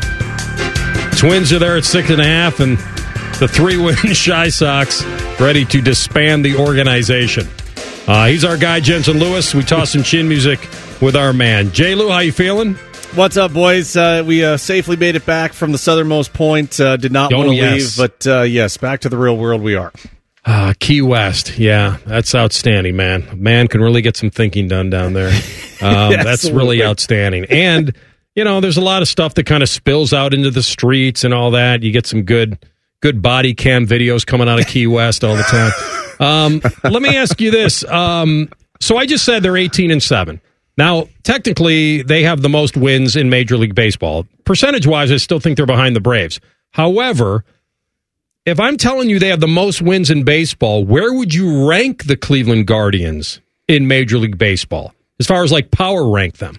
Twins are there at 6.5, and the 3-win Chi Sox ready to disband the organization. He's our guy, Jensen Lewis. We toss some chin music with our man. J-Lou, how you feeling? What's up, boys? We safely made it back from the southernmost point. Did not want to leave, but yes, back to the real world we are. Key West, yeah, that's outstanding, man. Man can really get some thinking done down there. That's really outstanding. And, you know, there's a lot of stuff that kind of spills out into the streets and all that. You get some good body cam videos coming out of Key West all the time. Let me ask you this. So I just said they're 18-7. Now, technically, they have the most wins in Major League Baseball. Percentage-wise, I still think they're behind the Braves. However, if I'm telling you they have the most wins in baseball, where would you rank the Cleveland Guardians in Major League Baseball? As far as, like, power rank them?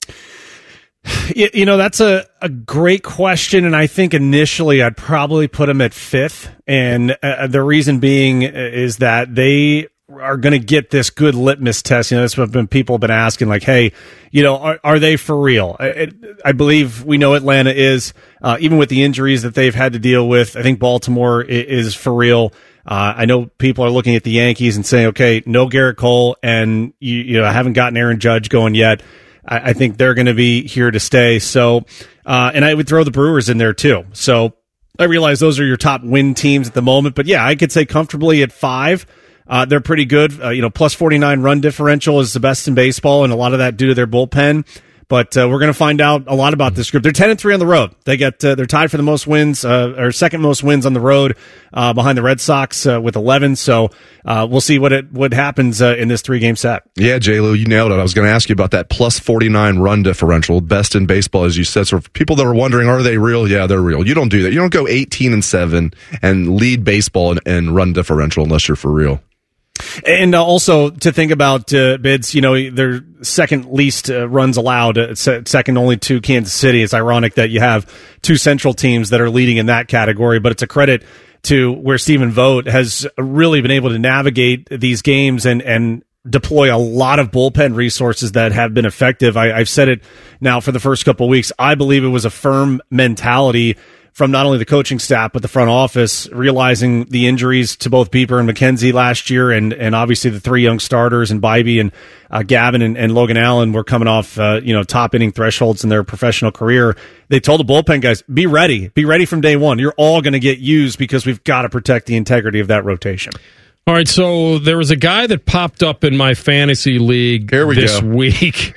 You know, that's a great question, and I think initially I'd probably put them at 5th. And the reason being is that they are going to get this good litmus test. You know, that's what people have been asking, like, hey, you know, are they for real? I believe we know Atlanta is, even with the injuries that they've had to deal with. I think Baltimore is for real. I know people are looking at the Yankees and saying, okay, no Garrett Cole, and you know, I haven't gotten Aaron Judge going yet. I think they're going to be here to stay. So, and I would throw the Brewers in there too. So I realize those are your top win teams at the moment, but yeah, I could say comfortably at 5. They're pretty good. You know, plus 49 run differential is the best in baseball, and a lot of that due to their bullpen. But we're going to find out a lot about this group. They're 10-3 on the road. They're tied for the most wins, or second most wins on the road, behind the Red Sox with 11. So we'll see what happens in this 3-game set. Yeah, J-Lou, you nailed it. I was going to ask you about that plus 49 run differential, best in baseball, as you said. So for people that are wondering, are they real? Yeah, they're real. You don't do that. You don't go 18-7 and lead baseball in run differential unless you're for real. And also to think about bids, you know, they're second least runs allowed, second only to Kansas City. It's ironic that you have two Central teams that are leading in that category, but it's a credit to where Stephen Vogt has really been able to navigate these games and deploy a lot of bullpen resources that have been effective. I've said it now for the first couple of weeks. I believe it was a firm mentality from not only the coaching staff but the front office, realizing the injuries to both Bieber and McKenzie last year, and obviously the three young starters and Bybee and Gavin and Logan Allen were coming off top inning thresholds in their professional career. They told the bullpen guys, be ready from day one. You're all going to get used because we've got to protect the integrity of that rotation. All right, so there was a guy that popped up in my fantasy league this week.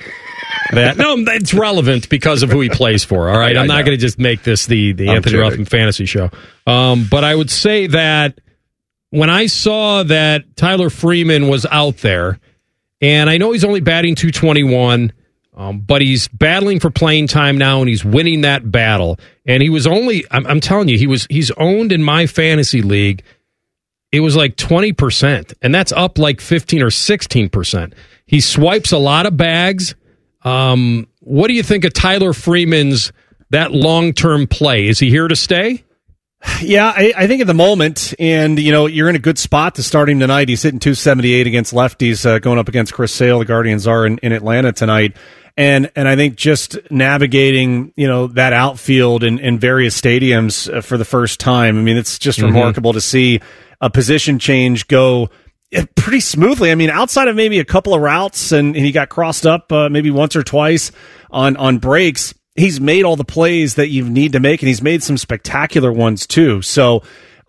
It's relevant because of who he plays for. All right, I'm not going to just make this the Anthony Ruffin fantasy show. But I would say that when I saw that Tyler Freeman was out there, and I know he's only batting .221, but he's battling for playing time now, and he's winning that battle. And he was I'm telling you, he's owned in my fantasy league. It was like 20%, and that's up like 15 or 16%. He swipes a lot of bags. What do you think of Tyler Freeman's that long-term play? Is he here to stay? Yeah, I think at the moment, and you're in a good spot to start him tonight. He's hitting .278 against lefties, going up against Chris Sale. The Guardians are in Atlanta tonight. And I think just navigating, that outfield in various stadiums for the first time. I mean, it's just remarkable to see a position change go pretty smoothly. I mean, outside of maybe a couple of routes and he got crossed up maybe once or twice on breaks, he's made all the plays that you need to make, and he's made some spectacular ones too. So,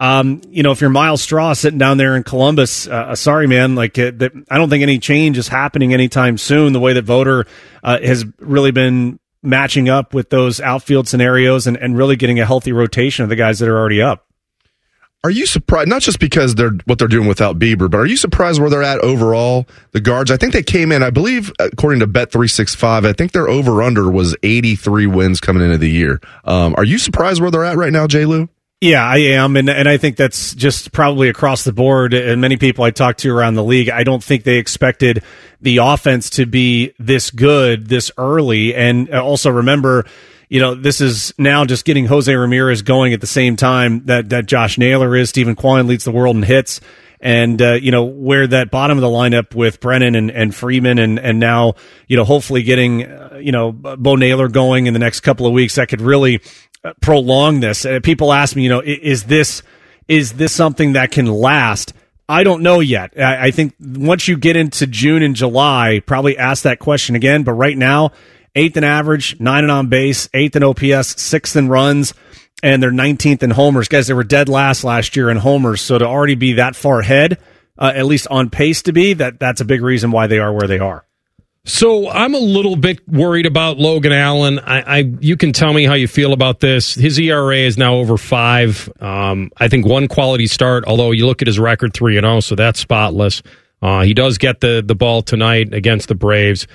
if you're Miles Straw sitting down there in Columbus, sorry, man, I don't think any change is happening anytime soon. The way that Voter has really been matching up with those outfield scenarios and really getting a healthy rotation of the guys that are already up. Are you surprised, not just because what they're doing without Bieber, but are you surprised where they're at overall, the guards? I think they came in, I believe, according to Bet365, I think their over-under was 83 wins coming into the year. Are you surprised where they're at right now, J. Lou? Yeah, I am, and I think that's just probably across the board. And many people I talked to around the league, I don't think they expected the offense to be this good this early. And also remember, this is now just getting Jose Ramirez going at the same time that Josh Naylor is. Stephen Kwan leads the world in hits. And, where that bottom of the lineup with Brennan and Freeman and now, hopefully getting, Bo Naylor going in the next couple of weeks, that could really prolong this. People ask me, is this something that can last? I don't know yet. I think once you get into June and July, probably ask that question again. But right now, 8th in average, 9th in on base, 8th in OPS, 6th in runs, and they're 19th in homers. Guys, they were dead last year in homers. So to already be that far ahead, at least on pace to be, that's a big reason why they are where they are. So I'm a little bit worried about Logan Allen. You can tell me how you feel about this. His ERA is now over 5. I think one quality start, although you look at his record 3-0, so that's spotless. He does get the ball tonight against the Braves.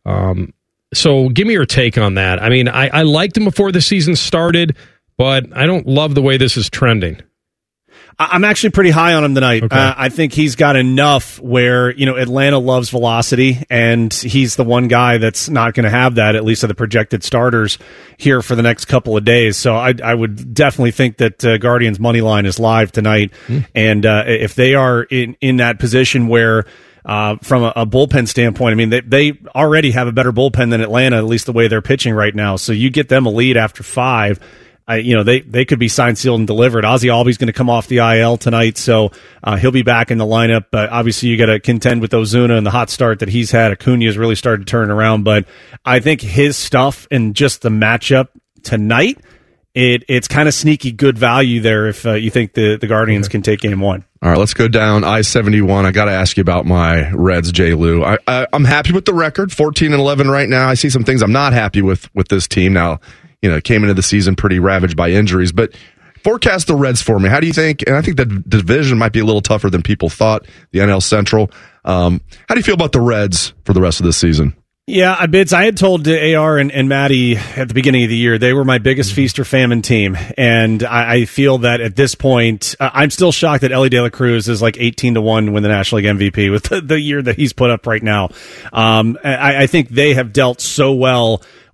So give me your take on that. I mean, I liked him before the season started, but I don't love the way this is trending. I'm actually pretty high on him tonight. Okay. I think he's got enough where, Atlanta loves velocity, and he's the one guy that's not going to have that, at least of the projected starters here for the next couple of days. So I would definitely think that Guardians' money line is live tonight. And if they are in that position where, from a bullpen standpoint, I mean, they already have a better bullpen than Atlanta, at least the way they're pitching right now. So you get them a lead after 5. They could be signed, sealed, and delivered. Ozzie Albies going to come off the IL tonight, so he'll be back in the lineup. But obviously, you got to contend with Ozuna and the hot start that he's had. Acuna has really started to turn around, but I think his stuff and just the matchup tonight, it's kind of sneaky good value there if you think the Guardians can take game 1. All right, let's go down I-71. I got to ask you about my Reds, J. Lou. I'm happy with the record, 14-11 right now. I see some things I'm not happy with this team now. Came into the season pretty ravaged by injuries, but forecast the Reds for me. How do you think? And I think the division might be a little tougher than people thought, the NL Central. How do you feel about the Reds for the rest of this season? Yeah, I had told AR and Maddie at the beginning of the year, they were my biggest feast or famine team. And I feel that at this point, I'm still shocked that Elly De La Cruz is like 18-1 to win the National League MVP with the year that he's put up right now. I think they have dealt so well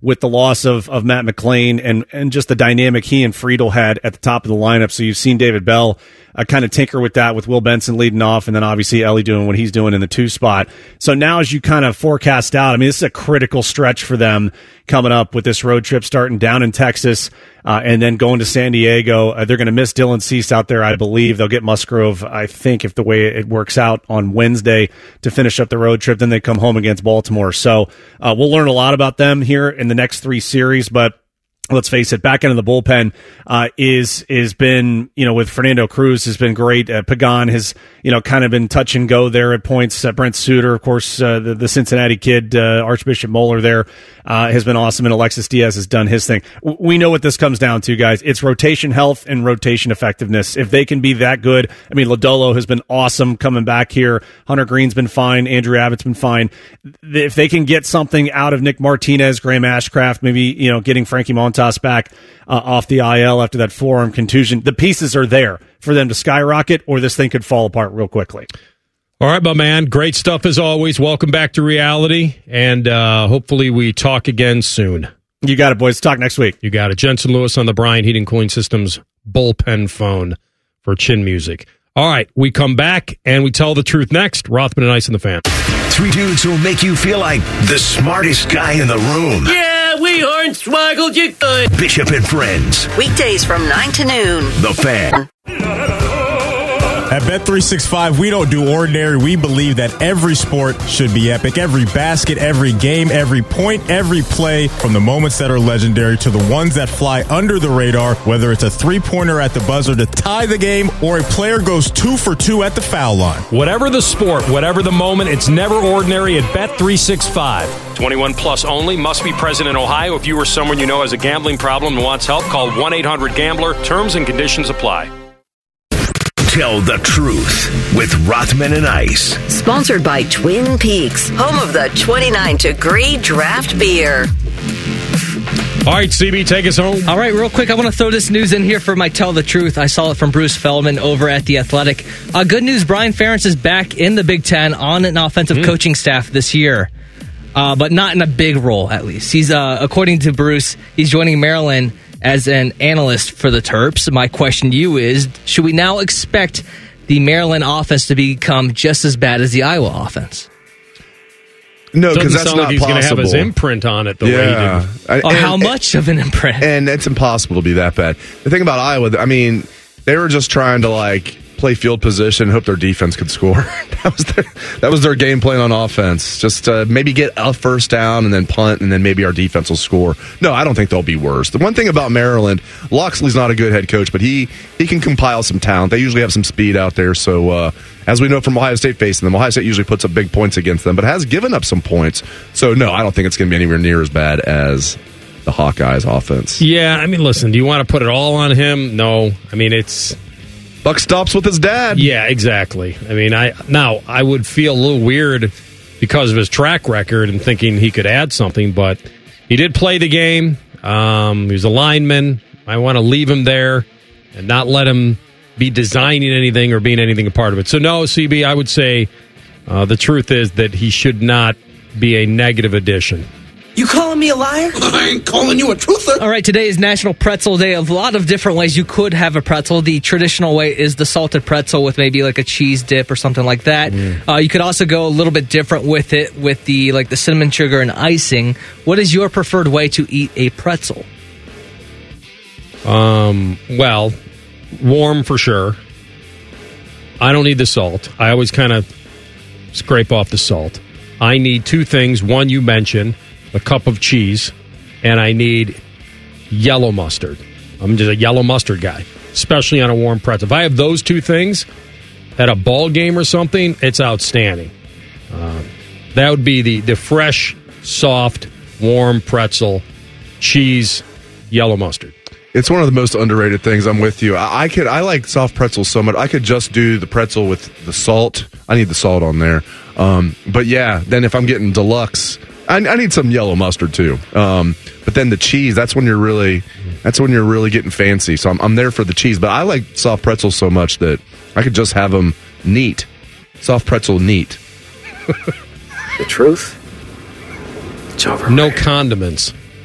with the loss of Matt McClain and just the dynamic he and Friedel had at the top of the lineup. So you've seen David Bell kind of tinker with that with Will Benson leading off, and then obviously Ellie doing what he's doing in the 2 spot. So now as you kind of forecast out, I mean, this is a critical stretch for them coming up with this road trip starting down in Texas and then going to San Diego. They're going to miss Dylan Cease out there, I believe. They'll get Musgrove, I think, if the way it works out on Wednesday to finish up the road trip. Then they come home against Baltimore. So we'll learn a lot about them here in the next 3 series, but let's face it, back end of the bullpen is been, with Fernando Cruz has been great. Pagan has, kind of been touch and go there at points. Brent Suter, of course, the Cincinnati kid, Archbishop Moeller there has been awesome, and Alexis Diaz has done his thing. We know what this comes down to, guys. It's rotation health and rotation effectiveness. If they can be that good, I mean, Lodolo has been awesome coming back here. Hunter Green's been fine. Andrew Abbott's been fine. If they can get something out of Nick Martinez, Graham Ashcraft, maybe, getting Frankie Montas back off the IL after that forearm contusion, the pieces are there for them to skyrocket, or this thing could fall apart real quickly. All right, my man. Great stuff as always. Welcome back to reality, and hopefully we talk again soon. You got it, boys. Talk next week. You got it. Jensen Lewis on the Bryant Heating Cooling Systems bullpen phone for Chin Music. All right, we come back and we tell the truth next. Rothman and Ice in the Fan. 3 dudes who'll make you feel like the smartest guy in the room. Yeah, we hornswoggled you good. Bishop and Friends. Weekdays from 9 to noon. The Fan. At Bet365, we don't do ordinary. We believe that every sport should be epic. Every basket, every game, every point, every play, from the moments that are legendary to the ones that fly under the radar, whether it's a three-pointer at the buzzer to tie the game or a player goes 2 for 2 at the foul line. Whatever the sport, whatever the moment, it's never ordinary at Bet365. 21 plus only. Must be present in Ohio. If you or someone you know has a gambling problem and wants help, call 1-800-GAMBLER. Terms and conditions apply. Tell the Truth with Rothman and Ice. Sponsored by Twin Peaks, home of the 29-degree draft beer. All right, CB, take us home. All right, real quick, I want to throw this news in here for my Tell the Truth. I saw it from Bruce Feldman over at The Athletic. Good news, Brian Ferentz is back in the Big Ten on an offensive coaching staff this year, but not in a big role, at least. He's, according to Bruce, he's joining Maryland as an analyst for the Terps. My question to you is, should we now expect the Maryland offense to become just as bad as the Iowa offense? No, because that's sound not like he's possible. Going to have his imprint on it the way he did. How much of an imprint? And it's impossible to be that bad. The thing about Iowa, I mean, they were just trying to play field position and hope their defense could score. That was their game plan on offense. Just maybe get a first down and then punt, and then maybe our defense will score. No, I don't think they'll be worse. The one thing about Maryland, Loxley's not a good head coach, but he can compile some talent. They usually have some speed out there. So as we know from Ohio State facing them, Ohio State usually puts up big points against them, but has given up some points. So no, I don't think it's going to be anywhere near as bad as the Hawkeyes offense. Yeah, I mean, listen, do you want to put it all on him? No. I mean, it's... Buck stops with his dad. Yeah, exactly. I mean, I would feel a little weird because of his track record and thinking he could add something, but he did play the game. He was a lineman. I want to leave him there and not let him be designing anything or being anything a part of it. So no, CB, I would say the truth is that he should not be a negative addition. You calling me a liar? I ain't calling you a truther. All right, today is National Pretzel Day. A lot of different ways you could have a pretzel. The traditional way is the salted pretzel with maybe like a cheese dip or something like that. You could also go a little bit different with it, with the cinnamon sugar and icing. What is your preferred way to eat a pretzel? Well, warm for sure. I don't need the salt. I always kind of scrape off the salt. I need 2 things. One, you mentioned, a cup of cheese, and I need yellow mustard. I'm just a yellow mustard guy, especially on a warm pretzel. If I have those 2 things at a ball game or something, it's outstanding. That would be the fresh, soft, warm pretzel, cheese, yellow mustard. It's one of the most underrated things. I'm with you. I like soft pretzels so much. I could just do the pretzel with the salt. I need the salt on there. But yeah, then if I'm getting deluxe, I need some yellow mustard too. But then the cheese, that's when you're really getting fancy. So I'm there for the cheese. But I like soft pretzels so much that I could just have them neat. Soft pretzel neat. The truth? It's over. No condiments.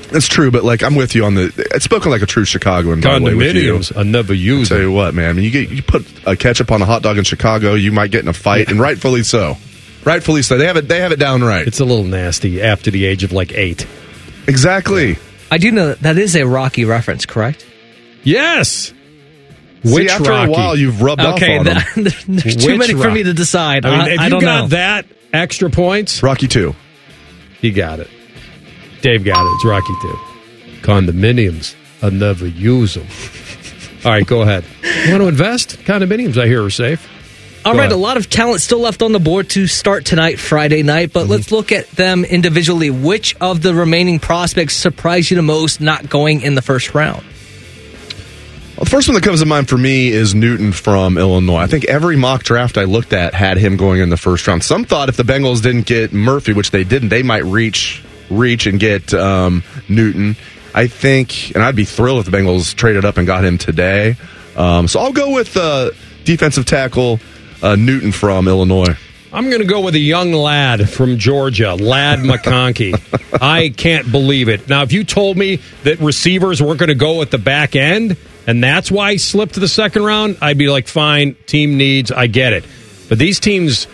That's true, but like I'm with you on it's spoken like a true Chicagoan. Condominiums, I never use. I'll tell you what, man. You put a ketchup on a hot dog in Chicago, you might get in a fight, and rightfully so. Rightfully so. They have it down right. It's a little nasty after the age of like 8. Exactly. I do know that is a Rocky reference, correct? Yes. See, after a while, you've rubbed off on them. There's too many for me to decide. I mean, if I you don't got know. that extra points, Rocky 2. You got it. Dave got it. It's Rocky 2. Condominiums, I never use them. All right, go ahead. You want to invest? Condominiums, I hear, are safe. All right, a lot of talent still left on the board to start tonight, Friday night, but let's look at them individually. Which of the remaining prospects surprised you the most not going in the first round? Well, the first one that comes to mind for me is Newton from Illinois. I think every mock draft I looked at had him going in the first round. Some thought if the Bengals didn't get Murphy, which they didn't, they might reach and get Newton. I think, and I'd be thrilled if the Bengals traded up and got him today. So I'll go with defensive tackle Newton from Illinois. I'm going to go with a young lad from Georgia, Ladd McConkey. I can't believe it. Now, if you told me that receivers weren't going to go at the back end, and that's why he slipped to the second round, I'd be like, fine, team needs, I get it. But these teams,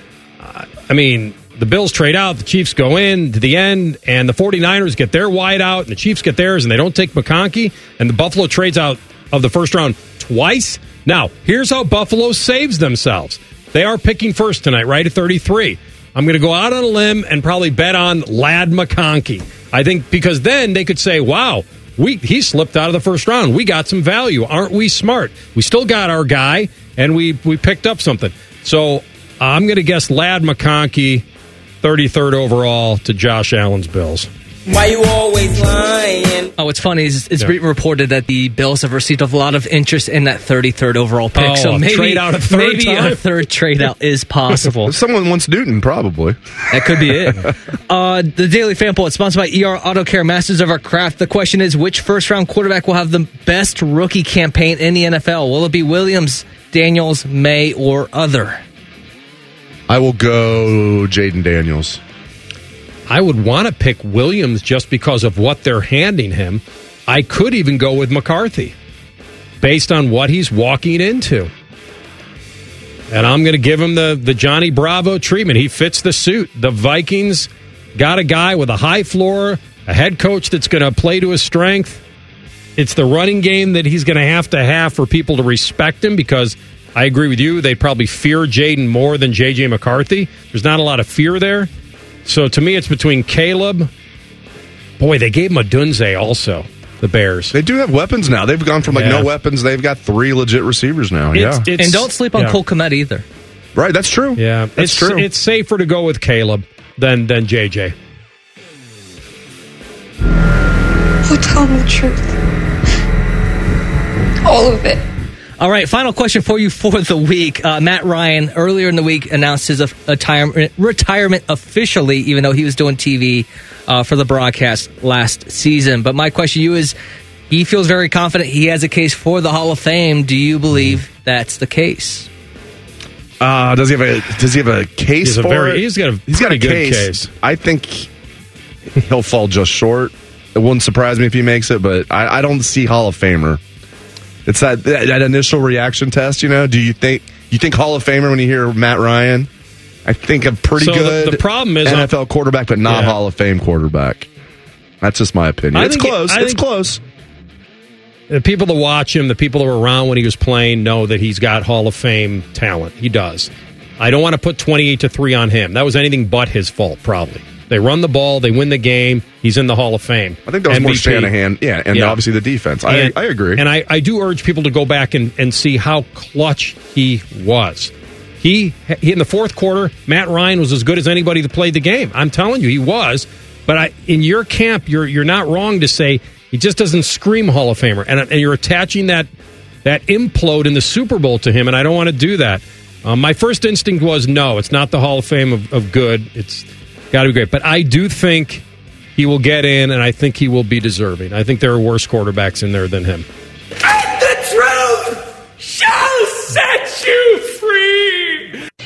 the Bills trade out, the Chiefs go in to the end, and the 49ers get their wide out, and the Chiefs get theirs, and they don't take McConkey, and the Buffalo trades out of the first round twice. Now, here's how Buffalo saves themselves. They are picking first tonight, right at 33. I'm going to go out on a limb and probably bet on Ladd McConkey. I think because then they could say, wow, he slipped out of the first round. We got some value. Aren't we smart? We still got our guy, and we picked up something. So I'm going to guess Ladd McConkey, 33rd overall to Josh Allen's Bills. Why you always lying? Oh, what's funny is it's being reported that the Bills have received a lot of interest in that 33rd overall pick. Oh, so maybe, trade out a third time? A third trade out is possible. If someone wants Newton, probably. That could be it. The Daily Fan Poll is sponsored by ER Auto Care, Masters of Our Craft. The question is, which first-round quarterback will have the best rookie campaign in the NFL? Will it be Williams, Daniels, May, or other? I will go Jaden Daniels. I would want to pick Williams just because of what they're handing him. I could even go with McCarthy based on what he's walking into. And I'm going to give him the Johnny Bravo treatment. He fits the suit. The Vikings got a guy with a high floor, a head coach that's going to play to his strength. It's the running game that he's going to have for people to respect him, because I agree with you. They probably fear Jaden more than J.J. McCarthy. There's not a lot of fear there. So to me, it's between Caleb. Boy, they gave him a Dunze also, the Bears. They do have weapons now. They've gone from no weapons. They've got 3 legit receivers now. And don't sleep on Cole Kmet either. Right, that's true. Yeah, that's true. It's safer to go with Caleb than JJ. Oh, tell me the truth. All of it. All right, final question for you for the week. Matt Ryan, earlier in the week, announced his retirement officially, even though he was doing TV for the broadcast last season. But my question to you is, he feels very confident he has a case for the Hall of Fame. Do you believe that's the case? Does he have a case for it? He's got a good case. I think he'll fall just short. It wouldn't surprise me if he makes it, but I don't see Hall of Famer. It's that initial reaction test, you know. Do you think Hall of Famer when you hear Matt Ryan? I think a pretty good the problem is NFL quarterback, but not Hall of Fame quarterback. That's just my opinion. It's close. It's close. The people that watch him, the people that were around when he was playing, know that he's got Hall of Fame talent. He does. I don't want to put 28-3 on him. That was anything but his fault, probably. They run the ball, they win the game, he's in the Hall of Fame. I think that was MVP. More Shanahan, and obviously the defense. I agree. And I do urge people to go back and see how clutch he was. He in the fourth quarter, Matt Ryan was as good as anybody that played the game. I'm telling you, he was. But in your camp, you're not wrong to say he just doesn't scream Hall of Famer. And you're attaching that implode in the Super Bowl to him, and I don't want to do that. My first instinct was, no, it's not the Hall of Fame of good. It's got to be great. But I do think he will get in, and I think he will be deserving. I think there are worse quarterbacks in there than him. And the truth shall set you free.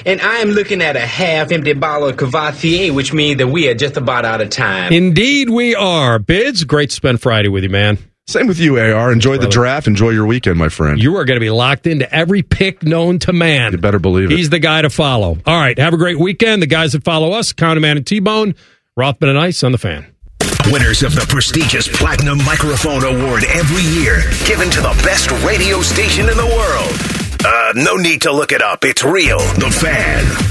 and I am looking at a half-empty bottle of Cavassier, which means that we are just about out of time. Indeed we are. Bids, great to spend Friday with you, man. Same with you, AR. Enjoy the draft. Enjoy your weekend, my friend. You are going to be locked into every pick known to man. You better believe it. He's the guy to follow. All right, have a great weekend. The guys that follow us, Counterman and T-Bone, Rothman and Ice on the Fan. Winners of the prestigious Platinum Microphone Award every year, given to the best radio station in the world. No need to look it up. It's real. The Fan.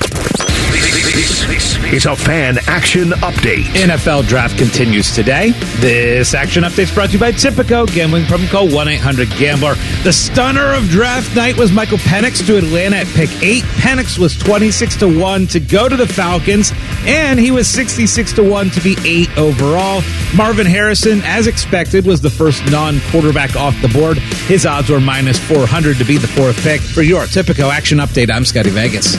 This is a Fan Action Update. NFL Draft continues today. This Action Update is brought to you by Tipico. Gambling promo code 1-800-GAMBLER. The stunner of draft night was Michael Penix to Atlanta at pick 8. Penix was 26-1 to go to the Falcons, and he was 66-1 to be 8 overall. Marvin Harrison, as expected, was the first non-quarterback off the board. His odds were minus 400 to be the 4th pick. For your Tipico Action Update, I'm Scotty Vegas.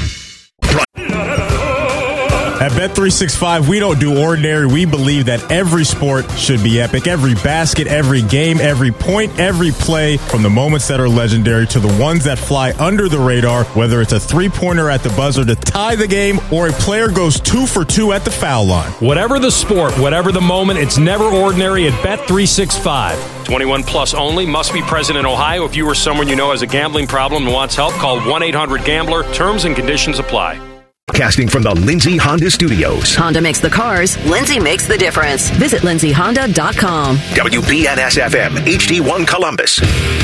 At Bet365, we don't do ordinary. We believe that every sport should be epic. Every basket, every game, every point, every play, from the moments that are legendary to the ones that fly under the radar, whether it's a three-pointer at the buzzer to tie the game or a player goes 2 for 2 at the foul line. Whatever the sport, whatever the moment, it's never ordinary at Bet365. 21 plus only, must be present in Ohio. If you or someone you know has a gambling problem and wants help, call 1-800-GAMBLER. Terms and conditions apply. Casting from the Lindsay Honda Studios. Honda makes the cars. Lindsay makes the difference. Visit lindsayhonda.com. WBNS-FM, HD1 Columbus.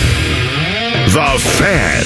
The Fan.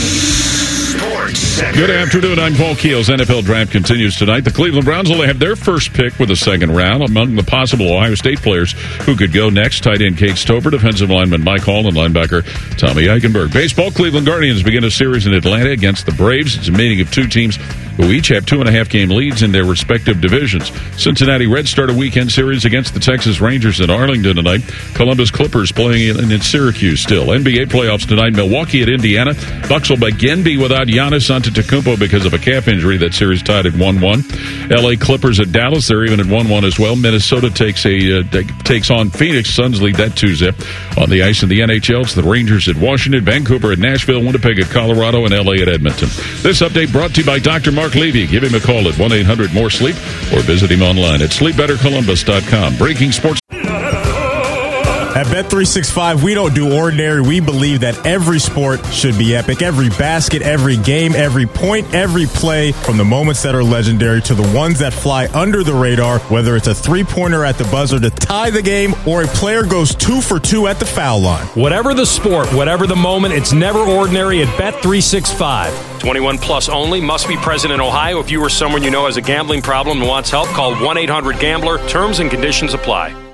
Sports Center. Good afternoon. I'm Paul Keels. NFL Draft continues tonight. The Cleveland Browns will have their first pick with the second round. Among the possible Ohio State players who could go next, tight end Kate Stover, defensive lineman Mike Hall, and linebacker Tommy Eichenberg. Baseball, Cleveland Guardians begin a series in Atlanta against the Braves. It's a meeting of two teams who each have 2.5-game leads in their respective divisions. Cincinnati Reds start a weekend series against the Texas Rangers in Arlington tonight. Columbus Clippers playing in Syracuse still. NBA playoffs tonight. Milwaukee at Indiana. Bucks will again be without Giannis Antetokounmpo because of a calf injury. That series tied at 1-1. LA Clippers at Dallas. They're even at 1-1 as well. Minnesota takes on Phoenix. Suns lead that 2-0. On the ice in the NHL, it's the Rangers at Washington, Vancouver at Nashville, Winnipeg at Colorado, and LA at Edmonton. This update brought to you by Dr. Mark Levy. Give him a call at 1-800-MORE-SLEEP or visit him online at sleepbettercolumbus.com. Breaking sports. At Bet365, we don't do ordinary. We believe that every sport should be epic. Every basket, every game, every point, every play, from the moments that are legendary to the ones that fly under the radar, whether it's a three-pointer at the buzzer to tie the game or a player goes 2 for 2 at the foul line. Whatever the sport, whatever the moment, it's never ordinary at Bet365. 21 plus only, must be present in Ohio. If you or someone you know has a gambling problem and wants help, call 1-800-GAMBLER. Terms and conditions apply.